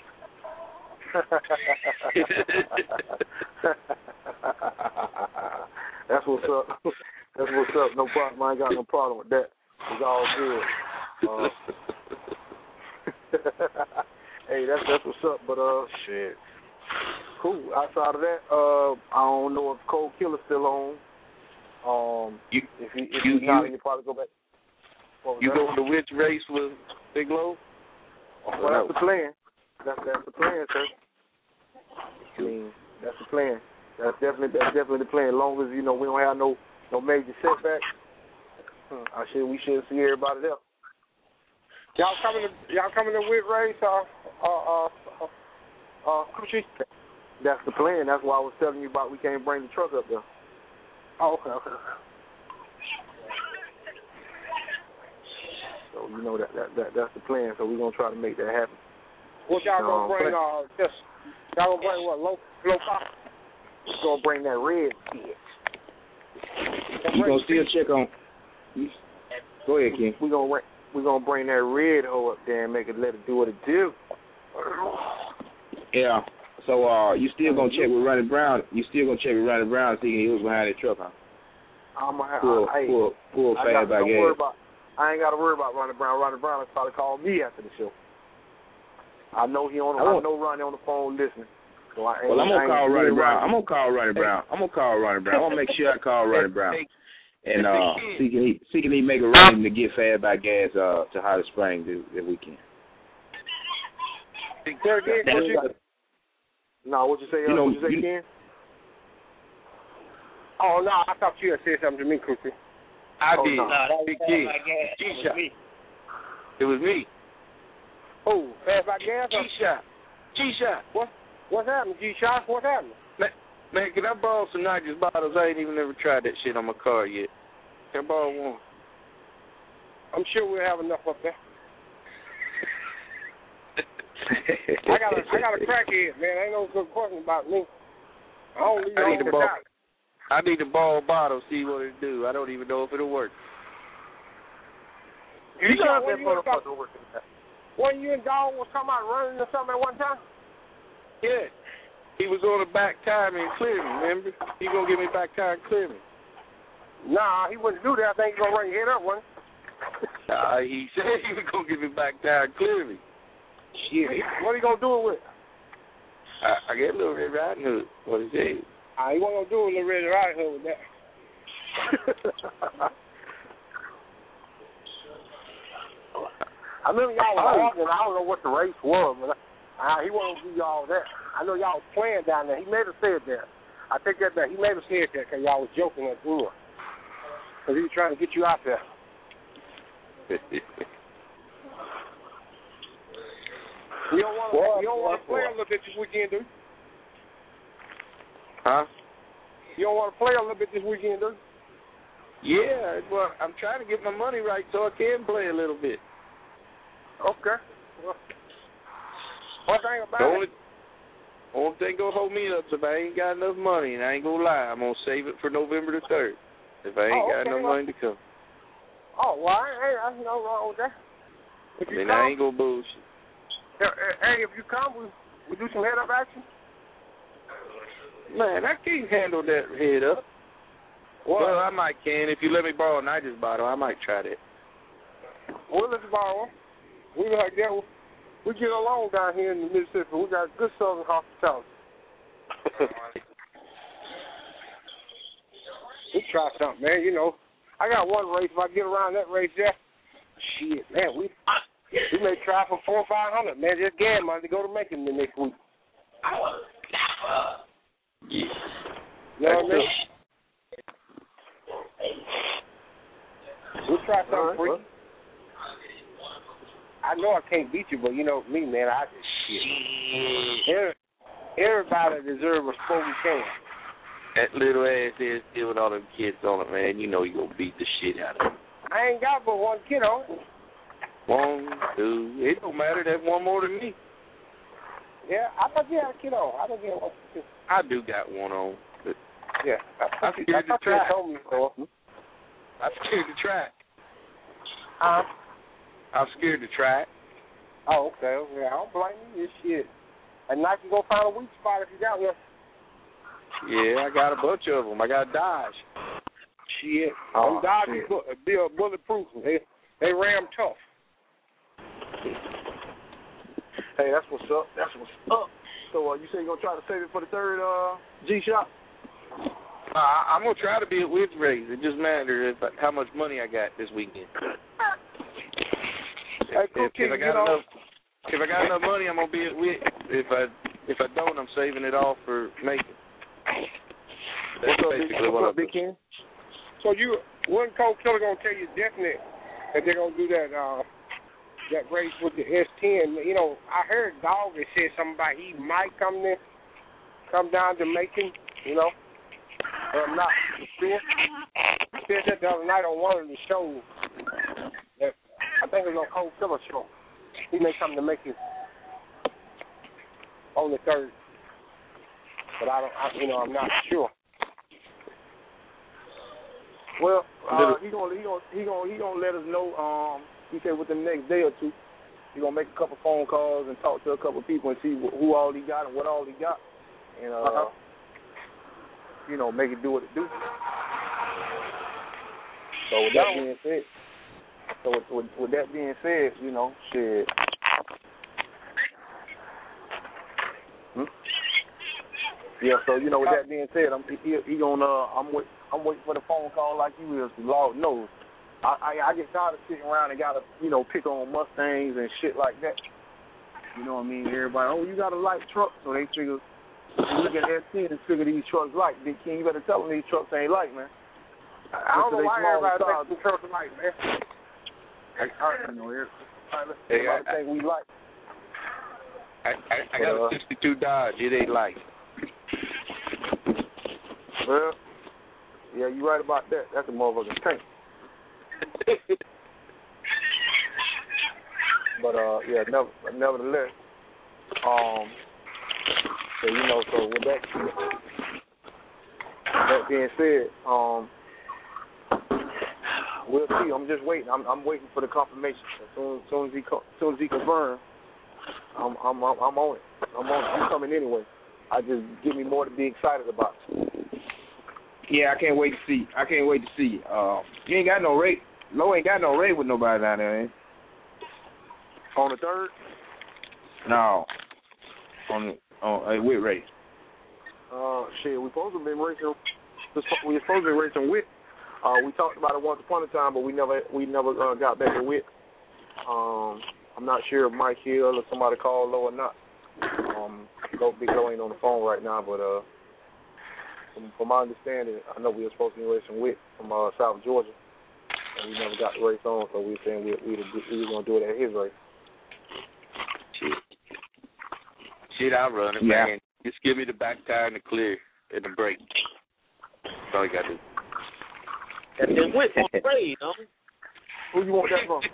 That's what's up. That's what's up. No problem. I ain't got no problem with that. It's all good. Uh, hey, that's that's what's up. But uh, shit. Cool. Outside of that, uh, I don't know if Cold Killer's still on. Um, you, if he if you, he's not, you, you probably go back. You that? Go to which race with Big Low? Well, well that's the plan. That's that's the plan, sir. I mean, that's the plan. That's definitely that's definitely the plan. As long as you know we don't have no no major setbacks, I should we should see everybody there. Y'all coming to y'all coming to Whit race? Uh, uh, uh, uh, Coochie? That's the plan. That's why I was telling you about we can't bring the truck up there. Oh, okay, okay. So you know that, that that that's the plan. So we're gonna try to make that happen. What y'all um, gonna bring? Uh, just y'all gonna bring what? Low, low pop. We're gonna bring that red kid. You gonna still check on? Go ahead, King. We gonna we gonna bring that red hoe up there and make it let it do what it do. Yeah. So uh, you still gonna check with Ronnie Brown? You still gonna check with Ronnie Brown see he was behind the truck, huh? I'm a, pull, I, pull, pull I fast by gas. I ain't got to worry about Ronnie Brown. Ronnie Brown will probably call me after the show. I know he on. I, I know Ronnie on the phone listening. So I well, I'm gonna call Ronnie Brown. I'm gonna call Ronnie Brown. I'm gonna call Ronnie Brown. I'm gonna make sure I call Ronnie Brown. And uh, see can he see can he make a run to get fast by gas uh to Holly Springs if, if we can. No, what you say? Uh, you know, what you say, you, Ken? Oh no, I thought you had said something to me, Cookie. I oh, did. No, that Big G. G-Shot. It was me. Oh, fast by gas? G-Shot. G-Shot. What? What's happening, G-Shot? What's happening? Man, man, can I borrow some nitrous bottles? I ain't even ever tried that shit on my car yet. Can I borrow one? I'm sure we'll have enough up there. I got a, I got a crackhead, man. Ain't no good question about me. I don't leave I need to borrow. Out. I need to borrow a bottle, see what it do. I don't even know if it'll work. You, you know when you, talk, when you and Dog was talking about running or something at one time? Yeah. He was on the back tire and clear me, remember? He gonna give me back tire and clear me. Nah, he wouldn't do that. I think he's gonna run your head up one. Nah, he said he was gonna give me back tire and clear me. Shit. What are you gonna do it with? I, I get Little Red Riding Hood. What is it? Uh, he wasn't going to do a Little Red Riding Hood with that. I remember y'all was arguing. I don't know what the race was, but uh, he wasn't going to do y'all that. I know y'all was playing down there. He may have said that. I take that back. He may have said that because y'all was joking at Brewer. Because he was trying to get you out there. You don't want to, you don't want to play a little bit this weekend, do you? Huh? You don't want to play a little bit this weekend, do you? Yeah, well, I'm trying to get my money right so I can play a little bit. Okay. Well, one thing about the only, it. Only thing gonna hold me up is if I ain't got enough money, and I ain't gonna lie, I'm gonna save it for November the third. If I ain't oh, got okay, no well, money to come. Oh, well, I ain't, ain't no wrong with that. If I you mean, come, I ain't gonna bullshit. Hey, if you come, we, we do some head-up action? Man, I can't handle that head up. Well, well, I might can. If you let me borrow a Night's bottle, I might try that. Well, let's borrow. We like that. We get along down here in the Mississippi. We got good Southern hospitality. We try something, man. You know, I got one race. If I get around that race there, shit, man, we we may try for four or five hundred, man. Just gam money to go to Macon the next week. Yeah. You know what I mean? We'll try something right, for you. I know I can't beat you, but you know me, man. I just shit. Everybody deserves a spoken can. That little ass is still with all them kids on it, man. You know you gonna beat the shit out of them. I ain't got but one kid on it. One, two. It don't matter. That's one more than me. Yeah, I thought you had a kid on. I don't get one. I do got one on. But yeah, I, I, I'm scared I to try. Told me so. I'm scared to try. Uh, I'm scared to try. Oh, okay. okay. I don't blame you. This shit. And now you go find a weak spot if you got one. Yeah, I got a bunch of them. I got Dodge. Shit. Oh, them Dodge be bulletproof. They they ram tough. Hey, that's what's up. That's what's up. So uh, you say you're gonna try to save it for the third uh, G Shop? Uh, I'm gonna try to be a with race. It just matters if how much money I got this weekend. Hey, if, if, if I got enough, if I got enough money, I'm gonna be at with. If I if I don't, I'm saving it all for making. That's what's basically up, what I'm Big Ken? So you, when Cold Killer gonna tell you definite that they're gonna do that uh, that race with the S ten? You know, I heard Dog had said something about he might come there, come down to Macon. You know, but I'm not sure. He said that the other night on one of the shows. That I think it was on Cold Killer show. He may come to Macon on the third. But I don't, I, you know, I'm not sure. Well, uh, he gonna he gonna he gonna he gonna let us know. Um, he said within the next day or two, he gonna make a couple phone calls and talk to a couple people and see wh- who all he got and what all he got, and uh, uh-huh. you know, make it do what it do. So with that being said, so with, with, with that being said, you know, shit. Hmm? Yeah, so you know, with that being said, I'm he, he gonna uh, I'm wait, I'm waiting for the phone call like you is. The Lord knows, I, I I get tired of sitting around and gotta you know pick on Mustangs and shit like that. You know what I mean? Everybody, oh, you got a light truck, so they figure they look at S ten and figure these trucks light. Big King, you better tell them these trucks ain't light, man. I don't know why everybody thinks these trucks are light, man. I, I, you know, everybody hey, I, think we light. I, I, I got a sixty-two Dodge. It ain't light. Well, yeah, you right about that. That's a motherfucking tank. But uh, yeah, never, nevertheless, um, so you know, so with that, that being said, um, we'll see. I'm just waiting. I'm, I'm waiting for the confirmation. As soon, as soon as he, as soon as he confirms, I'm, I'm, I'm, I'm on it. I'm on it. I'm coming anyway. I just give me more to be excited about. Yeah, I can't wait to see. I can't wait to see. Uh, you ain't got no rate. Low ain't got no rate with nobody down there, eh? On the third? No. On the on uh, with race? Uh, shit, we supposed to have been racing. We were supposed to be racing with. Uh, we talked about it once upon a time, but we never we never uh, got back to it. Um, I'm not sure if Mike Hill or somebody called Low or not. Um, Big Low ain't on the phone right now, but uh, from, from my understanding, I know we were supposed to be racing with from uh, South Georgia, and we never got the race on, so we were saying we, we, we were going to do it at his race. Shit, Shit I'll run it, yeah. man. Just give me the back tire and the clear and the brake. That's all you got to do. And then whip on the raid, huh? Who you want that from?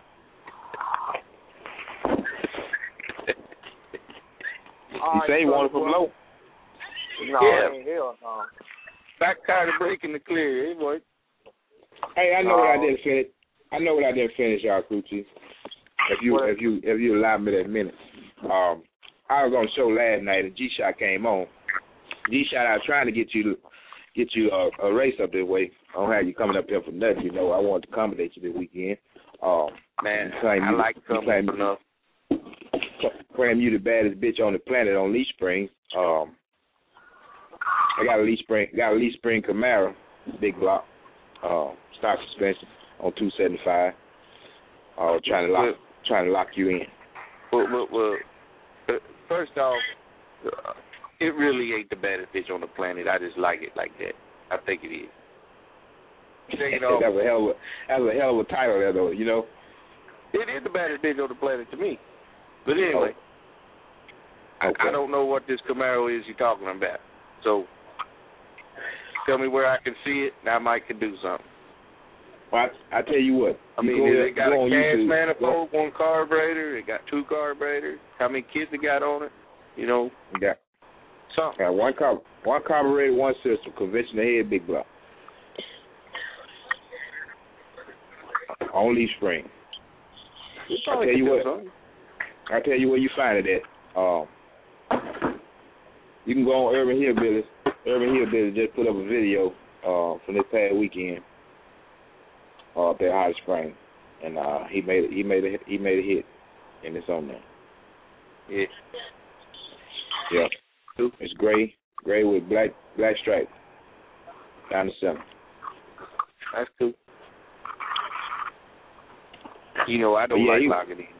You say you want it from Low? No, yeah. ain't hell no. Back tire, the brake, and the clear. Hey, boy. Hey, I know uh, what I didn't finish. I know what I didn't finish, y'all, crew chief. If you if you if you allow me that minute, um, I was on the show last night and G Shot came on. G Shot, I was trying to get you to get you a, a race up this way. I don't have you coming up here for nothing. You know, I wanted to accommodate you this weekend. Um, Man, I like coming enough. Claim you the baddest bitch on the planet on Leaf Spring. Um, I got a Leaf Spring, got a Leaf Spring Camaro, big block, uh, stock suspension on two seventy-five. Uh, trying to lock, trying to lock you in. Well, well, well first off, uh, it really ain't the baddest bitch on the planet. I just like it like that. I think it is. Second off, that's a hell of a, that's a hell of a title there, though. You know, it is the baddest bitch on the planet to me. But anyway, oh. okay. I, I don't know what this Camaro is you're talking about. So tell me where I can see it, and I might can do something. Well, I, I tell you what. I mean, it got a gas manifold, one carburetor. It got two carburetors. How many kids it got on it? You know, you got something. Got one car, one carburetor, one system, conventional head, big block. On Leaf Spring. I tell you what. Something. I tell you where you find it at. Um, you can go on Urban Hillbillies. Urban Hillbillies just put up a video uh, from this past weekend uh, up at Hot Spring, and uh, he made he made a he made a hit, and it's on there. Yeah. Yeah. It's gray, gray with black black stripes down the center. That's cool. You know, I don't yeah, like he, locking in.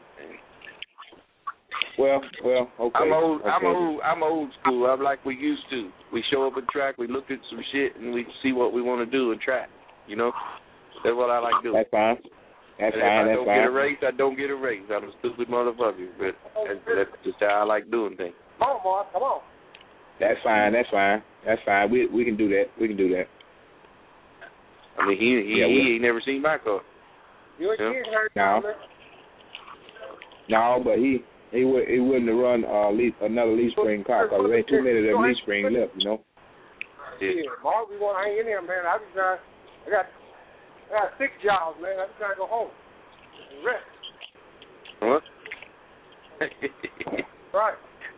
Well, well, okay. I'm old. Okay. I'm old. I'm old school. I'm like we used to. We show up at track. We look at some shit and we see what we want to do and track. You know, that's what I like doing. That's fine. That's and fine. If I that's don't fine. get a race, I don't get a race. I'm a stupid motherfucker, but that's, that's just how I like doing things. Come on, boy. Come on. That's fine. That's fine. That's fine. We we can do that. We can do that. I mean, he he, yeah, he ain't never seen my car. You yeah. No. No, but he. He would he wouldn't have run uh, Leaf, another Leaf Spring car because there ain't too many of them Leaf Spring left, you know. Yeah, Mark, we want to hang in there, man. I just trying. I got I got six jobs, man. I'm trying to go home and rest. What? Right.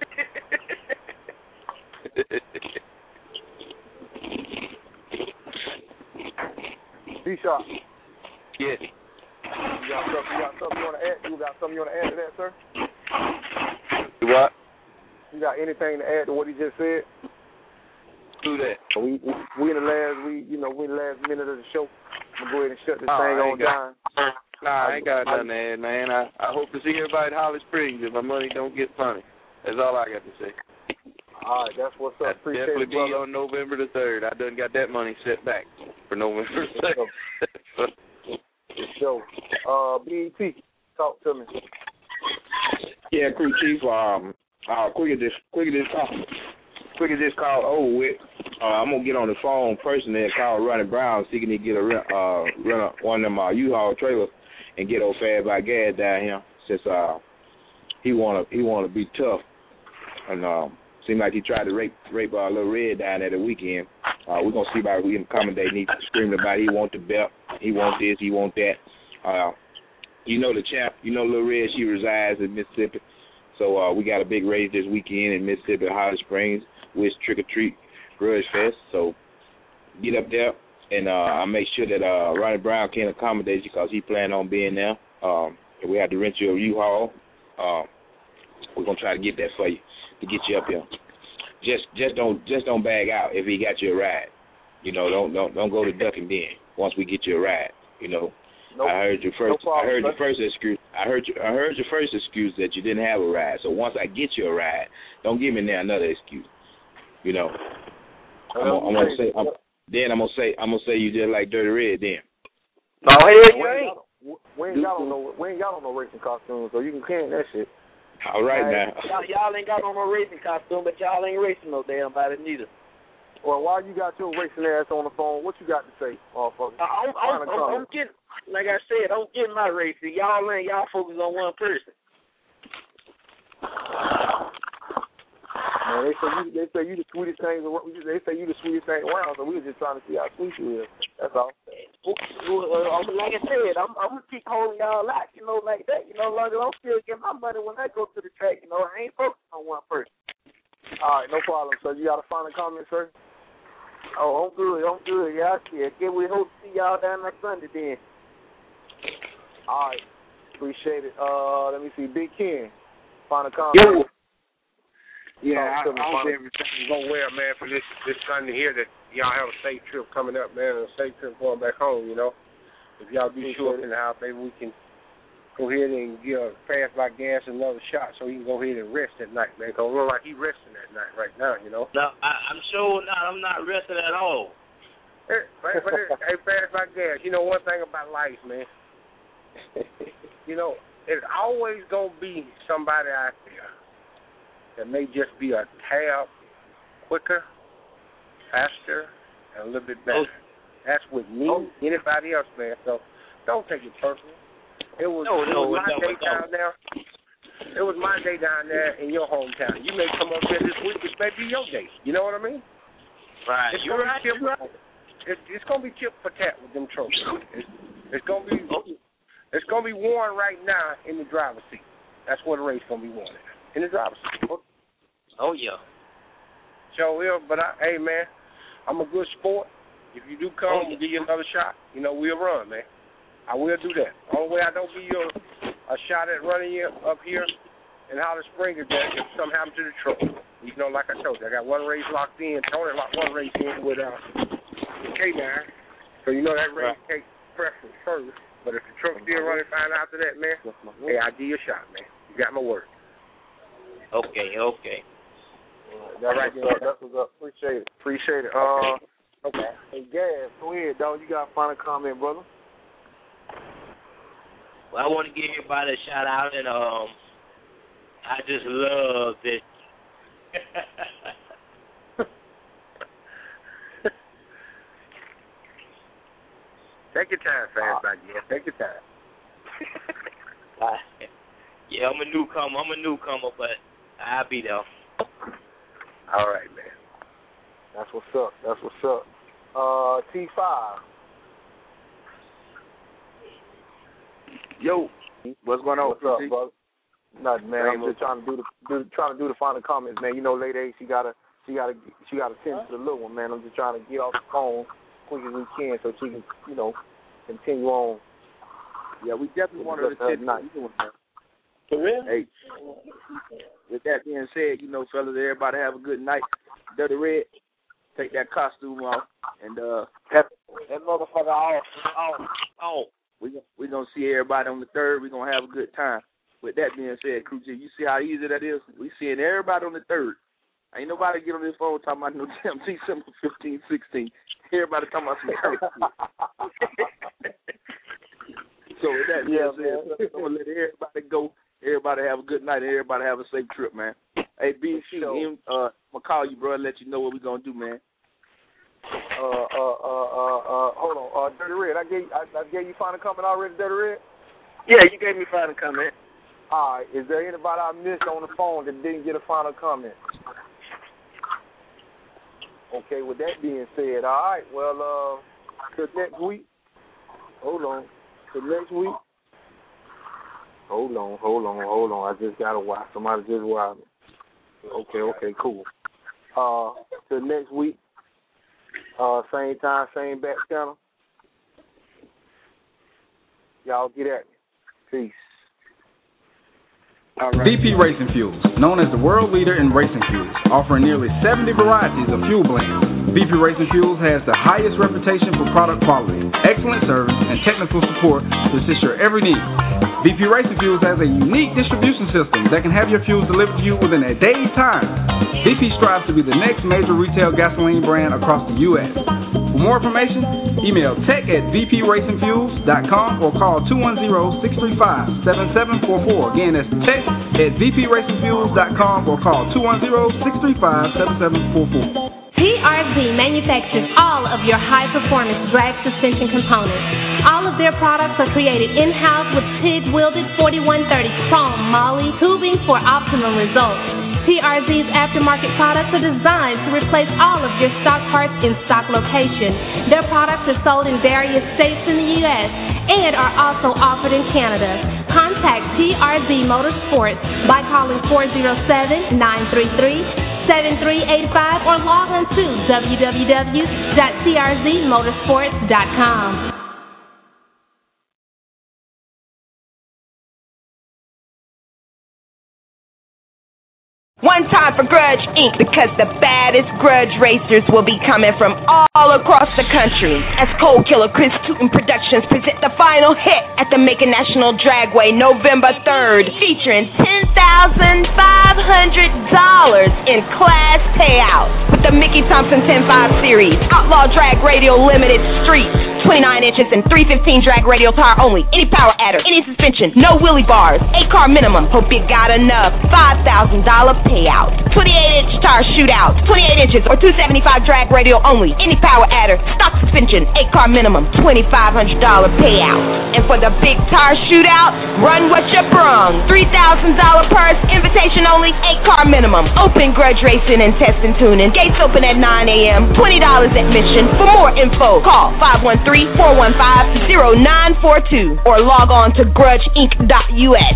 D-Shot. Yes. You got something, you got something you want to add? You got something you want to add to that, sir? What? You got anything to add to what he just said? Do that. We we, we in the last we you know we in the last minute of the show. I'm gonna go ahead and shut this oh, thing on got, down. Nah, I ain't got nothing to add, man. I, I hope to see everybody at Holly Springs if my money don't get funny. That's all I got to say. All right, that's what's up. That's Appreciate definitely it, brother. be on November the third. I done got that money set back for November the third. Show. Uh, B E T, talk to me. Yeah, crew chief. Um, uh, quick as this, quick as this call, quick as this call over with. Uh, I'm gonna get on the phone personally and call Ronnie Brown, see can he get a uh run up one of them uh, U-Haul trailers and get old Fad by Gas down here since uh he wanna he wanna be tough and um seemed like he tried to rape rape uh, Little Red down there the weekend. Uh, we're gonna see about we can accommodate. He screaming about he want the belt, he want this, he want that. Uh, you know the champ, you know Little Red, she resides in Mississippi. So uh, we got a big race this weekend in Mississippi at Holly Springs with Trick or Treat Grudge Fest. So get up there and uh, I'll make sure that uh, Ronnie Brown can accommodate you because he planned on being there. Um, and we have to rent you a U-Haul. Uh, we're gonna try to get that for you to get you up here. just just don't just don't bag out if he got you a ride. You know, don't don't don't go to ducking then. Once we get you a ride, you know. Nope. I heard your first. No problem, I heard your first excuse. I heard you. I heard your first excuse that you didn't have a ride. So once I get you a ride, don't give me now another excuse. You know. I'm, I'm, I'm gonna say. I'm, then I'm gonna say. I'm gonna say you just like Dirty Red. Then. No, hell you ain't. We ain't got on no. We ain't got on no racing costumes, so you can can that shit. All right, right. now. Y'all, y'all ain't got on no racing costume, but y'all ain't racing no damn body neither. Well, while you got your racing ass on the phone, what you got to say, motherfucker? Uh, I'm, I'm, I'm, I'm getting, like I said, I'm getting my racing. Y'all ain't, y'all focus on one person. Man, they say you, they say you the sweetest thing. They say you the sweetest thing around. So we were just trying to see how sweet you is. That's all. Well, like I said, I'm, I'm gonna keep holding y'all out, you know, like that. You know, long as I'm still getting my money when I go to the track. You know, I ain't focused on one person. All right, no problem. So you got a final comment, sir? Oh, I'm good. I'm good. Y'all see it. Again, we hope to see y'all down next Sunday then. All right. Appreciate it. Uh, let me see. Big Ken, final comment. Yo. Yeah, I, I hope everything go well, man, for this this Sunday here, that y'all have a safe trip coming up, man, and a safe trip going back home, you know. If y'all do show up in the house, maybe we can go ahead and give a fast by gas another shot so he can go ahead and rest at night, man, because it looks like he's resting at night right now, you know. No, I, I'm sure not. I'm not resting at all. Hey, but, but hey, fast by gas, you know one thing about life, man. You know, it's always going to be somebody out there that may just be a tad quicker, faster, and a little bit better. Oh. That's with me, oh. anybody else, man. So don't take it personal. It was, no, it no, was my no, day no. down there. It was my day down there in your hometown. You may come up there this week, it may be your day. You know what I mean? Right. It's You're gonna right. Be You're right. It's, it's gonna be tip for tat with them trophies. It's, it's gonna be it's gonna be worn right now in the driver's seat. That's where the race gonna be worn in the driver's seat. Oh yeah. So yeah, but I, hey man, I'm a good sport. If you do come, oh, yeah. We'll give you another shot. You know, we'll run, man. I will do that. The only way I don't give you a, a shot at running you up here in Holly Springs is that if something happens to the truck. You know, like I told you, I got one race locked in. Tony locked one race in with uh, K nine. So you know that race right. takes preference first. But if the truck's still running fine after that, man, hey, I'll give you a shot, man. You got my word. Okay, okay. That right there. That's what's up. Appreciate it. Appreciate it. Uh, okay. Hey, Gaz, go ahead, dog. You got a final comment, brother? Well, I want to give everybody a shout out, and um, I just love this. Take your time, fast back, yeah. Take your time. Yeah, I'm a newcomer. I'm a newcomer, but I'll be there. All right, man. That's what's up. That's what's up. Uh, T five. Yo, what's going on? What's up, brother? Nothing, man. I'm just trying to do the do, trying to do the final comments, man. You know, Lady A, she gotta she gotta she gotta tend to the little one, man. I'm just trying to get off the phone quick as we can so she can, you know, continue on. Yeah, we definitely want her to tend to the one, man. For real? Hey, with that being said, you know, fellas, everybody have a good night. Dirty Red, take that costume off, and uh, that, that motherfucker off, off, off. We we gonna see everybody on the third. We gonna have a good time. With that being said, Crew G, you see how easy that is? We seeing everybody on the third. Ain't nobody get on this phone talking about no damn December fifteenth, sixteenth. Everybody talking about some currency. So with that being yeah, said, I'm gonna let everybody go. Everybody have a good night, and everybody have a safe trip, man. Hey, B C, uh, I'm gonna call you, bro, and let you know what we gonna do, man. Uh, uh, uh, uh, uh, hold on, uh, Dirty Red. I gave, I, I gave you final comment already, Dirty Red. Yeah, you gave me final comment. All right. Is there anybody I missed on the phone that didn't get a final comment? Okay. With that being said, all right. Well, uh, till next week. Hold on. Till next week. Hold on, hold on, hold on. I just got to watch. Somebody just wired me. Okay, okay, cool. Uh, till next week. Uh, same time, same back channel. Y'all get at me. Peace. Right. V P Racing Fuels, known as the world leader in racing fuels, offering nearly seventy varieties of fuel blends. V P Racing Fuels has the highest reputation for product quality, excellent service, and technical support to assist your every need. V P Racing Fuels has a unique distribution system that can have your fuels delivered to you within a day's time. V P strives to be the next major retail gasoline brand across the U S For more information, email tech at v p racing fuels dot com or call two one zero, six three five, seven seven four four. Again, that's tech at v p racing fuels dot com or call two one zero, six three five, seven seven four four. T R Z manufactures all of your high-performance drag suspension components. All of their products are created in-house with TIG-welded forty-one thirty chrome moly tubing for optimum results. T R Z's aftermarket products are designed to replace all of your stock parts in stock location. Their products are sold in various states in the U S and are also offered in Canada. Contact T R Z Motorsports by calling four zero seven, nine three three, seven three eight five or log on to w w w dot t r z motorsports dot com. One time for Grudge Incorporated, because the baddest grudge racers will be coming from all across the country as Cold Killer Chris Tootin Productions present the final hit at the Macon National Dragway November third, featuring ten thousand five hundred dollars in class payouts with the Mickey Thompson ten five Series, Outlaw Drag Radio Limited Street, twenty-nine inches and three fifteen drag radial tire only, any power adder, any suspension, no wheelie bars, eight car minimum, hope you got enough, five thousand dollars payout, twenty-eight inch tire shootout, twenty-eight inches or two seventy-five drag radial only, any power adder, stock suspension, eight car minimum, twenty-five hundred dollars payout. And for the big tire shootout, run what you brung, three thousand dollars purse, invitation only, eight car minimum, open grudge racing and test and tuning, gates open at nine a.m., twenty dollars admission. For more info, call five one three, four one five, zero nine four two or log on to grudge inc dot u s.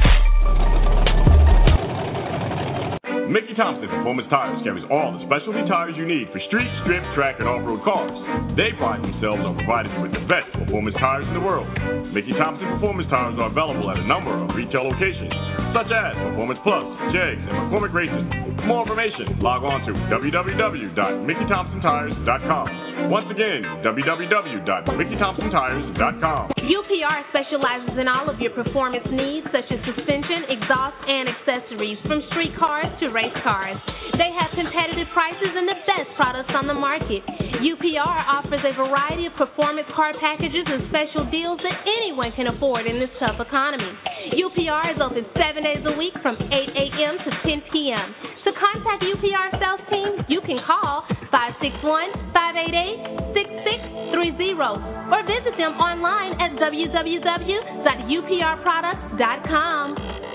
Mickey Thompson Performance Tires carries all the specialty tires you need for street, strip, track, and off-road cars. They pride themselves on providing you with the best performance tires in the world. Mickey Thompson Performance Tires are available at a number of retail locations, such as Performance Plus, Jegs, and McCormick Racing. For more information, log on to w w w dot mickey thompson tires dot com. Once again, w w w dot mickey thompson tires dot com. U P R specializes in all of your performance needs, such as suspension, exhaust, and accessories, from street cars to race cars. They have competitive prices and the best products on the market. U P R offers a variety of performance car packages and special deals that anyone can afford in this tough economy. U P R is open seven days a week from eight a.m. to ten p.m. To contact U P R sales team, you can call five six one, five eight eight, six six three zero or visit them online at w w w dot u p r products dot com.